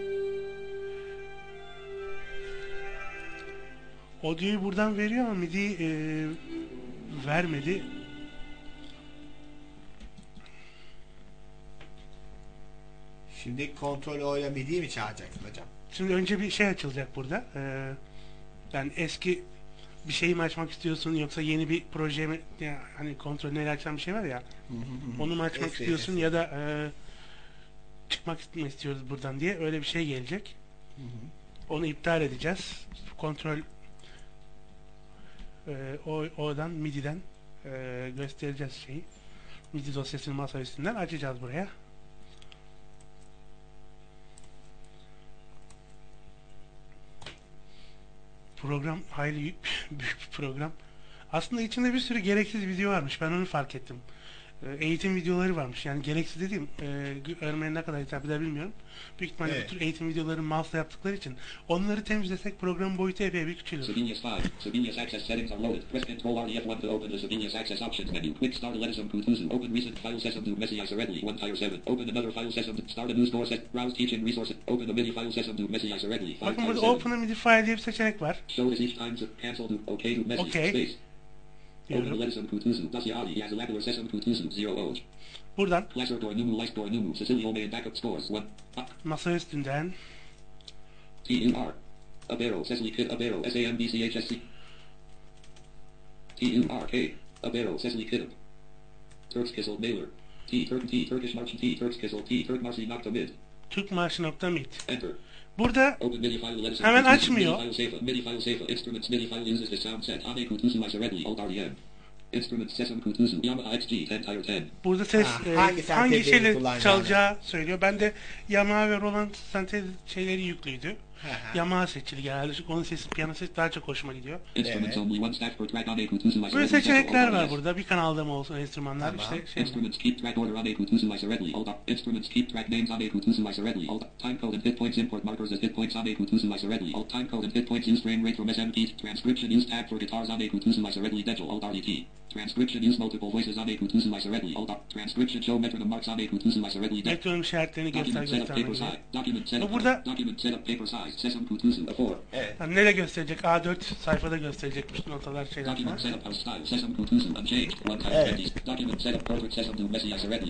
audio'yu buradan veriyor ama midi e, vermedi. şimdi kontrol O ile midiyi mi çağıracaksın hocam? Şimdi önce bir şey açılacak burada. Ee, yani eski bir şeyi mi açmak istiyorsun yoksa yeni bir proje mi? Yani hani kontrolünü açan bir şey var ya. Onu mu açmak Eski, istiyorsun eski. ya da e, çıkmak mı istiyoruz buradan diye öyle bir şey gelecek. Onu iptal edeceğiz. Kontrol e, o oradan mididen e, göstereceğiz şeyi. Midi dosyasını masa üstünden açacağız buraya. Program hayli büyük bir program. Aslında içinde bir sürü gereksiz video varmış. Ben onu fark ettim. E, eğitim videoları varmış. Yani gereksiz dediğim e, öğrenmeye ne kadar hitap eder bilmiyorum. Büyük ihtimalle Evet. bu tür eğitim videoları mouse'la yaptıkları için onları temizlesek programın boyutu epey bir küçülür. Sabinius five. Sabinius access settings are loaded. Press Ctrl R E F one to open the Sabinius access options menu. Quick start Letisum Kutuzu. Open recent file system to Messi Isoredli. One tire seven. Open another file system to start a new store set. Browse teaching resources. Open a mini file system to Messi Isoredli. Five Bakın tire burada seven. Open a MIDI file diye bir seçenek var. Show is each time to cancel to OK to Messi. Okay. Space. Open Diyorum. Letisum Kutuzu. Dasiati has Labular Sesam Kutuzu. Zero old. Buradan Lesser door numu light door numu Sicily Omean backup scores. One. Up. masa üstünden T U R. Abero, Cecily Kid, Abero, S A M B C H S C. T U R K. Abero, Cecily Kid. Turks Kissel Mailer. T Turk T Turkish March T Turks Kissel T Turk Marcy Nokta Mid. Türk Marşı nokta mid. Enter. Burada Open MIDI file Letis. hemen açmıyor. MIDI file safe. MIDI file safe. Instruments MIDI file uses the sound set. Ane Kutusu Isoredli. Alt R E M. Instruments Sesam Kutusu. Yamaha X G ten tire ten. Burada ses Ha, e, hangi hangi, sentezleri şeyle kullanacağını. çalacağı söylüyor. Ben de Yamaha ve Roland sentez şeyleri yüklüydü. hı. Yamaha seçili genelde. Çünkü onun sesi, piyano sesi daha çok hoşuma gidiyor. Instruments only one stack per track. Ane Kutusu Böyle Isoredli. seçenekler var Alt R E S. burada. Bir kanalda mı olsun enstrümanlar Tamam. işte şey. Instruments keep track order Ane Kutusu Isoredli. Alt Instruments keep track names Ane Kutusu Isoredli. Alt time code and hit points import markers as hit points Ane Kutusu Isoredli. Alt time code and hit points use frame rate from S M P. Transcription use tab for guitars Ane Kutusu Isoredli. Degel Alt R E T. Transcription use multiple voices Ane Kutusu Isoredli. Alt Transcription show metronome marks Ane Kutusu Isoredli. Degel. Metronom işaretlerini göster Document setup paper göstermek. size. Document setup. Bu burada- Document setup paper size. Sesam Kutusu A four. Evet. Yani nereye gösterecek? A dört sayfada gösterecekmiş notalar şeyler Document falan. setup house style. Sesam Kutusu unchanged. One time Evet. twenty. Document setup portrait Sesam to Messi Isoredli.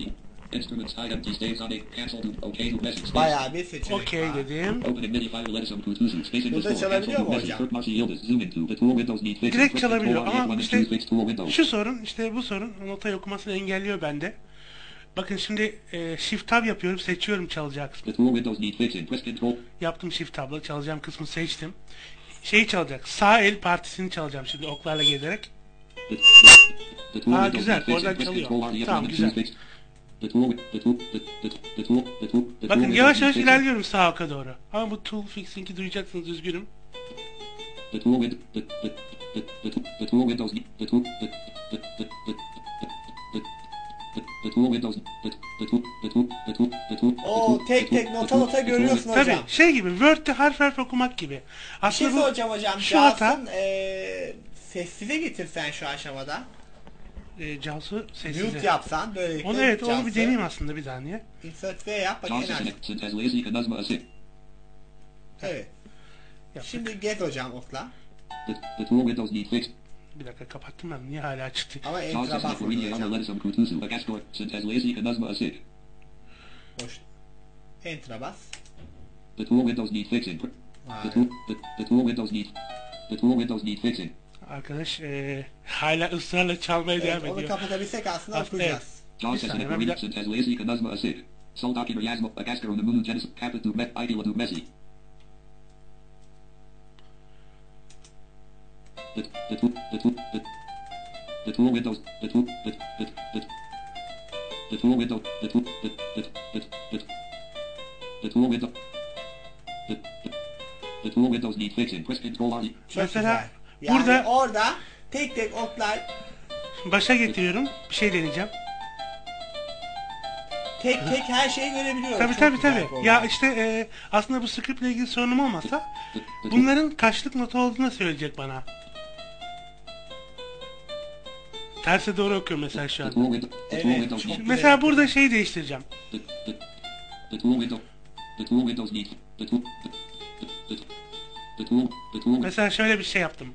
Instruments high empty stays on a cancel to okay to message. Bayağı bir seçenek Okey var. dedim. Opening MIDI file let some Kutuzu space in Burada the store. çalabiliyor Cancel mu to message. hocam? Kurt Marcy Yıldız. Zoom into the tool windows need fixing. Direkt Press çalabiliyor control R ama one işte and two fix tool window. şu sorun, işte bu sorun notayı okumasını engelliyor bende. Bakın şimdi e, Shift Tab yapıyorum, seçiyorum çalacağı kısmı. The tool windows need fixing. Press control. Yaptım Shift Tab'la, çalacağım kısmı seçtim. Şeyi çalacak, sağ el partisini çalacağım şimdi oklarla gelerek. The, the, the tool Aa windows güzel, need fixing. oradan Press çalıyor. control R one Tamam and two güzel. fix. The tool, the tool, the, the, the tool, the tool, the tool Bakın windows yavaş need yavaş fixing. ilerliyorum sağ oka doğru. Ama bu Tool Fixing'i duyacaksınız, üzgünüm. The tool window, the, the, the, the, tool- the tool windows need, the tool, the, the, the, the, the, the, the, the tool windows, the, the tool, the tool, the tool, the tool, the Oo tool, tek the tek tool, nota the tool, nota the tool, görüyorsun Tabii hocam. şey gibi Word'de harf harf okumak gibi. Bir şey Aslında bu soracağım hocam. şu hata Calsın eee sessize getirsen şu aşamada. e, Cansu sessize. Mute yapsan böylelikle. Onu evet onu Cansu, bir deneyeyim aslında bir saniye. Insert V yap bak Johnson enerji. Synthesization Kanazma Asik. Evet. Şimdi get hocam okla. The, the tool windows need fixed. Bir dakika kapattım ben. Niye hala çıktı? Ama Johnson enter'a basmadın Floridia hocam. let some Kutuzu. Agaskor Synthesization Kanazma Asik. Boş. Enter'a bas. The tool windows need fixing. The Hayır. tool, the, the tool windows need, the tool windows need fixing. Arkadaş e, hala ısrarla çalmaya devam Evet, onu ediyor. kapatabilsek aslında Aslında okuyacağız. Johnson saniye, ben bir Floridia Synthesization Kanazma Asik. Sol document Yasmo Agaskor on the moon Genesis Capital Met Idea to Messi. The, the tool, the tool, the, the tool windows, the tool, the, the, the, the tool window, the tool, the, the, the, the, the tool window, the, the, the tool windows need fixing. Press Control R. Çok Mesela güzel. Yani burada- orada tek tek oklar Başa getiriyorum. Bir şey deneyeceğim. tek tek her şeyi görebiliyoruz. Tabii Çok tabii güzel tabii. bu olay. Ya işte e, aslında bu scriptle ilgili sorunum olmasa bunların kaçlık nota olduğunu söyleyecek bana. Terse doğru okuyorum mesela şu The tool an. window, the tool Evet, windows çok need, güzel. Mesela burada şeyi değiştireceğim. the, the, the tool window, the tool windows need, the tool, the, the, the, the tool, the tool, Mesela şöyle bir şey yaptım.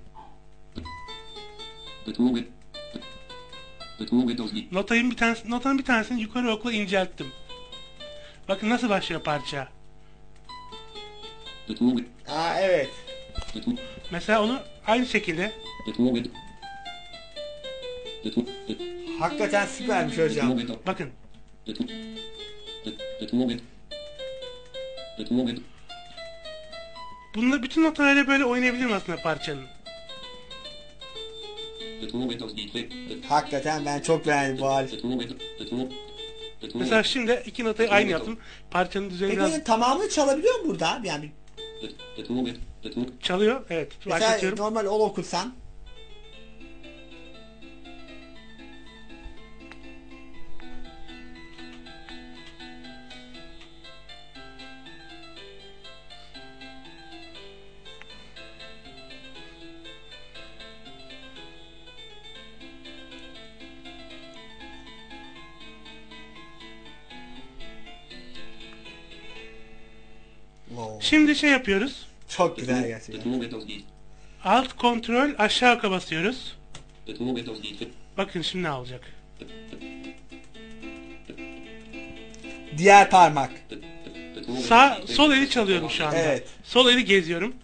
the tool win, the, the tool windows need, Notayın bir tanesi, notanın bir tanesini yukarı okla incelttim. Bakın nasıl başlıyor parça. the tool win, Aa evet. the tool, Mesela onu aynı şekilde the tool window, the tool, the, Hakikaten süpermiş the tool hocam. window, bakın. the tool, the, the tool win, the tool window, Bununla bütün notalarıyla böyle oynayabilirim aslında parçanın. the tool windows need fix, the, Hakikaten ben çok beğendim bu hali. the tool window, the tool, the tool, Mesela şimdi iki notayı aynı yaptım. Parçanın düzeni Peki biraz bunun tamamını çalabiliyor mu burada? Yani the, the tool win, the tool, çalıyor. Evet. mesela Başlatıyorum. normal ol okursan Şimdi şey yapıyoruz. çok the güzel tool, the gerçekten. tool windows need, Alt kontrol aşağı oka basıyoruz. the tool windows need, Bakın şimdi ne olacak. Diğer parmak. the, the tool Sağ, windows need, sol eli çalıyorum şu anda. Evet. Sol eli geziyorum.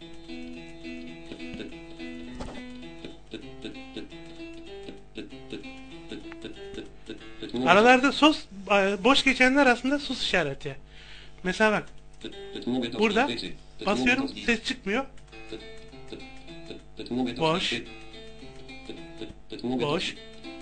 Aralarda sos, e, boş geçenler arasında sus işareti. Mesela bak. Burada basıyorum, ses çıkmıyor. Boş. Boş.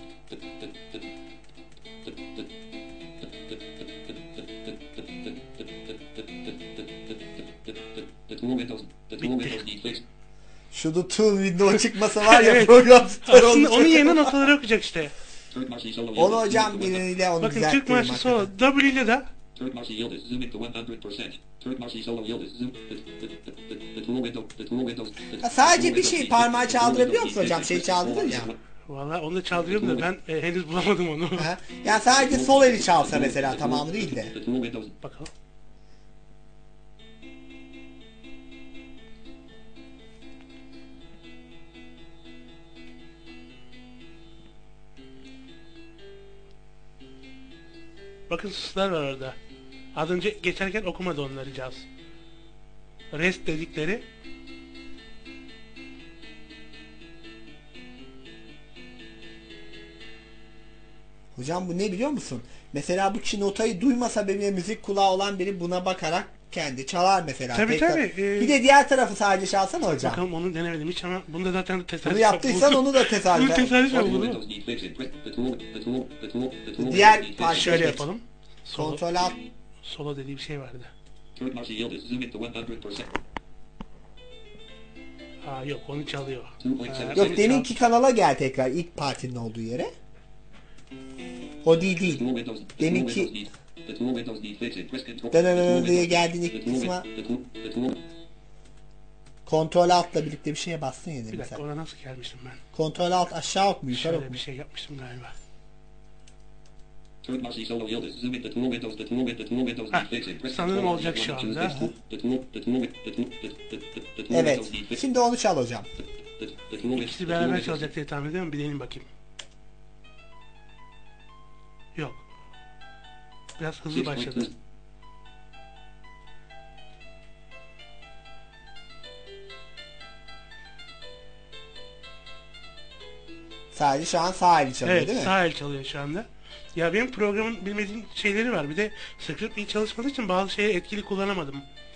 Şurada tool window çıkmasa var ya Evet. program süper Aslında olmuş. onun yerine notaları okuyacak işte. Onu hocam biriyle onu Bakın Türk düzelttirim marşı solo hakikaten. W ile de Türk marşı Yıldız zooming to one hundred percent. Türk marşı solo Yıldız zoom, the, the, the, the, the tool window, the tool windows, the, Ha, sadece bir şey parmağı çaldırabiliyor musun hocam? Şey çaldırır ya. valla onu da çaldırıyorum da ben e, henüz bulamadım onu. Ha? Yani sadece sol eli çalsa mesela tamamı değil de. the tool windows, Bakalım. Bakın suslar var orada. Az önce geçerken okumadı onları caz. Rest dedikleri. Hocam bu ne biliyor musun? Mesela bu Çin notayı duymasa bile müzik kulağı olan biri buna bakarak kendi çalar mesela. Tabii Tekrar. tabii. Ee, bir de diğer tarafı sadece çalsana hocam. Bakalım onu denemedim hiç ama bunda zaten tesadüf. Bunu yaptıysan onu da tesadüf. Bunu tesadüf yapalım. Diğer parça şöyle yapalım. Solo, kontrol alt. Solo dediği bir şey vardı. Aa yok onu çalıyor. Ee, Yok deminki çal kanala gel tekrar ilk partinin olduğu yere. O değil değil. Deminki diye geldiğin ilk kısma kontrol altla birlikte bir şeye bastın ya. Bir dakika ona nasıl gelmiştim ben? Kontrol alt aşağı ok mu yukarı ok mu? Şöyle bir şey yapmıştım galiba. Ha, sanırım olacak şu anda. Evet. Şimdi onu çal hocam. İkisi beraber çalacak diye tahmin ediyorum. Bir deneyim bakayım. Yok. Biraz hızlı başladı. Sadece şu an sağ eli çalıyor evet, değil mi? Evet sağ el çalıyor şu anda. Ya benim programın bilmediğim şeyleri var. Bir de script iyi çalışmadığı için bazı şeyi etkili kullanamadım.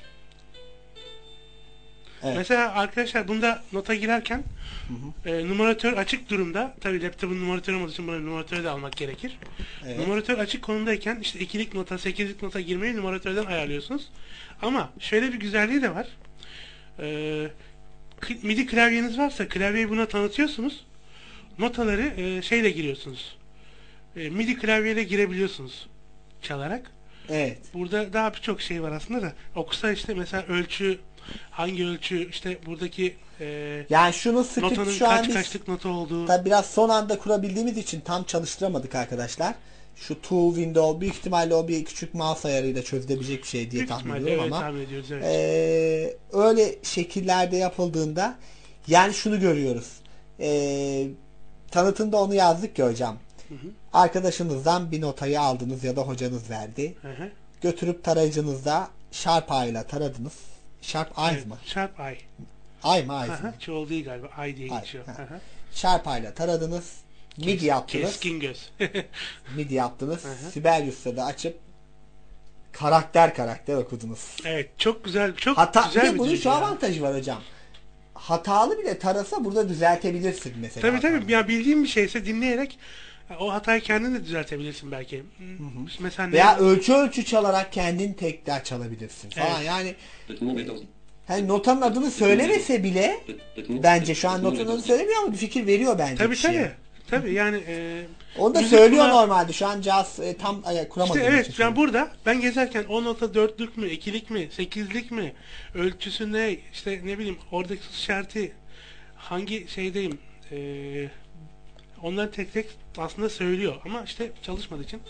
Evet. Mesela arkadaşlar bunda nota girerken hı hı. E, numaratör açık durumda. Tabii laptopun numaratörü olmadığı için bunu numaratörü de almak gerekir. Evet. Numaratör açık konumdayken işte ikilik nota, sekizlik nota girmeyi numaratörden ayarlıyorsunuz. Ama şöyle bir güzelliği de var. E, MIDI klavyeniz varsa klavyeyi buna tanıtıyorsunuz. Notaları e, şeyle giriyorsunuz. E, MIDI klavyeyle girebiliyorsunuz çalarak. Evet. Burada daha birçok şey var aslında da. Okusa işte mesela ölçü, hangi ölçü, işte buradaki e, yani şunu sıkıntı şu kaç an kaçlık nota olduğu. Tabi biraz son anda kurabildiğimiz için tam çalıştıramadık arkadaşlar. Şu two window büyük ihtimalle o bir küçük mouse ayarıyla çözülebilecek bir şey diye büyük tahmin ediyorum evet, ama tahmin ediyoruz, evet. e, öyle şekillerde yapıldığında yani şunu görüyoruz. E, tanıtımda onu yazdık ki hocam. Hı hı. Arkadaşınızdan bir notayı aldınız ya da hocanız verdi. Hı hı. Götürüp tarayıcınızda Sharp Eye'la taradınız. Sharp Eye evet, mı? Sharp Eye. Eye mi? Eye mi? Çoğul değil galiba. Eye diye geçiyor. Sharp Eye'la taradınız. MIDI yaptınız. Keskin göz. MIDI yaptınız. Sibelius'ta da açıp karakter karakter okudunuz. Evet. Çok güzel. Çok Hata, güzel bir, bir bunun şu ya. avantajı var hocam. Hatalı bile tarasa burada düzeltebilirsin mesela. Tabii tabii. Ya bildiğin bir şeyse dinleyerek o hatayı kendin de düzeltebilirsin belki. Hı hı. Mesela veya ne? ölçü ölçü çalarak kendin tekrar çalabilirsin falan. Evet. Yani hani notanın adını söylemese bile bence şu an notanın adını söylemiyor ama bir fikir veriyor bence. Tabii tabii. Tabii yani e, onu da söylüyor kulağı... normalde. Şu an caz e, tam e, kuramadım. İşte evet yani burada ben gezerken o nota dörtlük mü, ikilik mi, sekizlik mi, ölçüsü ne, işte ne bileyim oradaki şartı hangi şeydeyim eee onları tek tek aslında söylüyor ama işte çalışmadığı için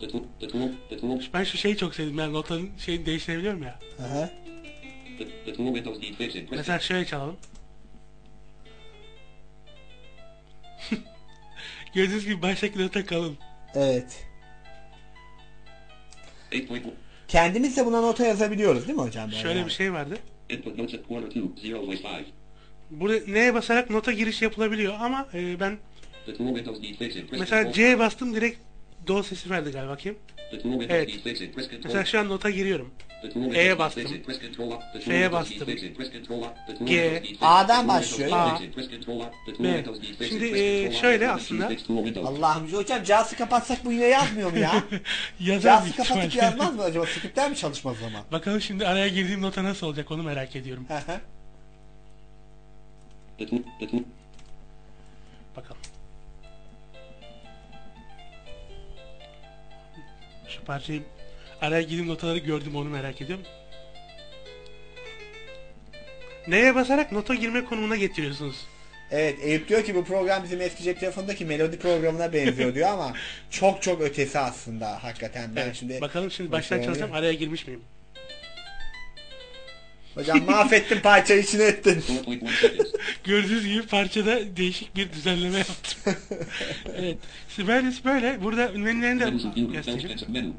ben şu şeyi çok sevdim yani notanın şeyini değiştirebiliyorum ya. Aha. Mesela şöyle çalalım. Gördüğünüz gibi baştaki nota kalın. Evet. Kendimiz de buna nota yazabiliyoruz değil mi hocam? Şöyle yani? bir şey vardı. Burada neye basarak nota giriş yapılabiliyor ama e, ben mesela C'ye bastım direkt do sesi verdi galiba bakayım. Evet. Mesela şu an nota giriyorum. E'ye bastım. F'ye bastım. G. A'dan başlıyor. A. B. Şimdi e, şöyle aslında. Allah'ım hocam cihazı kapatsak bu yine yazmıyor mu ya? Yazar cihazı kapatıp yazmaz mı acaba? Script'ler mi çalışmaz o zaman? Bakalım şimdi araya girdiğim nota nasıl olacak onu merak ediyorum. Bakalım. Şu parçayı araya girdiğim notaları gördüm onu merak ediyorum. Neye basarak nota girme konumuna getiriyorsunuz? Evet Eyüp diyor ki bu program bizim eski cep telefonundaki melodi programına benziyor diyor ama çok çok ötesi aslında hakikaten. Ben evet, şimdi bakalım şimdi baştan çalışacağım araya girmiş miyim? Hocam mahvettin parçayı, içine ettin. Gördüğünüz gibi parçada değişik bir düzenleme yaptım. Evet. Sibelius böyle. Burada menülerini de göstereyim.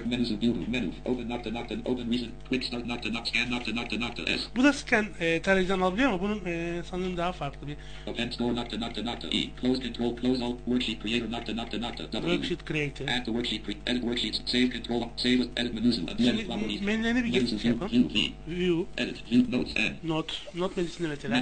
Bu da scan e, tarayıcıdan alabiliyor ama bunun e, sanırım daha farklı bir Worksheet Creator. Şimdi menülerini bir geçiş yapalım. View, Note, Note menüsünde mesela.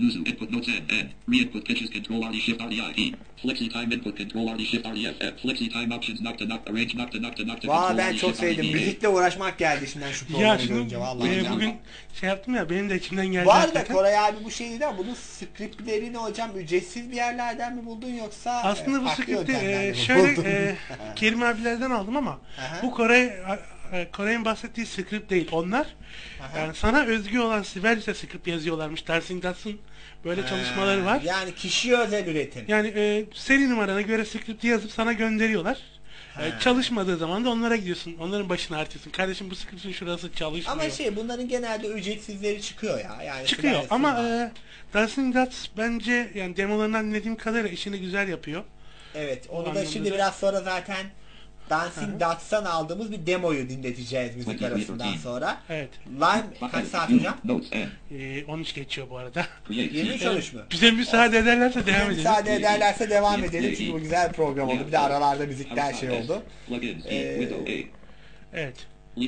Re-input pitches control R D shift R D I E. Flexi time input control R D shift R D F. Flexi time options knock to knock arrange knock to knock to knock to Valla ben çok sevdim. Müzikle uğraşmak geldi içimden şu programı ya görünce vallahi. E, bugün şey yaptım ya, benim de içimden geldi. Bu arada Koray abi bu şey değil ama bunun skriptlerini hocam ücretsiz bir yerlerden mi buldun yoksa aslında e, bu skripti e, şöyle e, Kerim abilerden aldım ama bu Koray Koray'ın bahsettiği script değil. Onlar Aha. yani sana özgü olan Sibelius'e script yazıyorlarmış. Dancing Dots'ın böyle ha. çalışmaları var. Yani kişiye özel üretim. Yani e, seri numarana göre script'i yazıp sana gönderiyorlar. E, çalışmadığı zaman da onlara gidiyorsun. Onların başına artıyorsun. Kardeşim bu script'in şurası çalışmıyor. Ama şey bunların genelde ücretsizleri çıkıyor ya. Yani çıkıyor ama e, Dancing Dots bence yani demolarından dinlediğim kadarıyla işini güzel yapıyor. Evet. Onu da şimdi biraz sonra zaten Dancing Dots'tan aldığımız bir demoyu dinleteceğiz müzik arasından sonra. Evet. Lime kaç saat hocam? Ee, on üç geçiyor bu arada. yirmi üç on üç mü? Bize müsaade ederlerse devam edelim. Müsaade ederlerse devam edelim çünkü bu güzel bir program oldu. Bir de aralarda müzikler şey oldu. Ee, evet.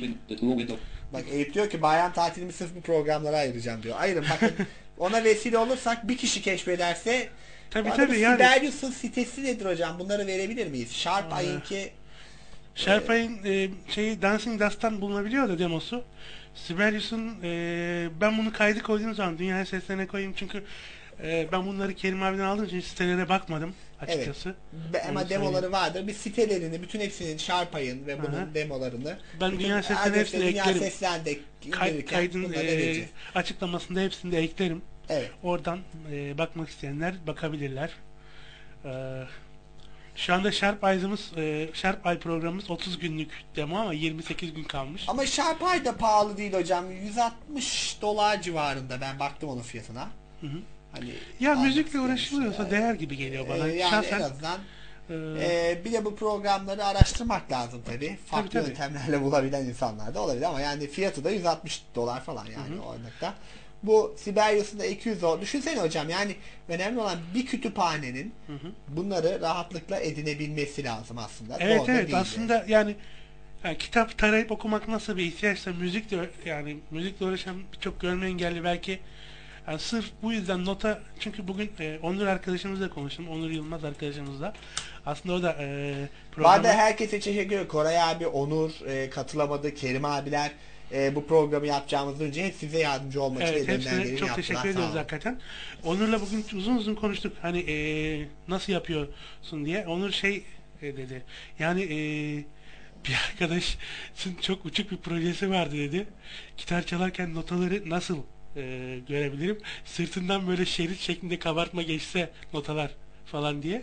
Bak Eyüp diyor ki bayram tatilimi sırf bu programlara ayıracağım diyor. Ayırın bakın ona vesile olursak bir kişi keşfederse tabii tabii yani. Sibelius'un sitesi nedir hocam? Bunları verebilir miyiz? Sharp Ay'ınki Sharpay'ın e, şeyi Dancing Dust'tan bulunabiliyor da demosu. Sibelius'un e, ben bunu kaydı koyduğum zaman dünya seslerine koyayım çünkü e, ben bunları Kerim abiden aldığım için sitelere bakmadım açıkçası. Evet. Ama onu demoları söyleyeyim. vardır. Bir sitelerini, bütün hepsinin Sharpay'ın ve bunun Aha. demolarını ben bütün dünya seslerine hepsini eklerim. Seslerinde Kay, kaydın e, açıklamasında hepsini de eklerim. Evet. Oradan e, bakmak isteyenler bakabilirler. Eee Şu anda Sharp Eyes'ımız, e, Sharp Eye programımız otuz günlük demo ama yirmi sekiz gün kalmış. Ama Sharp Eye da pahalı değil hocam. yüz altmış dolar civarında. Ben baktım onun fiyatına. Hı hı. Hani ya müzikle uğraşılıyorsa yani, değer gibi geliyor bana. E, yani Şahsen, en azından e, e, bir de bu programları araştırmak lazım tabii. Farklı tabii, tabii. yöntemlerle bulabilen insanlar da olabilir ama yani fiyatı da yüz altmış dolar falan yani hı hı. o örnekte. Bu Sibelius'un da iki yüz dolar. Düşünsene hocam yani önemli olan bir kütüphanenin hı hı. bunları rahatlıkla edinebilmesi lazım aslında. Evet Doğru evet değildi. aslında yani, yani kitap tarayıp okumak nasıl bir ihtiyaçsa müzik de yani müzikle uğraşan birçok görme engelli belki yani sırf bu yüzden nota çünkü bugün e, Onur arkadaşımızla konuştum. Onur Yılmaz arkadaşımızla. Aslında o da e, programa... Bana herkese teşekkür ederim. Koray abi, Onur e, katılamadı. Kerim abiler e, bu programı yapacağımızdan önce hep size yardımcı olmak evet, için elinden geleni yaptılar. çok teşekkür ediyoruz hakikaten. Onur'la bugün uzun uzun konuştuk. Hani e, nasıl yapıyorsun diye. Onur şey e, dedi. Yani e, bir arkadaşın çok uçuk bir projesi vardı dedi. Gitar çalarken notaları nasıl e, görebilirim? Sırtından böyle şerit şeklinde kabartma geçse notalar falan diye.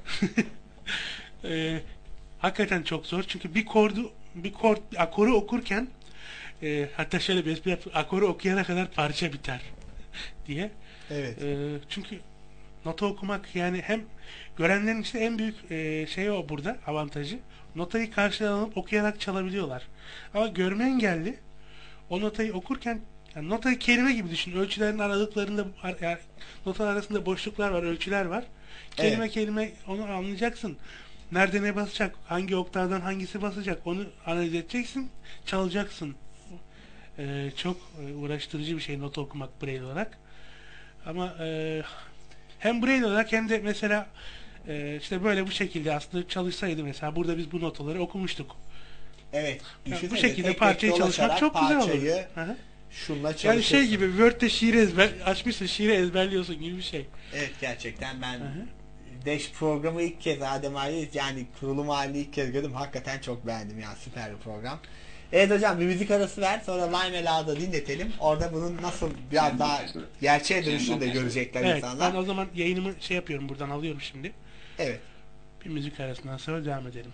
e, hakikaten çok zor. Çünkü bir kordu bir kord, bir akoru okurken e, hatta şöyle bir espri yaptım. Akoru okuyana kadar parça biter diye. Evet. E, çünkü nota okumak yani hem görenlerin işte en büyük e, şey o burada avantajı. Notayı karşıdan alıp okuyarak çalabiliyorlar. Ama görme engelli o notayı okurken yani notayı kelime gibi düşün. Ölçülerin aralıklarında yani notalar arasında boşluklar var, ölçüler var. Kelime evet. kelime onu anlayacaksın. Nerede ne basacak, hangi oktavdan hangisi basacak onu analiz edeceksin, çalacaksın. Ee, çok uğraştırıcı bir şey nota okumak braille olarak. Ama e, hem braille olarak hem de mesela e, işte böyle bu şekilde aslında çalışsaydı mesela burada biz bu notaları okumuştuk. Evet. Yani bu şekilde parçayı çalışmak çok güzel olur. Hı-hı. Şunla yani şey gibi Word'de şiiri ezber açmışsın, şiiri ezberliyorsun gibi bir şey. Evet gerçekten ben Hı-hı. Dash programı ilk kez Adem Ali yani kurulum halini ilk kez gördüm. Hakikaten çok beğendim ya. Süper bir program. Evet hocam bir müzik arası ver. Sonra Lime Ela'da dinletelim. Orada bunun nasıl biraz daha gerçeğe dönüşünü de görecekler evet, insanlar. Ben o zaman yayınımı şey yapıyorum. Buradan alıyorum şimdi. Evet. Bir müzik arasından sonra devam edelim.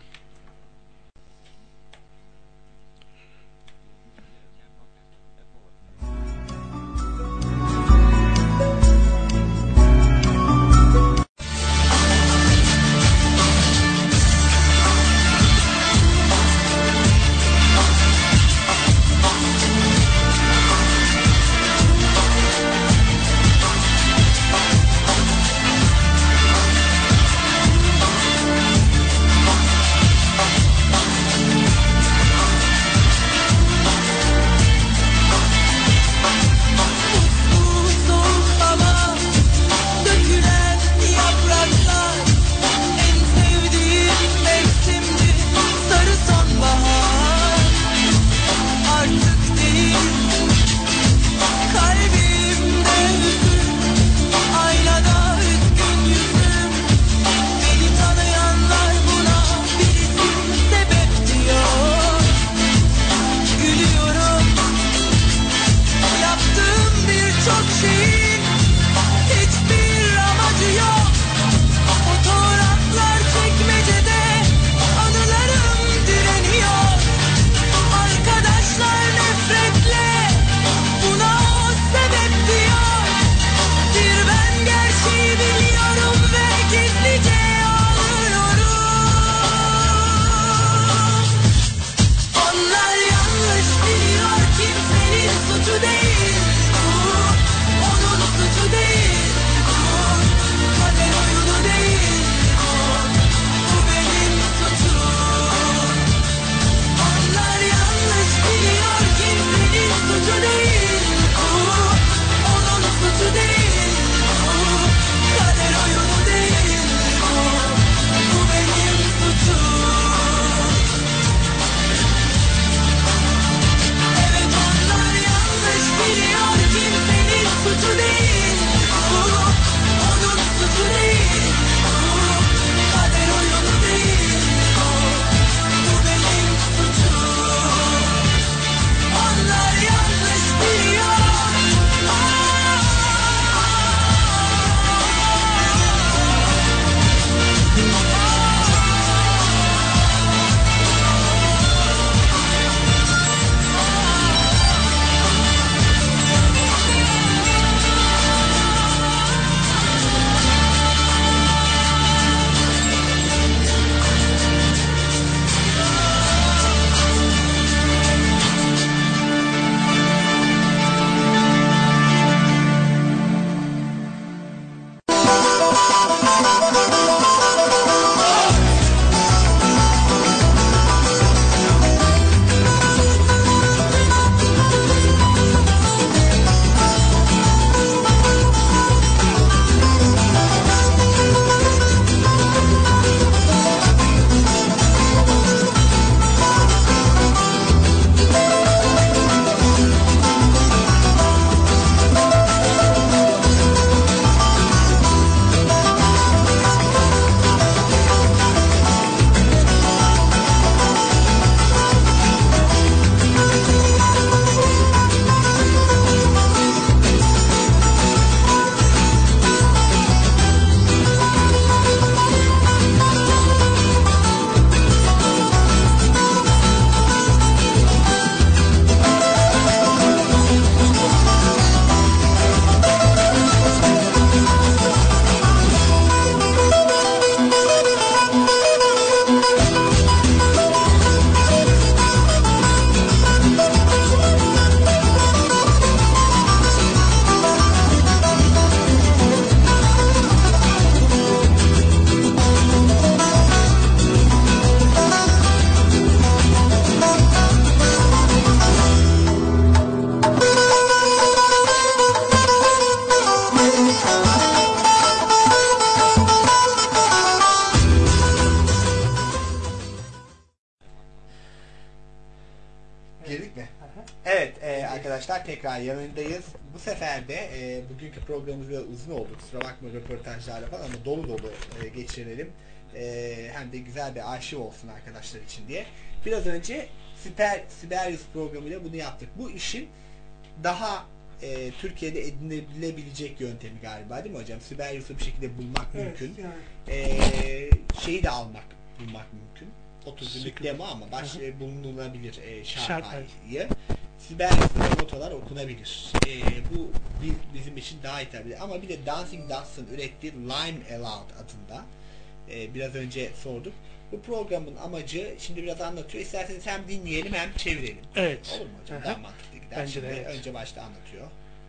arkadaşlar, tekrar yanındayız. Bu sefer de e, bugünkü programımız biraz uzun oldu. Kusura bakma röportajlarla falan ama dolu dolu e, geçirelim. E, hem de güzel bir arşiv olsun arkadaşlar için diye. Biraz önce Siber, Siberius programıyla bunu yaptık. Bu işin daha e, Türkiye'de edinilebilecek yöntemi galiba, değil mi hocam? Siberius'u bir şekilde bulmak evet, mümkün. Yani. E, şeyi de almak, bulmak mümkün. otuz günlük demo ama baş e, bulunabilir e, şarkıyı. Siberius'ta notalar okunabilir. E, bu bir, bizim için daha yeterli. Ama bir de Dancing Ducks'ın ürettiği Lime Aloud adında e, biraz önce sorduk. Bu programın amacı, şimdi biraz anlatıyor. İsterseniz hem dinleyelim hem çevirelim. Evet. Olur mu hocam? Aha. Daha mantıklı gider. Bence Şimdi de evet. önce başta anlatıyor.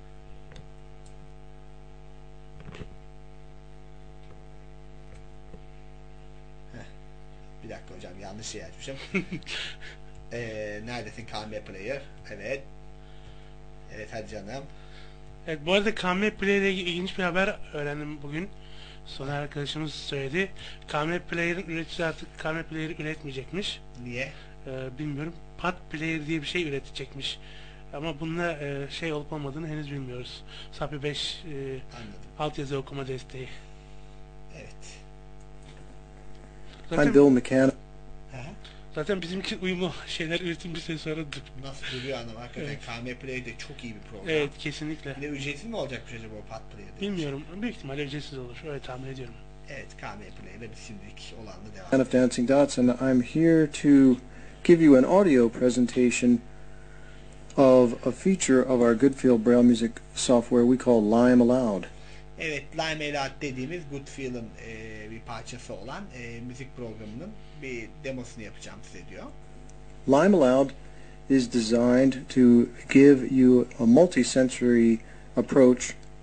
Heh. Bir dakika hocam, yanlış şey açmışım. ee, neredesin K M Player? Evet. Evet hadi canım. Evet, bu arada K M Player ile ilginç bir haber öğrendim bugün. Soner arkadaşımız söyledi. K M Player'ın üreticisi artık K M Player'ı üretmeyecekmiş. Niye? Ee, bilmiyorum. Pad Player diye bir şey üretecekmiş. Ama bunda e, şey olup olmadığını henüz bilmiyoruz. S A P I beş e, altyazı okuma desteği. Evet. Zaten, I'm Bill McCann. zaten bizimki uyumlu şeyler üretim bir süre sonra nasıl duruyor anlam hakikaten. Evet. K M Player de çok iyi bir program. Evet, kesinlikle. Bir de ücretsiz mi olacakmış acaba o Pad Player'de? Bilmiyorum. Büyük ihtimalle ücretsiz olur. Öyle tahmin ediyorum. Evet, K M Player'de bir şimdilik olanla devam Fan of Dancing Dots, and I'm here to give you an audio presentation of a feature of our Goodfield Braille music software we call Lime Aloud. Evet, Lime Aloud dediğimiz Goodfield'ın e, bir parçası olan e, müzik programının bir demosunu yapacağım size diyor. Lime Aloud is designed to give you a multi-sensory approach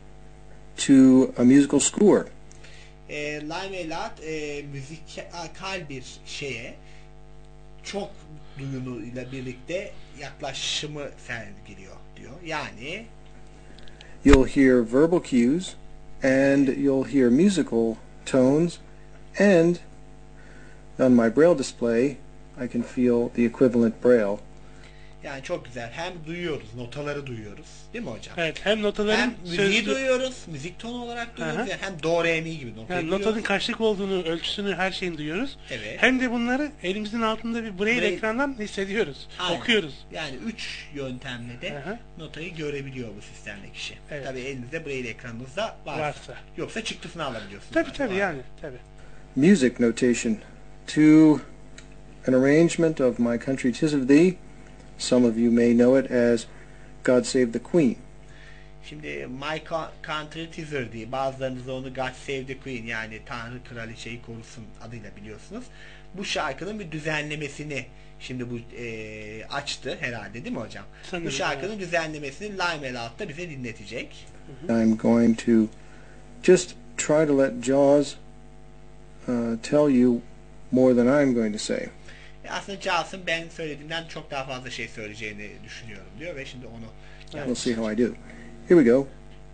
to a musical score. E, Lime Aloud e, müzikal bir şeye çok duyunuyla birlikte yaklaşımı sergiliyor diyor. Yani you'll hear verbal cues and you'll hear musical tones, and on my Braille display I can feel the equivalent Braille. yani çok güzel. Hem duyuyoruz, notaları duyuyoruz. Değil mi hocam? Evet, hem notaların hem müziği sözlü... duyuyoruz, müzik tonu olarak duyuyoruz. Aha. Yani hem do, re, mi gibi notayı Yani duyuyoruz. notanın kaçlık olduğunu, ölçüsünü, her şeyini duyuyoruz. Evet. Hem de bunları elimizin altında bir braille Braille- ekrandan hissediyoruz. Aynen. Okuyoruz. Yani üç yöntemle de Aha. notayı görebiliyor bu sistemdeki kişi. Evet. Tabii elinizde braille ekranınızda varsa. Varsa. Yoksa çıktısını alabiliyorsunuz. Tabii tabii Var. yani. Tabii. Music notation to an arrangement of My Country 'Tis of Thee. Some of you may know it as God Save the Queen. Şimdi My Country Teaser diye, bazılarınız da onu God Save the Queen, yani Tanrı Kraliçeyi korusun adıyla biliyorsunuz. Bu şarkının bir düzenlemesini şimdi bu e, açtı herhalde, değil mi hocam? Sanırım, bu şarkının düzenlemesini Lime Aloud'da bize dinletecek. I'm going to just try to let Jaws uh, tell you more than I'm going to say. E aslında Charles'ın ben söylediğimden çok daha fazla şey söyleyeceğini düşünüyorum diyor ve şimdi onu We'll see how I do. Here we go.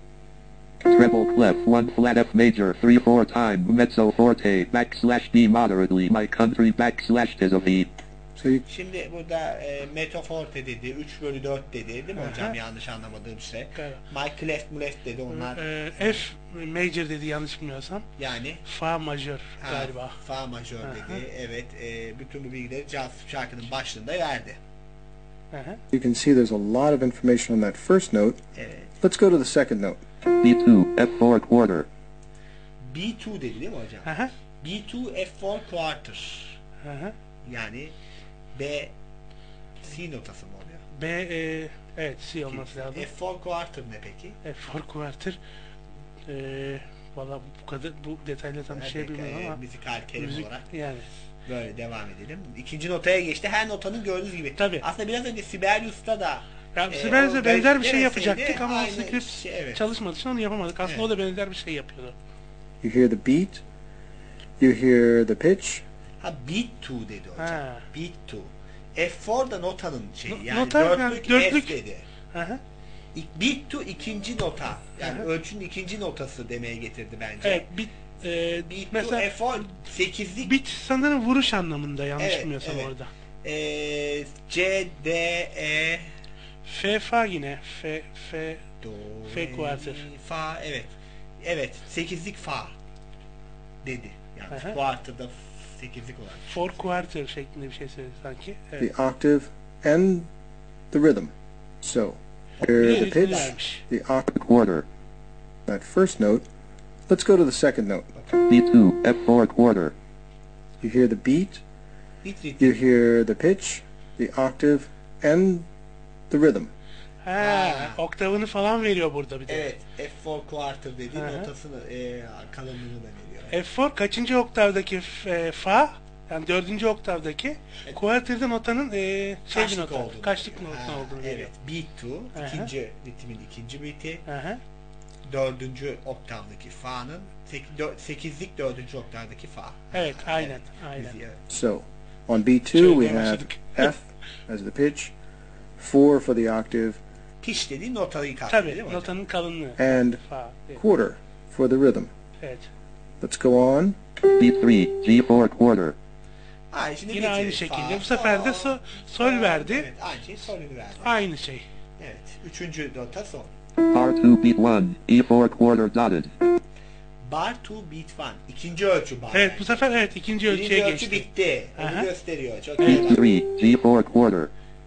Treble clef one flat F major three four time mezzo forte backslash D moderately my country backslash tis of thee. So you, Şimdi burada e, metaforte dedi, üç bölü dört dedi, değil mi hocam? Aha. Yanlış anlamadığım şey. Evet. My clef mulef dedi, onlar Ee, F major dedi yanlış bilmiyorsam. yani Fa majör ha, galiba. fa majör Aha. dedi. Evet, e, bütün bu bilgileri Jazz şarkının başlığında verdi. Aha. you can see there's a lot of information on that first note. Evet. Let's go to the second note. B two F four quarter. B iki dedi değil mi hocam? Aha. B iki F dört quarter. Aha. Yani B C notası mı oluyor? B e, evet C olması lazım. F dört quarter ne peki? F dört quarter. Ee, valla bu kadar bu detaylı tam bir şey Evet, bilmiyorum e, ama müzikal terim müzik olarak yani. böyle devam edelim. İkinci notaya geçti. Her notanın gördüğünüz gibi. Tabii. Aslında biraz önce Sibelius'ta da Ya e, Sibelius'a o benzer bir şey demeseydi yapacaktık ama aynı script şey, evet. çalışmadığı için onu yapamadık. Aslında Evet. o da benzer bir şey yapıyordu. You hear the beat. You hear the pitch. Ha beat two dedi hocam. Ha. Beat two. F dört da notanın şeyi. No- Yani nota, yani dörtlük, dörtlük. F dedi. Aha. İlk- Beat two ikinci nota. Yani Aha. ölçünün ikinci notası demeye getirdi bence. Evet, bit e, Beat mesela two F dört sekizlik. bit sanırım vuruş anlamında yanlış Evet, bilmiyorsam evet. orada. E, C, D, E F fa yine. F F Do, F re, quarter. mi, fa, evet. Evet, sekizlik fa dedi. Yani Aha. quarter'da sekizlik olarak. Four quarter şeklinde bir şey söyledi sanki. Evet. the octave, and the rhythm. So, here the pitch, the octave, Quarter. that first note. Let's go to the second note. B two, F four quarter. You hear the beat, Beat rhythm. you hear the pitch, the octave, and the rhythm. Ha, oktavını falan veriyor burada bir de. Evet, F four quarter dediği Aha. notasını, e, kalınlığını da veriyor. F four kaçıncı oktavdaki f, fa? Yani dördüncü oktavdaki quarter'da notanın e, şey bir Kaçlık nota, olduğunu. kaçlık nota Ha, olduğunu evet, veriyor. beat two, Aha. ikinci ritmin ikinci beat'i. Aha. Dördüncü oktavdaki fa'nın sek- dö- sekizlik dördüncü oktavdaki fa. Evet, aynen, aynen. Bizi, evet. So, on B two we have F as the pitch, four for the octave, Pitch dediği notayı kastediyor değil Tabii, mi hocam? notanın kalınlığı. and Fa. Evet. quarter for the rhythm. Evet. Let's go on. B three, G four quarter. Ha, şimdi Yine aynı geçelim. şekilde. Fa, Bu sefer de sol, so, sol verdi. Evet, aynı şey solünü verdi. Aynı şey. Evet, üçüncü nota sol. R two, beat one, E four quarter dotted. Bar two beat one. İkinci ölçü bar. Evet, bu sefer evet ikinci ölçüye Birinci geçti. ölçü bitti. Onu Aha. gösteriyor. Çok B iyi bak. three, G four quarter.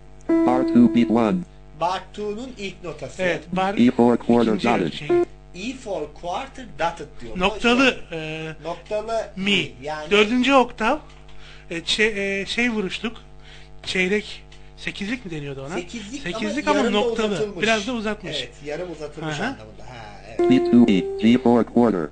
R two, beat one, Bar two'nun ilk notası. Evet, bar E four quarter ikinci dotted. ölçü. E four quarter dotted diyor. Noktalı O e, noktalı mi. yani Dördüncü oktav e, çe- e, şey vuruşluk çeyrek sekizlik mi deniyordu ona? sekizlik, Sekizlik ama, ama, yarım da noktalı. uzatılmış. Biraz da uzatmış. Evet, yarım uzatılmış Aha. anlamında. Ha, evet. B two, E, G four quarter.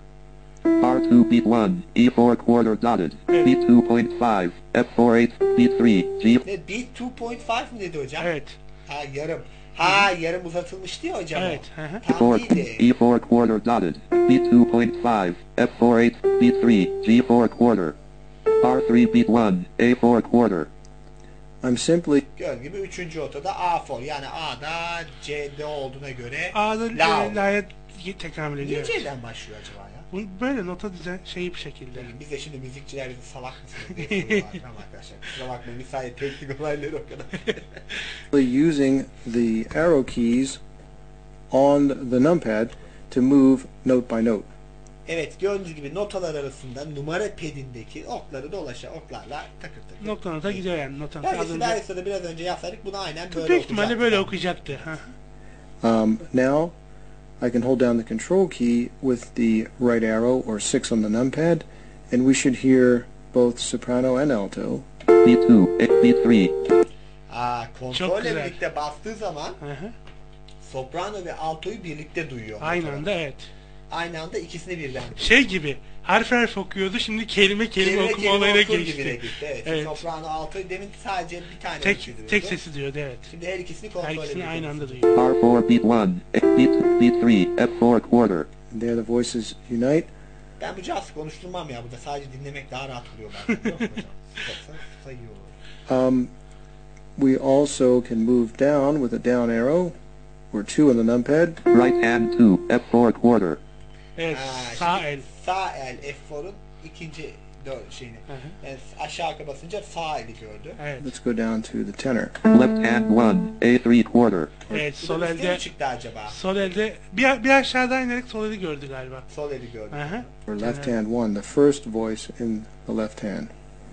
R two, beat one, E four quarter dotted. B two point five, F four eight, B three, G. Ne, beat two point five mi dedi hocam? Evet. Ha, yarım. Ha, yarım uzatılmış diyor hocam. Evet. o. Hı hı. Tam four, değildi. E four quarter dotted. B two point five, F four eight, B three, G four quarter. R three, beat one, A four quarter. I'm simply Gördüğün gibi üçüncü otada A four. Yani A'da C'de olduğuna göre A'da La. e, la'ya tekamül Niye ediyor. C'den başlıyor acaba ya? Bu böyle nota düzen şeyi bir şekilde. Biz de şimdi müzikçiler bizi salak mısınız diye soruyorlar. Tamam arkadaşlar. Kusura bakmayın. Müsait teknik olayları o kadar. using the arrow keys on the numpad to move note by note. Evet, gördüğünüz gibi notalar arasında numara pedindeki okları dolaşan oklarla takır takır. Nokta nota gidiyor yani. Nota nota. Az Böylesi önce Darius'ta biraz önce yapsaydık bunu aynen böyle büyük ihtimalle okuyacaktı. böyle okuyacaktı. Ha. Um, now I can hold down the control key with the right arrow or six on the numpad, and we should hear both soprano and alto. B two, B three. Aa, Çok kontrolle güzel. birlikte bastığı zaman Hı hı. soprano ve altoyu birlikte duyuyor. Aynı notalar. anda evet. Aynı anda ikisini birden. Şey gibi harf harf okuyordu şimdi kelime kelime, Kelime okuma kelime olayına okur geçti. gibi de gitti. Evet. Evet. Soprano, altoyu demin sadece bir tane Tek ölçü duyuyordu. tek sesi diyordu evet. Şimdi her ikisini kontrol Her ikisini ediyor. aynı anda duyuyor. R four, beat one, B B three, F four quarter. And there the voices unite. Ben bu caz konuşturmam ya burada. Sadece dinlemek daha rahat oluyor bazen. Biliyor musun hocam? Yoksa sayıyor. Um, we also can move down with a down arrow or two on the numpad. Right hand two, F four quarter. Evet Ha, sağ şimdi el. Sağ el F four'un ikinci dö- şeyini. Yani aşağı yukarı basınca sağ eli gördü. Evet. Let's go down to the tenor. Left hand one, A three quarter. Evet Bu sol da üstüne elde mi çıktı acaba? sol elde bir, bir aşağıdan inerek sol eli gördü galiba. Sol eli gördü. Hı hı. Or left hand one, the first voice in the left hand.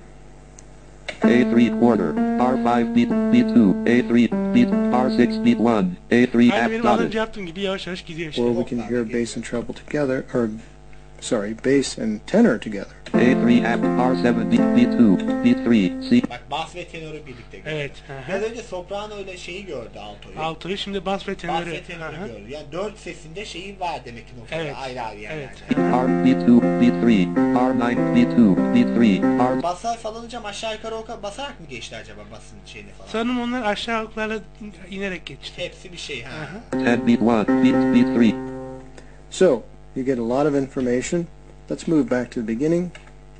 A three quarter. R five, beat B two, A three, beat R six, beat one, A three, Aynı half benim az dotted. önce yaptığım gibi yavaş yavaş gidiyor işte. Or we can hear bass and treble together, or sorry, bass and tenor together. A three, half, R seven, beat B two, B three, C. Bak bas ve tenoru birlikte gördü. Evet. Hı Biraz hı. önce soprano ile şeyi gördü altoyu. Altoyu şimdi bas ve Bas tenörü. ve tenoru Hı hı. gördü. Yani dört sesinde şeyi var demek ki noktada. Evet. Ayrı ayrı yani. Evet. R B two, B three, R nine, B two, B three, R. Basar falan hocam aşağı yukarı oka basarak mı geçti acaba basın şeyini falan? Sanırım onlar aşağı oklarla inerek geçti. Hepsi bir şey ha. ten, beat one, beat B three. So, you get a lot of information. Let's move back to the beginning.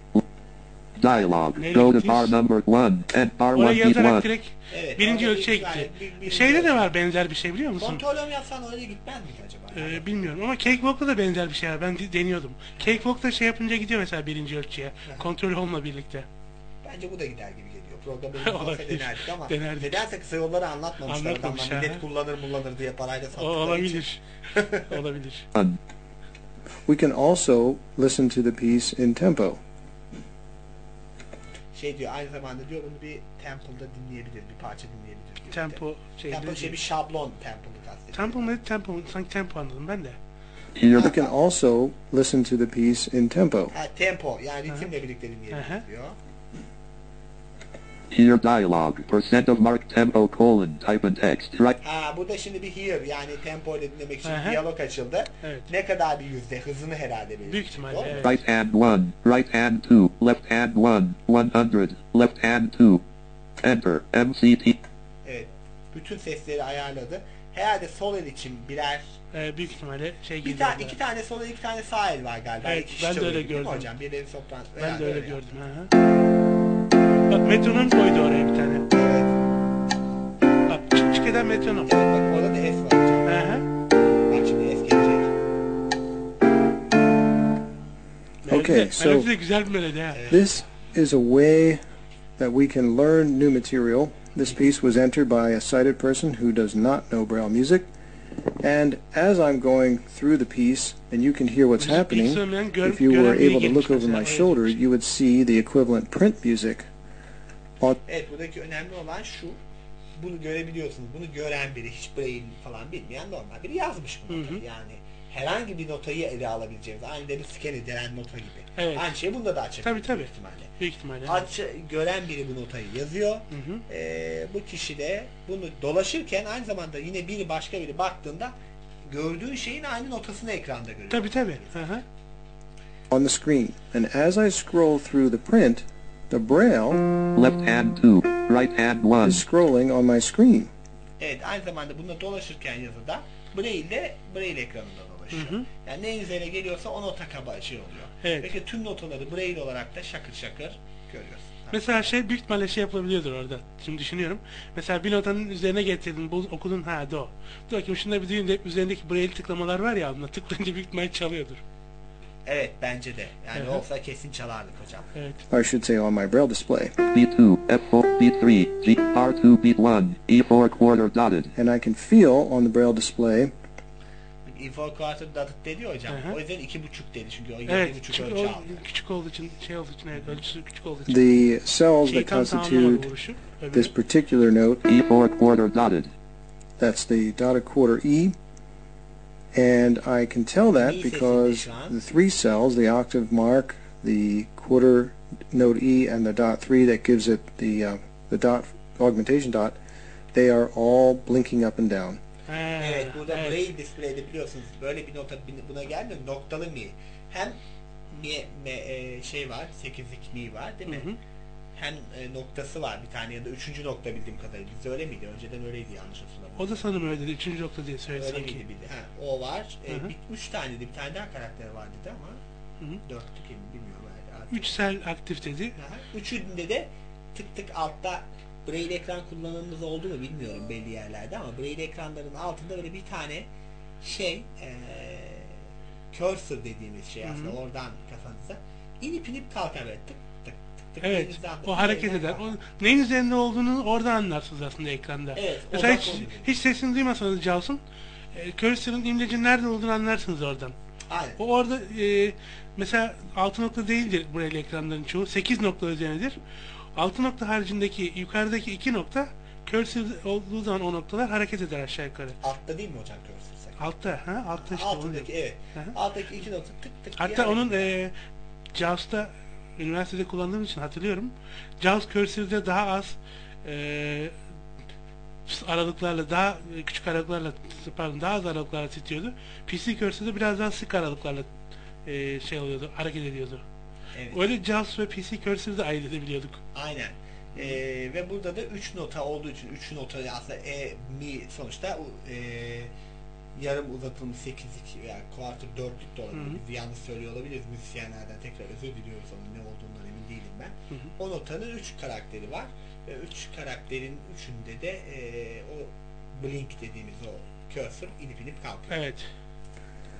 Dialogue. Go to bar number one and bar Oraya one, beat yazarak one. direkt Evet, birinci orada ölçüye bir- yani gitti. bir- birinci Şeyde de ölçü. var benzer bir şey biliyor musun? Kontrolüm yapsan oraya gitmez miydi acaba? Ee, bilmiyorum ama Cakewalk'ta da benzer bir şey var. Ben de- deniyordum. Cakewalk'ta şey yapınca gidiyor mesela birinci ölçüye. Kontrol olma birlikte. Bence bu da gider gibi geliyor. programda olsa denerdik ama denerdik. nedense kısa yolları anlatmamışlar. Anlatmamış Adamlar ha. millet kullanır kullanır diye parayla sattıkları Olabilir. Olabilir. We can also listen to the piece in tempo. Şey diyor, aynı zamanda diyor bunu bir temple'da dinleyebilir, bir parça dinleyebilir diyor. Tempo şey. Tempo şey bir şablon temple'ı kastediyor. Tempo mu? Tempo mu? Sanki tempo anladım ben de. We can also listen to the piece in tempo. Ha, tempo yani ritimle birlikte dinleyebilir diyor. Here dialogue, percent of mark tempo colon, type and text, right? Ha, burada şimdi bir hear yani tempo ile dinlemek için Aha. diyalog açıldı. Evet. Ne kadar bir yüzde hızını herhalde belirtiyor. Büyük ihtimalle evet. Right hand one, right hand two, left hand one, one hundred, left hand two. Enter, M C T. Evet. Bütün sesleri ayarladı. Herhalde sol el için birer Ee, büyük ihtimalle şey iki, geliyor. ta iki tane sol el, iki tane sağ el var galiba. Evet, İki ben de çalıyor öyle değil mi gördüm. hocam? Birileri sopran. Ben herhalde de öyle öyle gördüm. Hı hı. Bak metronom koydu oraya bir tane. Bak çık çık eden metronom. Evet bak orada da S var hocam. Hı hı. Bak şimdi S gelecek. Okay, Melodi- so melodi de güzel bir melodi ha. this is a way that we can learn new material. This piece was entered by a sighted person who does not know Braille music. And as I'm going through the piece, and you can hear what's happening, if you were able to look over my shoulder, you would see the equivalent print music. Evet, buradaki önemli olan şu. Bunu görebiliyorsunuz. Bunu gören biri, hiç Braille falan bilmeyen normal biri yazmış bu notayı. Yani herhangi bir notayı ele alabileceğimiz, aynı bir scan edilen nota gibi. Evet. Aynı şeyi bunda da açabilir. Tabii tabii. Büyük ihtimalle. Büyük ihtimalle. Aç, gören biri bu notayı yazıyor. Hı hı. Ee, bu kişi de bunu dolaşırken aynı zamanda yine biri başka biri baktığında gördüğün şeyin aynı notasını ekranda görüyor. Tabii tabii. Hı hı. On the screen. And as I scroll through the print, the Braille Left hand two, right hand one. is scrolling on my screen. Evet, aynı zamanda bununla dolaşırken yazıda Braille de Braille ekranında dolaşıyor. Hı hı. Yani ne üzerine geliyorsa o nota kaba şey oluyor. Evet. Peki tüm notaları Braille olarak da şakır şakır görüyorsun. Mesela şey büyük ihtimalle şey yapılabiliyordur orada. Şimdi düşünüyorum. Mesela bir notanın üzerine getirdin, bu okudun ha do. Dur bakayım şunda bir düğünde üzerindeki braille tıklamalar var ya, onunla tıklayınca büyük ihtimalle çalıyordur. Evet bence de. Yani Hı hı. olsa kesin çalardık hocam. Evet. I should say on my Braille display. B two, F four, B three, G, R two, B one, E four quarter dotted. And I can feel on the Braille display E four quarter dotted dedi hocam. Hı hı. O yüzden iki buçuk dedi çünkü o yedi Evet, buçuk küçük, ölçü o, aldı. küçük olduğu için, şey olduğu için, evet, ölçüsü küçük olduğu için. the cells Şeyi that tam tamamlamadı constitute vuruşu. Öbürü. this particular note. E four quarter dotted. That's the dotted quarter E. And I can tell that because the three cells, the octave mark, the quarter note E, and the dot three that gives it the uh, the dot augmentation dot, they are all blinking up and down. Ha, Evet, burada evet. Braille display'de biliyorsunuz böyle bir nota buna gelmiyor. Noktalı mi? Hem mi, mi e, şey var, sekizlik mi var değil mi? Hı hı. Hem e, noktası var bir tane ya da üçüncü nokta bildiğim kadarıyla. Bizde öyle miydi? Önceden öyleydi yanlış hatırlamıyorum. O da sanırım öyle dedi. Üçüncü nokta diye söyledi Öyle sanki. miydi bildi? Ha, o var. E, Hı hı. bir, üç tane de bir tane daha karakter var dedi ama Hı hı. dörtlük emin bilmiyorum. Yani. Üç sel aktif dedi. Aha. Üçünde de tık tık altta Braille ekran kullanımınız oldu mu bilmiyorum belli yerlerde ama Braille ekranların altında böyle bir tane şey e, cursor dediğimiz şey aslında Hı hı. oradan kafanıza inip inip kalkar böyle tık tık tık tık. Evet, elinizden o tutup hareket elinden eder. kalkar. O, neyin üzerinde olduğunu orada anlarsınız aslında ekranda. Evet, Mesela odak hiç, oluyor. hiç sesini duymasanız Jaws'un, e, cursor'ın imlecin nerede olduğunu anlarsınız oradan. Aynen. O orada e, mesela altı nokta değildir Braille ekranların çoğu. sekiz nokta üzerinedir. altı nokta haricindeki yukarıdaki iki nokta cursor olduğu zaman o noktalar hareket eder aşağı yukarı. Altta değil mi hocam cursor? Altta, ha? Altta işte. Altındaki evet. Hı hı. Alttaki iki nokta tık tık. diye Hatta onun hareket eder. e, Jaws'ta üniversitede kullandığım için hatırlıyorum. Jaws cursor'da daha az e, aralıklarla, daha küçük aralıklarla, pardon, daha az aralıklarla titriyordu. P C cursor'da biraz daha sık aralıklarla e, şey oluyordu, hareket ediyordu. Evet. Öyle Jaws ve P C cursor'da ayırt edebiliyorduk. Aynen. Ee, ve burada da üç nota olduğu için üç nota aslında e, mi sonuçta e, yarım uzatılmış sekizlik veya quarter dörtlük de olabilir. Hı hı. Biz yanlış söylüyor olabiliriz. Müzisyenlerden tekrar özür diliyoruz, onun ne olduğundan emin değilim ben. Hı hı. O notanın üç karakteri var. Ve üç karakterin üçünde de e, o blink dediğimiz o cursor inip inip kalkıyor. Evet.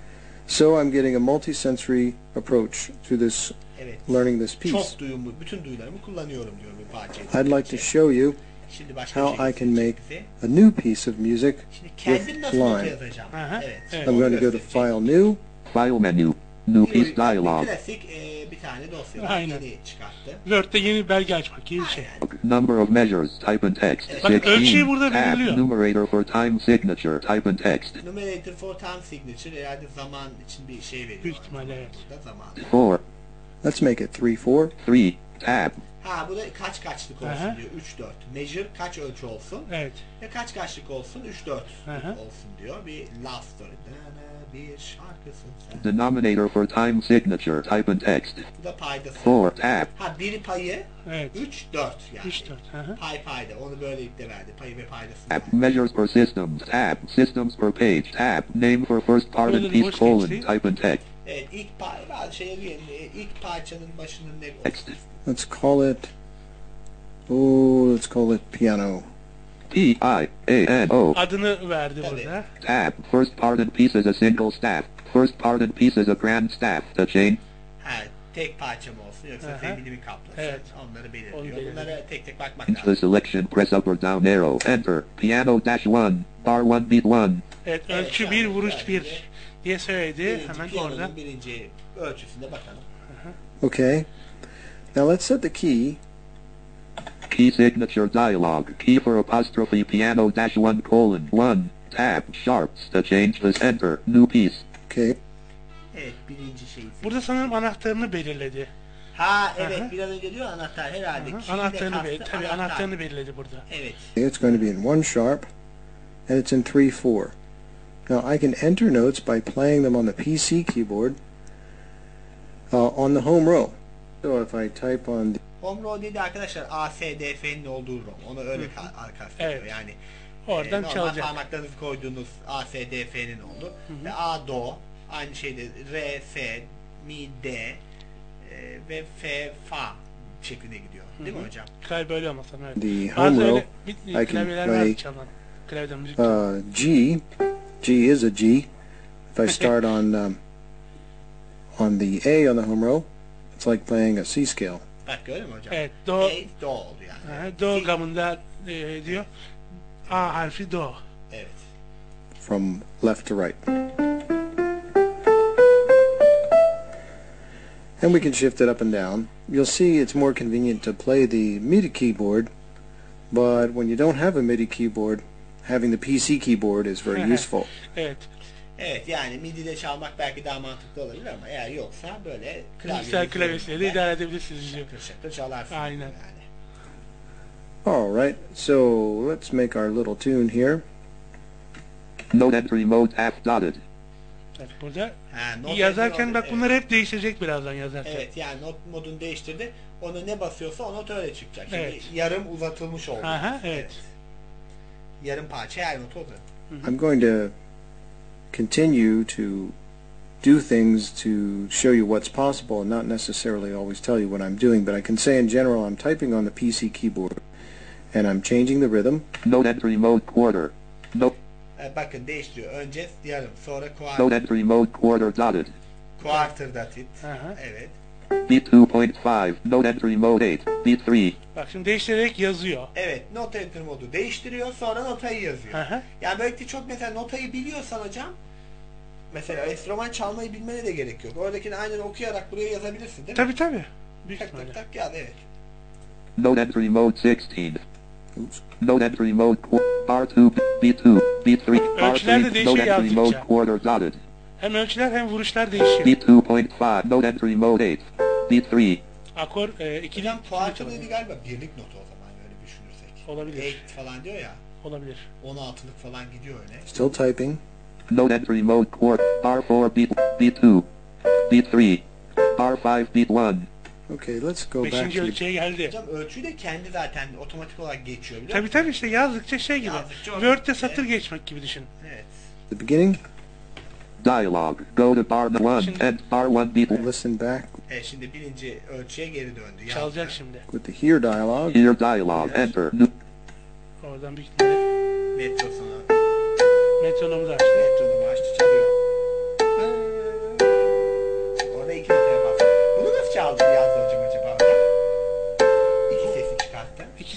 So I'm getting a multi-sensory approach to this, Evet. learning this piece. Çok duyumlu, bütün duyularımı kullanıyorum diyor bir parçayı. I'd like to show you Şimdi başka bir how şey I can make bize. a new piece of music Kendim with nasıl nota line. yazacağım? Evet. I'm going to go to File New. File menu. New piece Bir dialog. klasik e, bir tane dosya var. Aynen. Yeni çıkarttı. Word'de yeni bir belge açmak gibi bir şey. Number of measures. Type and text. Bak, ölçüyü sixteen. burada Tab. belirliyor. Numerator for time signature. Type and text. Numerator for time signature herhalde zaman için bir şey veriyor. Büyük ihtimalle evet. Burada zaman. Four. Let's make it three four. Three. Tab. Ha bu da kaç kaçlık olsun Aha. diyor. üç dört. Measure kaç ölçü olsun? Evet. Ve kaç kaçlık olsun? üç dört Aha. olsun diyor. Bir love story. Dana bir şarkısın sen. Denominator for time signature. Type and text. Bu da paydası. Four. Tab. Ha biri payı. Evet. üç dört yani. üç dört. Aha. Pay payda. Onu böylelikle verdi. Payı ve paydasını Tab. verdi. Measures per systems. Tab. Systems per page. Tab. Name for first part Böyle and bir piece boş colon. geçti. şey. Type and text. Evet ilk pay bazı şeye diyelim. e, İlk parçanın başının ne olsun? Text. Let's call it, oh, let's call it piano. P I A N O. Adını verdi burada. Tab. First part and piece is a single staff. First part and piece is a grand staff. The chain. Ha tek parça mı olsun yoksa Aha. zeminimi mi kaplasın? Evet. Onları Onu belirliyor. belirliyor. Bunlara tek tek bakmak Into lazım. the selection, press up or down arrow. Enter. Piano dash one. Bar one beat one. Evet, ölçü Evet, bir, yani vuruş yani bir diye söyledi. Birinci Hemen piyanonun orada. birinci ölçüsünde bakalım. Okay. Now let's set the key. Key signature dialog. Key for apostrophe piano dash one colon one. Tab. Sharps. To change this, enter. New piece. Okay. Evet birinci şey. Burada sanırım anahtarını belirledi. Ha evet Aha. biraz önce diyor anahtar herhalde. Aha, Key de Anahtarını kastı belirledi. Tabii anahtar. anahtarını belirledi burada. Evet. It's going to be in one sharp, and it's in three four. Now I can enter notes by playing them on the P C keyboard uh, on the home row. So if I type on the Home row dedi arkadaşlar A, S, D, F'nin olduğu row. Onu öyle ka- kastediyor. Evet. Yani Oradan e, normal çalacak. parmaklarınızı koyduğunuz A, S, D, F'nin oldu. Ve A, Do. Aynı şeyde Re, F, Mi, D e, ve F, Fa şeklinde gidiyor. Değil mi hocam? Klavye böyle olmasın evet. the Bazı home öyle row, bir I can klavyeler var play çalan. Klavyeden müzik. uh, G. G is a G. If I start on um, on the A on the home row, it's like playing a C scale. Bak gördün mü hocam? Evet, do. E, Do oldu yani. Aha, do gamında e, diyor. A harfi do. Evet. From left to right. And we can shift it up and down. You'll see it's more convenient to play the MIDI keyboard, but when you don't have a MIDI keyboard, having the P C keyboard is very useful. Evet. Evet yani MIDI'de çalmak belki daha mantıklı olabilir ama eğer yoksa böyle Bilgisayar klavyesiyle de idare edebilirsiniz diyor. şakır şakır çalarsınız. Aynen. Yani. All right, so let's make our little tune here. Note entry mode app dotted. Evet, burada Ha, not yazarken entry bak oldu, bunları hep değiştirecek birazdan yazarken. Evet yani not modunu değiştirdi. Ona ne basıyorsa o not öyle çıkacak. Şimdi Evet. yarım uzatılmış oldu. Aha, evet. Yarım parça her not oldu. I'm going to continue to do things to show you what's possible and not necessarily always tell you what I'm doing, but I can say in general I'm typing on the P C keyboard and I'm changing the rhythm. Note entry mode quarter. Note, Ee, bakın değiştiriyor. Önce yarım sonra quarter. note entry mode quarter dotted. Quarter that it. Aha. Evet. Beat two point five. Note entry mode eight. Beat three. Bak şimdi değiştirerek yazıyor. Evet. Not enter modu değiştiriyor sonra notayı yazıyor. Aha. Yani böylelikle çok mesela notayı biliyorsan hocam mesela enstrüman çalmayı bilmene de gerek yok. Oradakini aynen okuyarak buraya yazabilirsin değil mi? Tabii tabii. Büyük Tak ihtimalle. tak tak yaz evet. Note entry mode sixteen. Note entry mode qu- bar two. Beat two. Beat three. Bar Ölçülerde three. değişiyor Note entry mode yazdıkça. quarter dotted. Hem ölçüler hem vuruşlar değişiyor. Beat two point five. Note entry mode eight. Beat three. Akor e, ikili Hocam quarter çalıyor. dedi galiba birlik notu o zaman öyle düşünürsek. Olabilir. eight falan diyor ya. Olabilir. on altılık falan gidiyor öyle. Still typing. Note entry mode quarter. Bar four. Beat. Beat two. Beat three. Bar five. Beat one. Okay, let's go back Beşinci to the ölçüye geldi. Hocam ölçüyü de kendi zaten otomatik olarak geçiyor biliyor Tabii musun? tabii işte yazdıkça şey gibi. Yazdıkça Word'de otomatik- satır geçmek gibi düşün. Evet. the beginning. Dialog. Go to bar one and bar one beat. Listen back Evet şimdi birinci ölçüye geri döndü. Yazdı. Çalacak şimdi. with the here dialog. Here dialog. Enter. New. Oradan büyük ihtimalle Metrosunu. metronomu da açtı. Metronomu açtı çalıyor.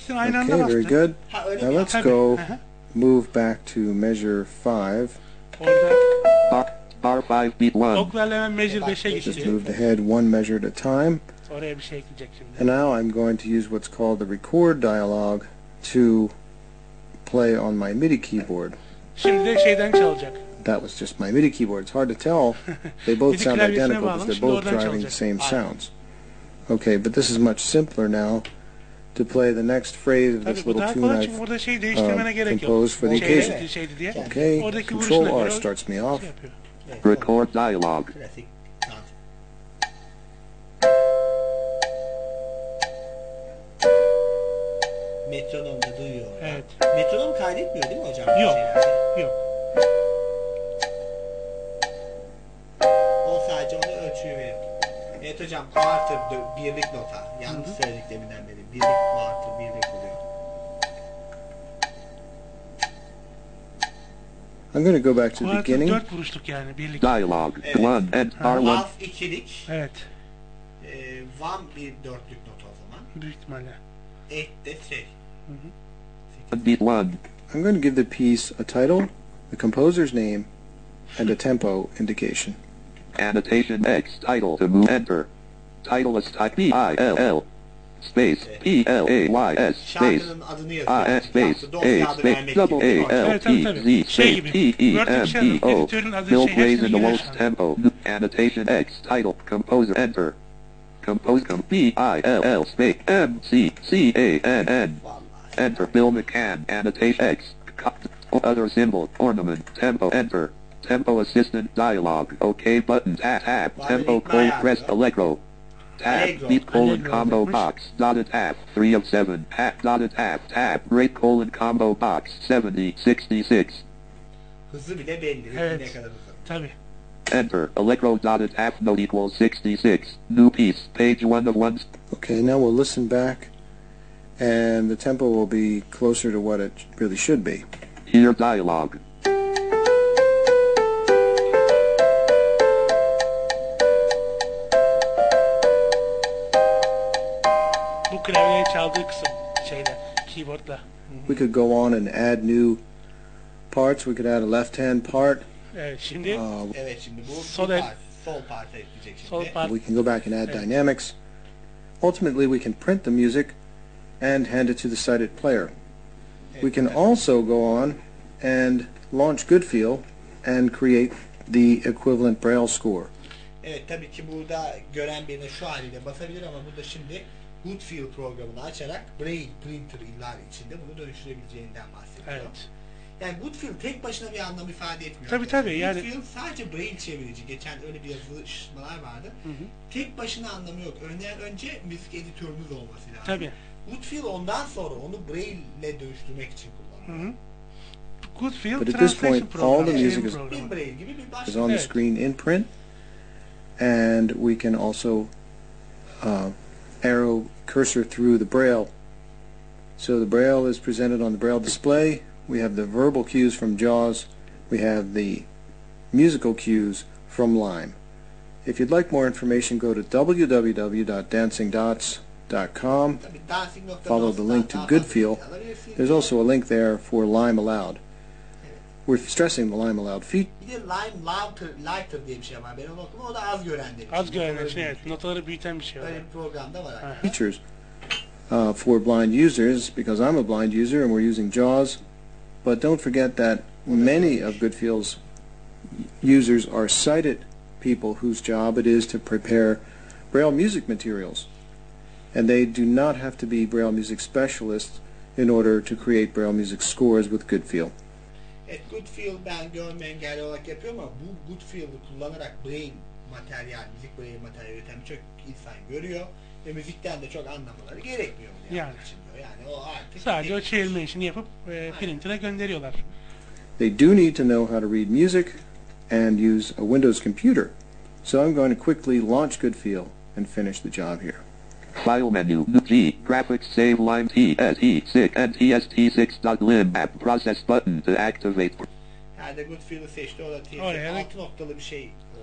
ikisini aynı anda Okay, bastı. very good. Ha, öyle Now mi let's Tabii. go Aha. move back to measure five. Orada Bar, bar five beat one. oklarla hemen measure beşe Just gitti. moved ahead one measure at a time. Oraya bir şey ekleyecek şimdi. And now I'm going to use what's called the record dialog to play on my MIDI keyboard. Şimdi de şeyden çalacak. That was just my MIDI keyboard. It's hard to tell. They both MIDI sound klavyesine identical because bağlamış, they're şimdi both oradan driving the çalacak. same sounds. Okay, but this is much simpler now to play the next phrase of Tabii this bu little daha tune kolay çünkü I've burada şeyi değiştirmene uh, gerek yok. composed for the Şeydi, occasion. şeydi diye. Okay, Oradaki Control vuruşuna R göre starts me off. şey yapıyor. Record dialogue. Klasik. Metronomda duyuyor. Evet. Metronom kaydetmiyor değil mi hocam? Yok. Şeylerde? Yok. O sadece onu ölçüyü verir. Evet hocam, quarter dö- birlik nota. Yanlış söyledik deminden beri. Birlik, quarter, birlik oluyor. I'm going to go back to the Quarter beginning. dört vuruşluk yani birlik. Dialogue. Evet. one and R one. Half ikilik. Evet. E, one bir dörtlük nota o zaman. Büyük ihtimalle. Eight de three. Beat one. I'm going to give the piece a title, the composer's name, and a tempo indication. Annotation X title to move enter. Title is type P I L L space P L A Y S space Şarkının adını I yazıyor. S space Şarkı dosya A adı space vermek double gibi. A L Evet, tabii, T tabii. Z Şey space gibi. T E Word'deki M şey, P O editörün adı Bill şey, plays hepsini in the biliyor lowest şu an. tempo. Annotation X title composer enter. Compose com P I L L space M C C A N N enter. Bill McCann annotation X co- other symbol ornament tempo enter. Tempo assistant dialogue OK button tap tap tempo cold press Allegro tab Allegro. beat colon Allegro combo olacakmış. box dotted tab three of seven tap dotted tab tab rate colon combo box seventy sixty-six Hızı bile belli. Evet. Ne kadar hızlı. Tabii. enter Allegro dotted tab note equals sixty-six new piece page one of one. Okay, now we'll listen back, and the tempo will be closer to what it really should be. Hear dialogue. Bu klavyeye çaldığı kısım şeyde, keyboardla. We could go on and add new parts. We could add a left-hand part. Evet, şimdi Uh, Evet, şimdi bu Sol bir el. part, sol part'a ekleyecek şimdi. sol part. we can go back and add Okay. dynamics. Ultimately, we can print the music and hand it to the sighted player. We can also go on and launch Goodfeel and create the equivalent Braille score. Evet, tabii ki burada gören birine şu haliyle basabilir ama burada şimdi Goodfeel programını açarak Braille printer iller içinde bunu dönüştürebileceğinden bahsediyor. Evet. Yani Goodfeel tek başına bir anlam ifade etmiyor. Tabii, tabii, yani- Goodfeel sadece Braille çevirici. Geçen öyle bir yazılışmalar vardı. Hı hı. Tek başına anlamı yok. Örneğin önce müzik editörünüz olması lazım. Tabii. Goodfeel ondan sonra onu Braille'le dönüştürmek için kullanılıyor. Hı hı. Goodfeel But at this Translation point, all the programı, music çevrim is, programı. Braille gibi bir başka. is on the Evet. screen in print, and we can also uh, arrow cursor through the Braille. So the Braille is presented on the Braille display. We have the verbal cues from JAWS. We have the musical cues from Lime. If you'd like more information, go to w w w dot dancing dots dot com. Tabii dancing nokta Follow the link to daha Goodfeel. fazla bilgi alabilirsiniz. There's also a link there for Lime Aloud. We're stressing the Lime Aloud feature. Bir de Lime Lighter, Lighter diye bir şey var. Ben onu okudum. O da az gören demiş. Az gören Notaları için evet. büyütüyor. Notaları büyüten bir şey var. Öyle bir programda var. aslında. Features uh, for blind users, because I'm a blind user and we're using JAWS. But don't forget that many of Goodfield's users are sighted people whose job it is to prepare Braille music materials. And they do not have to be Braille music specialists in order to create Braille music scores with Goodfeel. Evet, Goodfeel ben görme engelli olarak yapıyorum ama bu Goodfield'ı kullanarak Braille materyal, müzik Braille materyal üreten çok insan görüyor ve müzikten de çok anlamaları gerekmiyor. Yani. Yani. için diyor. Yani o artık Sadece o çevirme işini yapıp e, printer'a gönderiyorlar. They do need to know how to read music and use a Windows computer. So I'm going to quickly launch Goodfeel and finish the job here. File menu, G, graphics save Lime T S E six and T S T six dot lim app process button to activate. Herhalde Goodfield'ı seçti. O da T S Oraya da- altı noktalı bir şey olarak.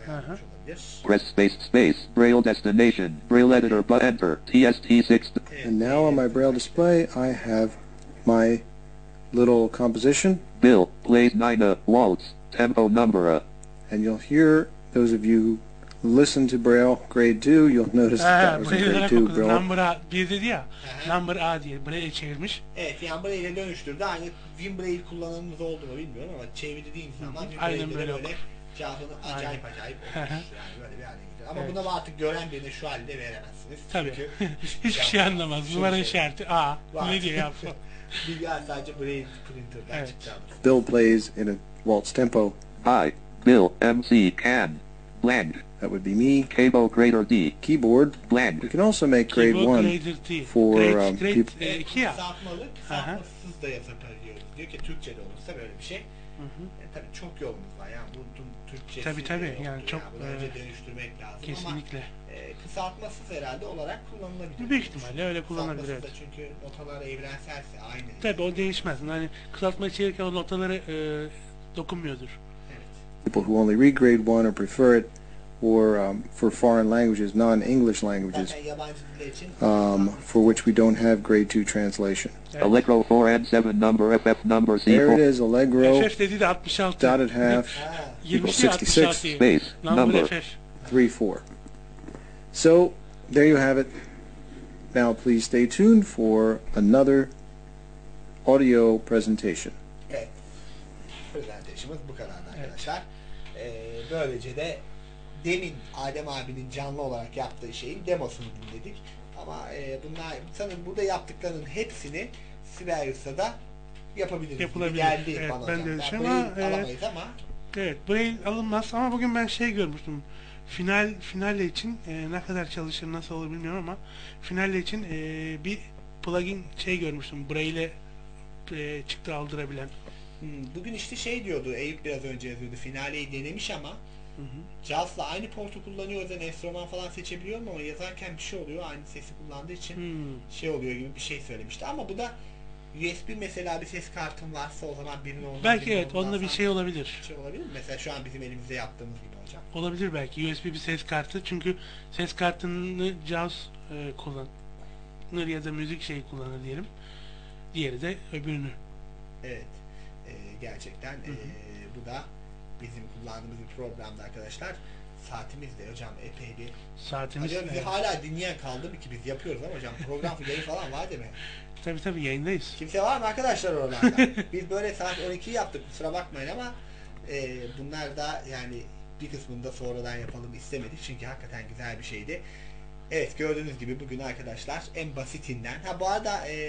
gelmiş olabilir. Press space space. Braille destination. Braille editor but enter. T S T six. And now on my Braille display, I have my little composition. Bill plays nine waltz tempo number. And you'll hear, those of you who listen to Braille grade two, you'll notice that that was in grade two Braille. Number A bir dedi ya. Number A diye Braille çevirmiş. Evet, yani Braille'e dönüştürdü. Aynı Win Braille kullananınız oldu mu bilmiyorum ama çevirdiğiniz zaman Win Braille'de böyle, böyle cevabını acayip acayip olmuş. Yani böyle bir hale gidiyor. Ama evet. Buna artık gören birine şu halde veremezsiniz. Tabii. Hiçbir şey, şey anlamaz. Numara işareti A. Ne diyor yapsın? Bilgiler sadece Braille printer'dan evet. Çıktı. Bill plays in a waltz tempo. Hi, Bill M C can blank. That would be me. Cable grader D. Keyboard blank. We can also make grade Keyboard one for grade, um, grade, people. E, iki ya. Kısaltmalı, kısaltmasız da yazabiliyoruz. Diyor ki Türkçe'de olursa böyle bir şey. Hı hı. E, tabii çok yolumuz var yani bu Türkçesi. Tabii tabii yani çok yani önce dönüştürmek lazım kesinlikle. Ama e, kısaltmasız herhalde olarak kullanılabilir. Büyük ihtimalle öyle kullanılabilir. Evet. Çünkü notalar evrenselse aynı. Tabii o değişmez. Yani kısaltma çevirirken o notaları e, dokunmuyordur. People who only read grade one or prefer it, or um, for foreign languages, non-English languages, um, for which we don't have grade two translation. Allegro four and seven number F F number C four. There it is, Allegro, F F dedi de altmış altı. dotted half, equals sixty-six, space, number, three, four. So, there you have it. Now please stay tuned for another audio presentation. Evet. Presentation'ımız bu kadardı arkadaşlar. Ee, böylece de demin Adem abinin canlı olarak yaptığı şeyin demosunu dinledik. Ama e, bunlar sanırım burada yaptıklarının hepsini Sibelius'ta da yapabiliriz. Yapılabilir. Geldi evet, bana ben de yani. şey ama, alamayız ama. Evet, Braille alınmaz ama bugün ben şey görmüştüm. Final finalle için e, ne kadar çalışır, nasıl olur bilmiyorum ama finalle için e, bir plugin şey görmüştüm. Braille e, çıktı aldırabilen. Hmm, bugün işte şey diyordu, Eyüp biraz önce yazıyordu. Finaleyi denemiş ama Jazz'la aynı portu kullanıyor, özel enstrüman falan seçebiliyorum ama yazarken bir şey oluyor, aynı sesi kullandığı için hmm. şey oluyor gibi bir şey söylemişti. Ama bu da U S B mesela bir ses kartın varsa o zaman birinin olmaz. Belki evet, onda bir şey olabilir. Bir şey olabilir mi? Mesela şu an bizim elimizde yaptığımız gibi hocam. Olabilir belki U S B bir ses kartı, çünkü ses kartını Jazz e, kullanır ya da müzik şeyi kullanır diyelim. Diğeri de öbürünü. Evet. E, gerçekten e, bu da bizim kullandığımız bir programda arkadaşlar. Saatimiz de hocam epey bir saatimiz. Hocam bizi evet. Hala dinleyen kaldı mı ki biz yapıyoruz ama hocam program yayın falan var değil mi? Tabii tabii yayındayız. Kimse var mı arkadaşlar oralarda? Biz böyle saat on ikiyi yaptık, kusura bakmayın ama e, bunlar da yani bir kısmını da sonradan yapalım istemedik çünkü hakikaten güzel bir şeydi. Evet, gördüğünüz gibi bugün arkadaşlar en basitinden. Ha bu arada e,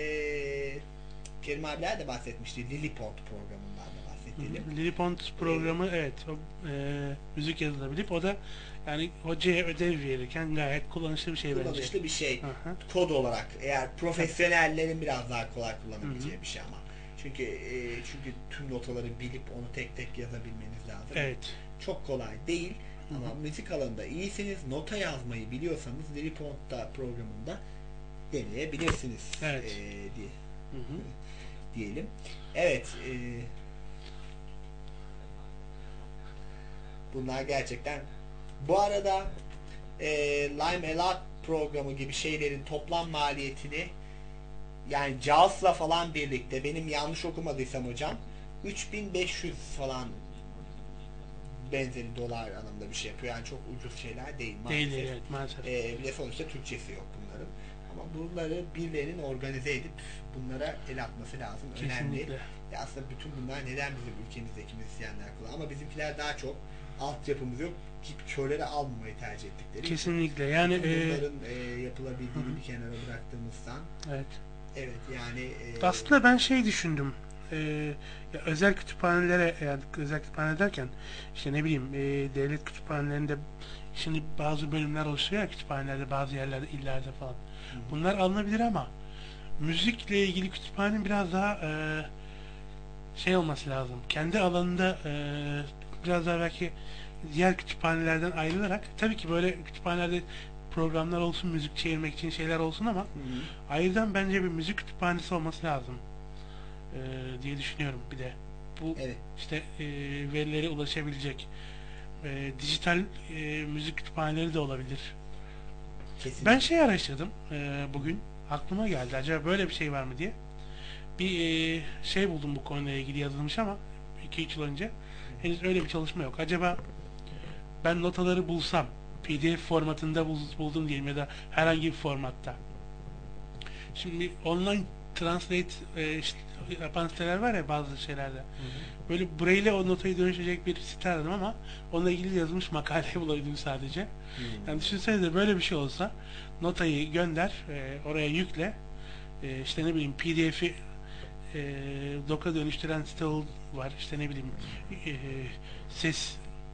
Kerim abiler de bahsetmişti Lillipond programından da bahsedelim. Lillipond programı ee, evet o, e, müzik yazılabilip o da yani hocaya ödev verirken gayet kullanışlı bir şey bence. Kullanışlı bir şey. Aha. Kod olarak eğer profesyonellerin biraz daha kolay kullanabileceği Hı-hı. bir şey ama. Çünkü e, çünkü tüm notaları bilip onu tek tek yazabilmeniz lazım. Evet. Çok kolay değil. Hı-hı. Ama müzik alanında iyisiniz, nota yazmayı biliyorsanız Lillipond'da programında deneyebilirsiniz evet. e, diye. Hı-hı. diyelim. Evet. E, bunlar gerçekten. Bu arada e, Lime Elad programı gibi şeylerin toplam maliyetini yani Jazz'la falan birlikte benim yanlış okumadıysam hocam üç bin beş yüz falan benzeri dolar anlamında bir şey yapıyor. Yani çok ucuz şeyler değil maalesef. Değil evet maalesef. E, bir de sonuçta Türkçesi yok bunların. Ama bunları birilerinin organize edip bunlara el atması lazım. Kesinlikle. Önemli. Ya aslında bütün bunlar neden bizim ülkemizdeki müzisyenler kullanıyor? Ama bizimkiler daha çok altyapımız yok. Körleri almamayı tercih ettikleri. Kesinlikle. Yani bunların e, e, yapılabildiğini hı. bir kenara bıraktığımızdan. Evet. Evet yani. E, aslında ben şey düşündüm. E, ya özel kütüphanelere yani özel kütüphane derken işte ne bileyim e, devlet kütüphanelerinde şimdi bazı bölümler oluşuyor ya kütüphanelerde bazı yerlerde illerde falan. Hı. Bunlar alınabilir ama müzikle ilgili kütüphanenin biraz daha e, şey olması lazım. Kendi alanında e, biraz daha belki diğer kütüphanelerden ayrılarak tabii ki böyle kütüphanelerde programlar olsun, müzik çevirmek için şeyler olsun ama Hı-hı. ayrıdan bence bir müzik kütüphanesi olması lazım ee, diye düşünüyorum bir de. Bu evet. işte e, verilere ulaşabilecek E, dijital e, müzik kütüphaneleri de olabilir. Kesinlikle. Ben şey araştırdım e, bugün. Aklıma geldi. Acaba böyle bir şey var mı diye. Bir e, şey buldum bu konuyla ilgili yazılmış ama iki üç yıl önce. Henüz öyle bir çalışma yok. Acaba ben notaları bulsam, P D F formatında buldum diyelim ya da herhangi bir formatta. Şimdi online translate e, işte, yapan siteler var ya bazı şeylerde. Hı hı. Böyle braille o notayı dönüşecek bir site aradım ama onunla ilgili yazılmış makale bulabildim sadece. Hı. Yani düşünsenize böyle bir şey olsa notayı gönder, e, oraya yükle. E, işte ne bileyim P D F'i e, doka dönüştüren site var. İşte ne bileyim e, ses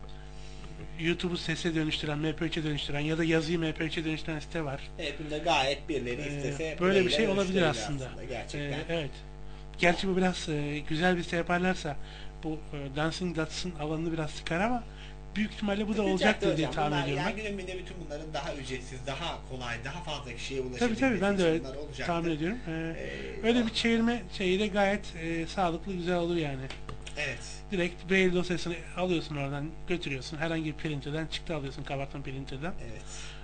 YouTube'u sese dönüştüren, M P üç'e dönüştüren ya da yazıyı M P üç'e dönüştüren site var. Evet, bunda gayet birileri istese ee, böyle bir şey olabilir aslında. aslında gerçekten. Ee, evet. Gerçi bu biraz e, güzel bir site yaparlarsa bu e, Dancing Dots'ın alanını biraz sıkar ama büyük ihtimalle bu da olacaktır diye tahmin ediyorum. Yani günümüzde bütün bunların daha ücretsiz, daha kolay, daha fazla kişiye tabii ulaşabilmesi tabii ben de öyle olacaktır. tahmin ediyorum. Ee, ee, öyle bir çevirme şeyi de gayet e, sağlıklı, güzel olur yani. Evet. Direkt Braille dosyasını alıyorsun oradan götürüyorsun. Herhangi bir printer'dan çıktı alıyorsun kabartma printer'dan. Evet.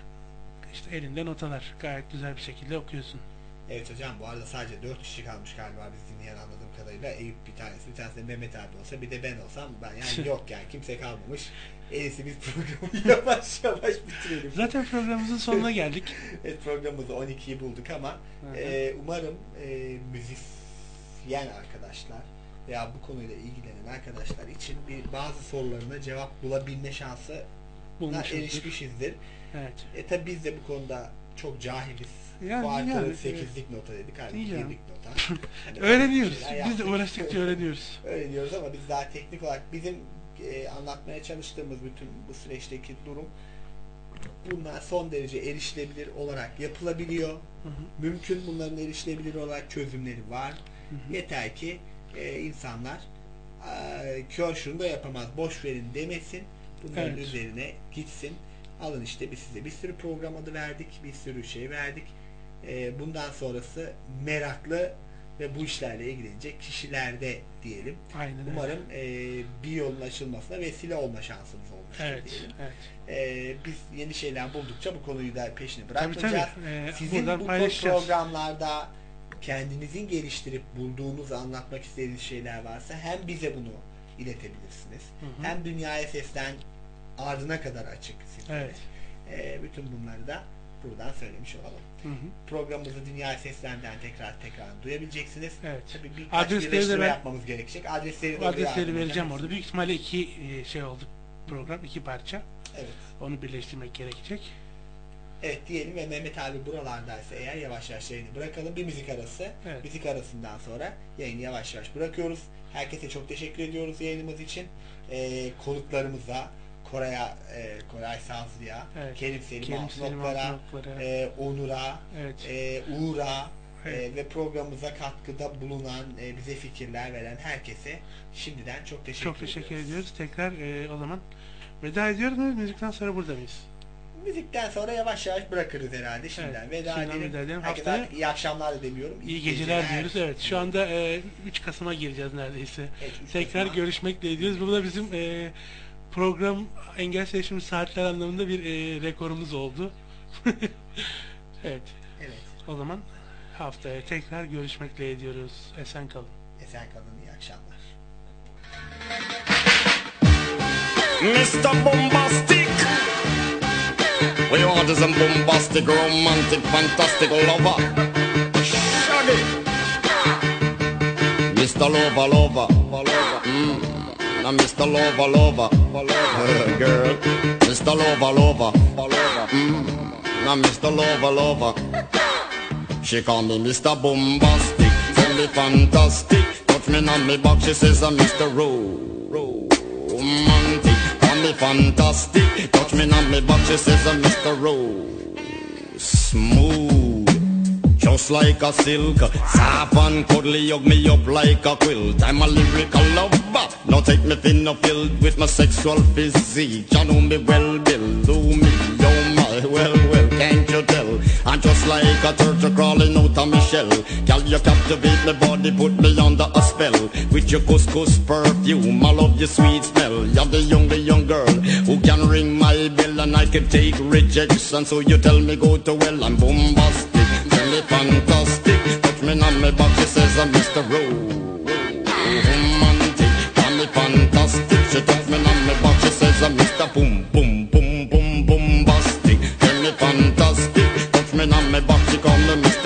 İşte elinde notalar. Gayet güzel bir şekilde okuyorsun. Evet hocam, bu arada sadece dört kişi kalmış galiba biz dinleyen anladığım kadarıyla. Eyüp bir tanesi, bir tanesi de Mehmet abi olsa bir de ben olsam ben yani yok yani kimse kalmamış. En iyisi biz programı yavaş yavaş bitirelim. Zaten programımızın sonuna geldik. Evet, programımızı on ikiyi bulduk ama e, umarım e, müzisyen arkadaşlar veya bu konuyla ilgilenen arkadaşlar için bir bazı sorularına cevap bulabilme şansı erişmişizdir. Evet. E tabi biz de bu konuda çok cahiliz. Yani, bu arkada yani, sekizlik evet. nota dedik. Halbuki yani. yedilik nota. Hani öğreniyoruz. Biz de uğraştıkça öğreniyoruz. Öğreniyoruz ama biz daha teknik olarak bizim e, anlatmaya çalıştığımız bütün bu süreçteki durum bunlar son derece erişilebilir olarak yapılabiliyor. Hı hı. Mümkün, bunların erişilebilir olarak çözümleri var. Hı hı. Yeter ki e, insanlar e, kör şunu da yapamaz, boş verin demesin. Bunların evet. üzerine gitsin. Alın işte biz size bir sürü program adı verdik, bir sürü şey verdik. E, bundan sonrası meraklı ve bu işlerle ilgilenecek kişilerde diyelim. Aynen umarım e, bir yolun açılmasına vesile olma şansımız olmuştur evet, diyelim. Evet. E, biz yeni şeyler buldukça bu konuyu da peşine bırakmayacağız. Tabii, tabii. Ee, Sizin bu programlarda kendinizin geliştirip bulduğunuz, anlatmak istediğiniz şeyler varsa hem bize bunu iletebilirsiniz. Hı hı. Hem Dünyaya Ses'ten ardına kadar açık sizlere. Evet. E, bütün bunları da buradan söylemiş olalım. Hı hı. Programımızı Dünya Sesler'den tekrar tekrar duyabileceksiniz. Evet. Tabii birkaç birleştirme ben, yapmamız gerekecek. Adresleri, de adresleri vereceğim orada. Büyük ihtimalle iki şey oldu program, iki parça. Evet. Onu birleştirmek gerekecek. Evet diyelim ve Mehmet abi buralardaysa eğer yavaş yavaş yayını bırakalım. Bir müzik arası. Evet. Müzik arasından sonra yayını yavaş yavaş bırakıyoruz. Herkese çok teşekkür ediyoruz yayınımız için. Ee, konuklarımıza Koray'a, e, Koray Sazlı'ya, evet. Kerim Selim Altınoklar'a, e, Onur'a, evet. e, Uğur'a evet. e, ve programımıza katkıda bulunan, e, bize fikirler veren herkese şimdiden çok teşekkür çok ediyoruz. Çok teşekkür ediyoruz. Tekrar e, o zaman veda ediyoruz mu? Müzikten sonra burada mıyız? Müzikten sonra yavaş yavaş bırakırız herhalde şimdiden. Evet, veda şimdiden edelim. edelim. Herkese Haftaya iyi akşamlar da demiyorum. İyi, iyi geceler, geceler diyoruz. Evet. Şu anda e, üç Kasım'a gireceğiz neredeyse. Evet, tekrar Kasım'a görüşmek dileğiyle. Bu da bizim e, program engel seçimi saatler anlamında bir e, rekorumuz oldu. Evet. Evet. O zaman haftaya tekrar görüşmekle ediyoruz. Esen kalın. Esen kalın. İyi akşamlar. mister Bombastic, we want some bombastic, romantic, fantastic lover. Shaggy, mister Lover, Lover, mm. Now mister Lover, Lover, uh, girl, mister Lover, Lover, mm. Now mister Lover, Lover. She call me mister Bombastic, tell me fantastic. Touch me on me back, she says I'm mister Romantic. Call me fantastic, touch me on me back, she says I'm mister Smooth, just like a silk, soft and cuddly, hug me up like a quilt. I'm a lyrical lover, now take me thin or filled with my sexual physique. You know me well, Bill, do me, oh my, well, well, can't you tell? And just like a turtle crawling out of my shell, girl, you captivate my body, put me under a spell. With your couscous perfume, I love your sweet smell. You're the young, the young girl who can ring my bell, and I can take rejection. So you tell me go to well, I'm bombastic, tell me fantastic. Touch me on my back, she says I'm Mister Romantic, tell me fantastic. She touch me on my back, she says I'm Mister Boom, boom, boom, boom, bombastic. Tell me fantastic, touch me on my back, she call me Mister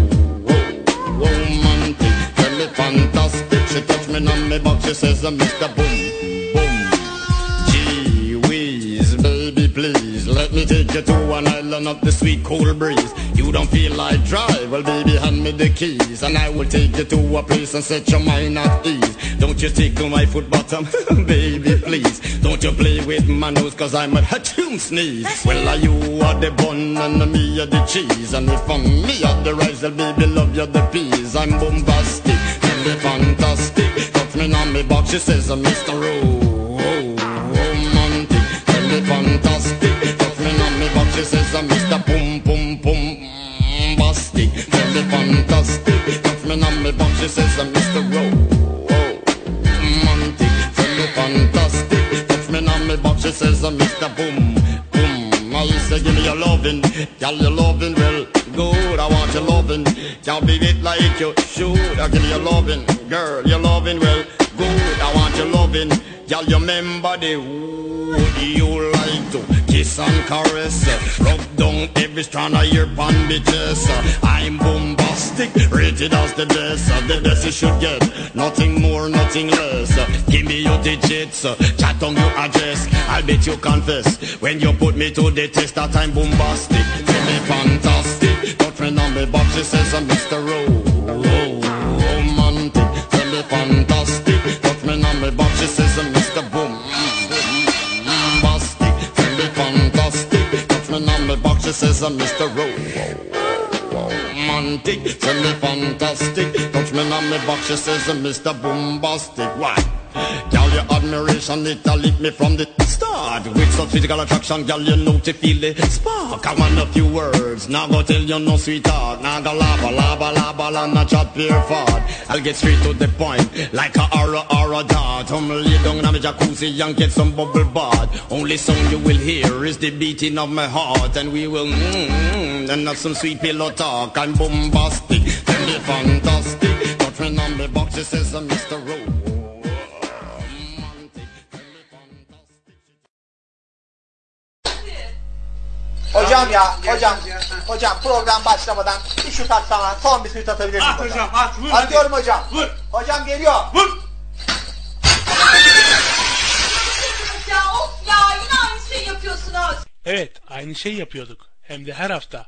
Romantic, tell me fantastic. She touch me on my back, she says I'm Mister Boom, boom. Gee whiz, baby please, let me take you to an island of the sweet cool breeze. You don't feel like drive, well baby hand me the keys, and I will take you to a place and set your mind at ease. Don't you tickle my foot bottom, baby please. Don't you play with my nose, cause I'm a hatchoon sneeze. Well are you are the bun and me are the cheese, and if I'm me are the rice, well baby love you the peas. I'm bombastic, tell me fantastic. Touch me on me box, she says I'm Mister Romantic, tell me fantastic. Touch me on me box, she says I'm Mister Boom, boom, boom, bastic, tell me fantastic. Touch me on me box, she says I'm Mister Romantic, tell me fantastic. Touch me on me box, she says I'm Mister Boom, boom. I say give me your lovin', girl your lovin' well good. I want your lovin', can't be it like you should. I give me your lovin', girl your lovin' well good. I want your lovin', girl you remember the would you like to kiss and caress, rub down every strand of your bandages. I'm bombastic, rated as the best, the best you should get, nothing more, nothing less. Give me your digits, chat on your address, I'll bet you confess when you put me to the test that I'm bombastic. Tell me fantastic, touch me on me box, she says I'm Mister Romantic. Tell me fantastic, touch me on me box, she says I'm Mister Boom. She says I'm Mister Romantic, tell me fantastic. Touch me on me box, she says I'm Mister Bombastic. Why? Girl, your admiration, it a lit me from the start. With such physical attraction, girl, you know to feel the spark. I want a few words, now go tell you no sweetheart. Now go lava, lava, lava, lava, not chat pure fart. I'll get straight to the point, like a aura, aura dart. I'm lay down in my jacuzzi and get some bubble bath. Only song you will hear is the beating of my heart. And we will mmm, and have some sweet pillow talk. I'm bombastic, tell me fantastic. Touch me on the box, she says I'm Mister Rowe. Hocam ya, hocam, hocam program başlamadan bir şut atsana, son bir şut atabilir miyim hocam? hocam, at, vur. Atıyorum hocam. Vur. Hocam geliyor. Vur. Ya of ya yine aynı şeyi yapıyorsunuz. Evet, aynı şey yapıyorduk. Hem de her hafta.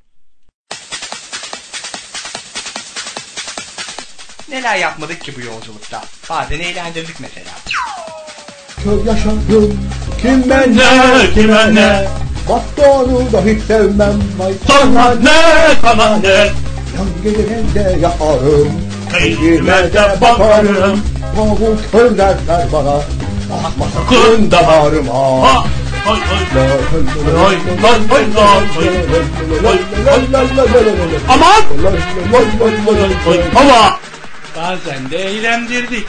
Neler yapmadık ki bu yolculukta? Bazen eğlendirdik mesela. Kör yaşadım, kime ne, kime ne? Baktonu da hiç sevmem, vay sana ne, sana ne? Yan gelirinde yaparım, kıyime de bakarım. Tavuk söylerler bana, bakma sakın damarıma. Ha! Hay hay hay hay hay aman ama bazen de eğlendirdik.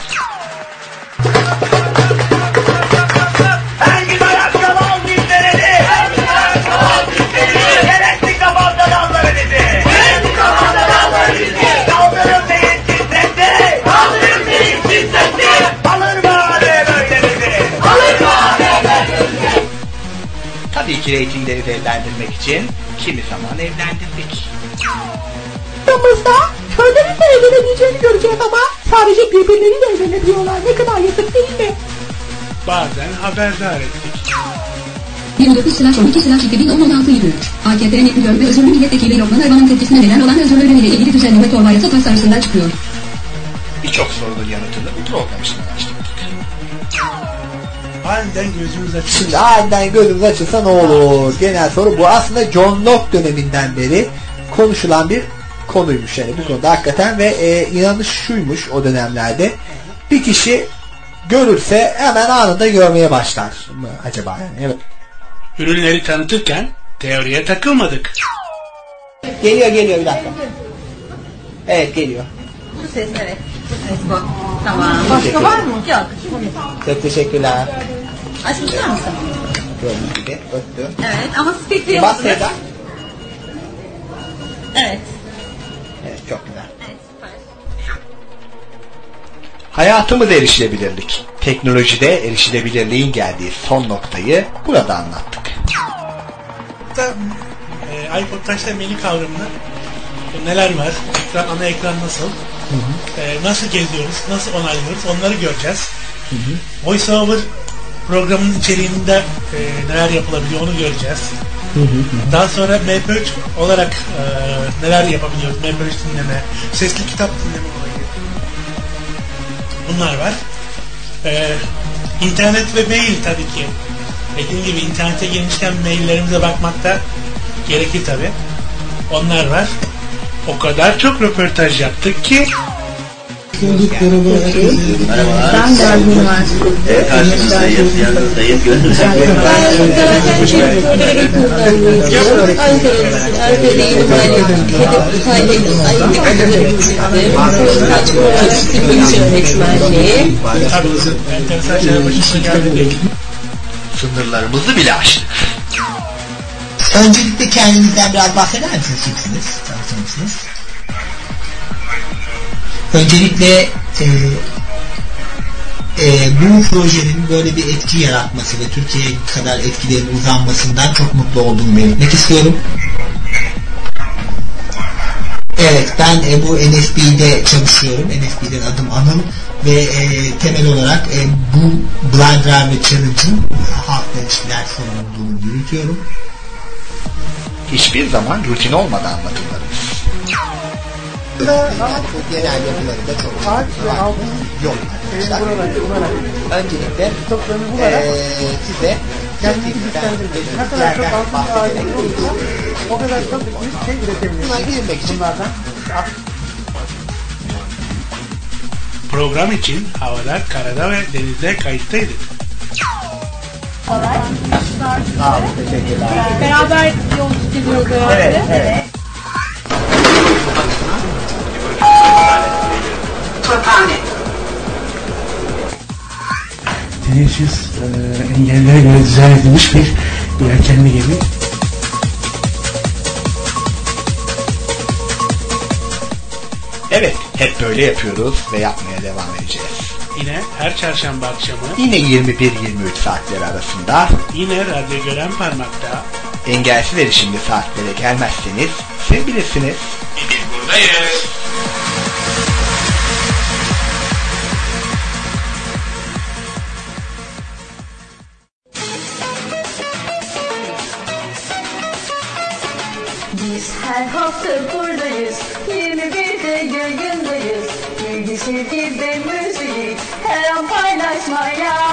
Her gün ayakkabı al dizlerini. Her gün ayakkabı al dizlerini. Gerekli kafamda dalları dizi. Gerekli kafamda dalları dizi. Kaldırım değil titretti. Kaldırım değil titretti. Alır mı abi böyle dizi? Alır mı abi böyle dizi? Tabii ki reytingleri de evlendirmek için kimi zaman evlendirdik. Aramızda köylerin de evlenebileceğini göreceğiz ama sadece birbirleriyle evlenebiliyorlar. Ne kadar yazık değil mi? Bazen haberdar ettik. yirmi dokuz slash on iki slash iki bin on altı yirmi üç A K P'nin yapıyor ve özürlü milletvekili Lokman Erman'ın tepkisine neden olan özürleriyle ilgili düzenleme torba yasa tasarısından çıkıyor. Birçok sorunun yanıtını bu program için araştırdık. Aniden gözümüz açıldı. Şimdi aniden gözümüz açılsa ne olur? Genel soru bu. Aslında John Locke döneminden beri konuşulan bir konuymuş yani bu konuda hakikaten ve e, inanış şuymuş o dönemlerde. Bir kişi görürse hemen anında görmeye başlar mı acaba yani? Evet. Ürünleri tanıtırken teoriye takılmadık. Geliyor geliyor bir dakika. Evet geliyor. Bu ses evet. Bu ses bu. Tamam. Başka var mı? Yok. Çok teşekkürler. Açmak ister misin? Gördüğünüz gibi öttü. Evet ama spektre Bas yoksunuz. Seda. Evet. Evet çok güzel. Evet süper. Hayatımız erişilebilirlik. Teknolojide erişilebilirliğin geldiği son noktayı burada anlattık. Da, e, iPod Touch'ta menü kavramını e, neler var, ekran, ana ekran nasıl, Hı hı. e, nasıl geziyoruz, nasıl onaylıyoruz onları göreceğiz. Hı hı. VoiceOver programın içeriğinde e, neler yapılabiliyor onu göreceğiz. Hı hı. Daha sonra M P üç olarak e, neler yapabiliyoruz, M P üç dinleme, sesli kitap dinleme olayı. Bunlar var. E, internet ve mail tabii ki. Dediğim gibi internete girmişken maillerimize bakmakta gerekir tabii. Onlar var. O kadar çok röportaj yaptık ki Merhabalar. Ben Gazi var. Evet, karşınızdayız, yanınızdayız. Gönlünüzü Ben Gaziantep Börek kullanıcıyım. Ankara'da yeni mahalle hedef mahalle kaç olarak İngilizce öğretmenliği. enteresan şeyler başımıza geldi. Sınırlarımızı bile aştık. Öncelikle kendinizden biraz bahseder misiniz? Kimsiniz? Tanıtır mısınız? Öncelikle e, e, bu projenin böyle bir etki yaratması ve Türkiye'ye kadar etkilerin uzanmasından çok mutlu olduğumu belirtmek istiyorum. Evet, ben e, bu N F B'de çalışıyorum. N F B'den adım Anıl ve e, temel olarak e, bu Blind Driver Challenge'ın halkla ilişkiler sorumluluğunu yürütüyorum. Hiçbir zaman rutin olmadan anlatımlarımız. Yani bu genel yapıları da çok var. Yok arkadaşlar. Öncelikle ee, size kendini güçlendirmek. Ne kadar çok altın ağacı olursa o kadar çok bir şey üretebiliriz. Buna girmek için bunlardan program için havada, karada ve denizde kayıttaydık. Sağ olun, teşekkürler. Beraber yolculuk ediyoruz herhalde. Evet, evet. Teşhis e, engellere göre dizayn edilmiş bir yelkenli gemi. Evet, hep böyle yapıyoruz ve yapmaya devam edeceğiz. Yine her çarşamba akşamı Yine yirmi bir yirmi üç saatleri arasında yine Radyo Gören Parmak'ta engelsiz erişimli saatlere gelmezseniz siz bilirsiniz. Biz buradayız. Biz her hafta buradayız, yirmi birde yayındayız. Bilgi, sevgi ve müzik her an paylaşmaya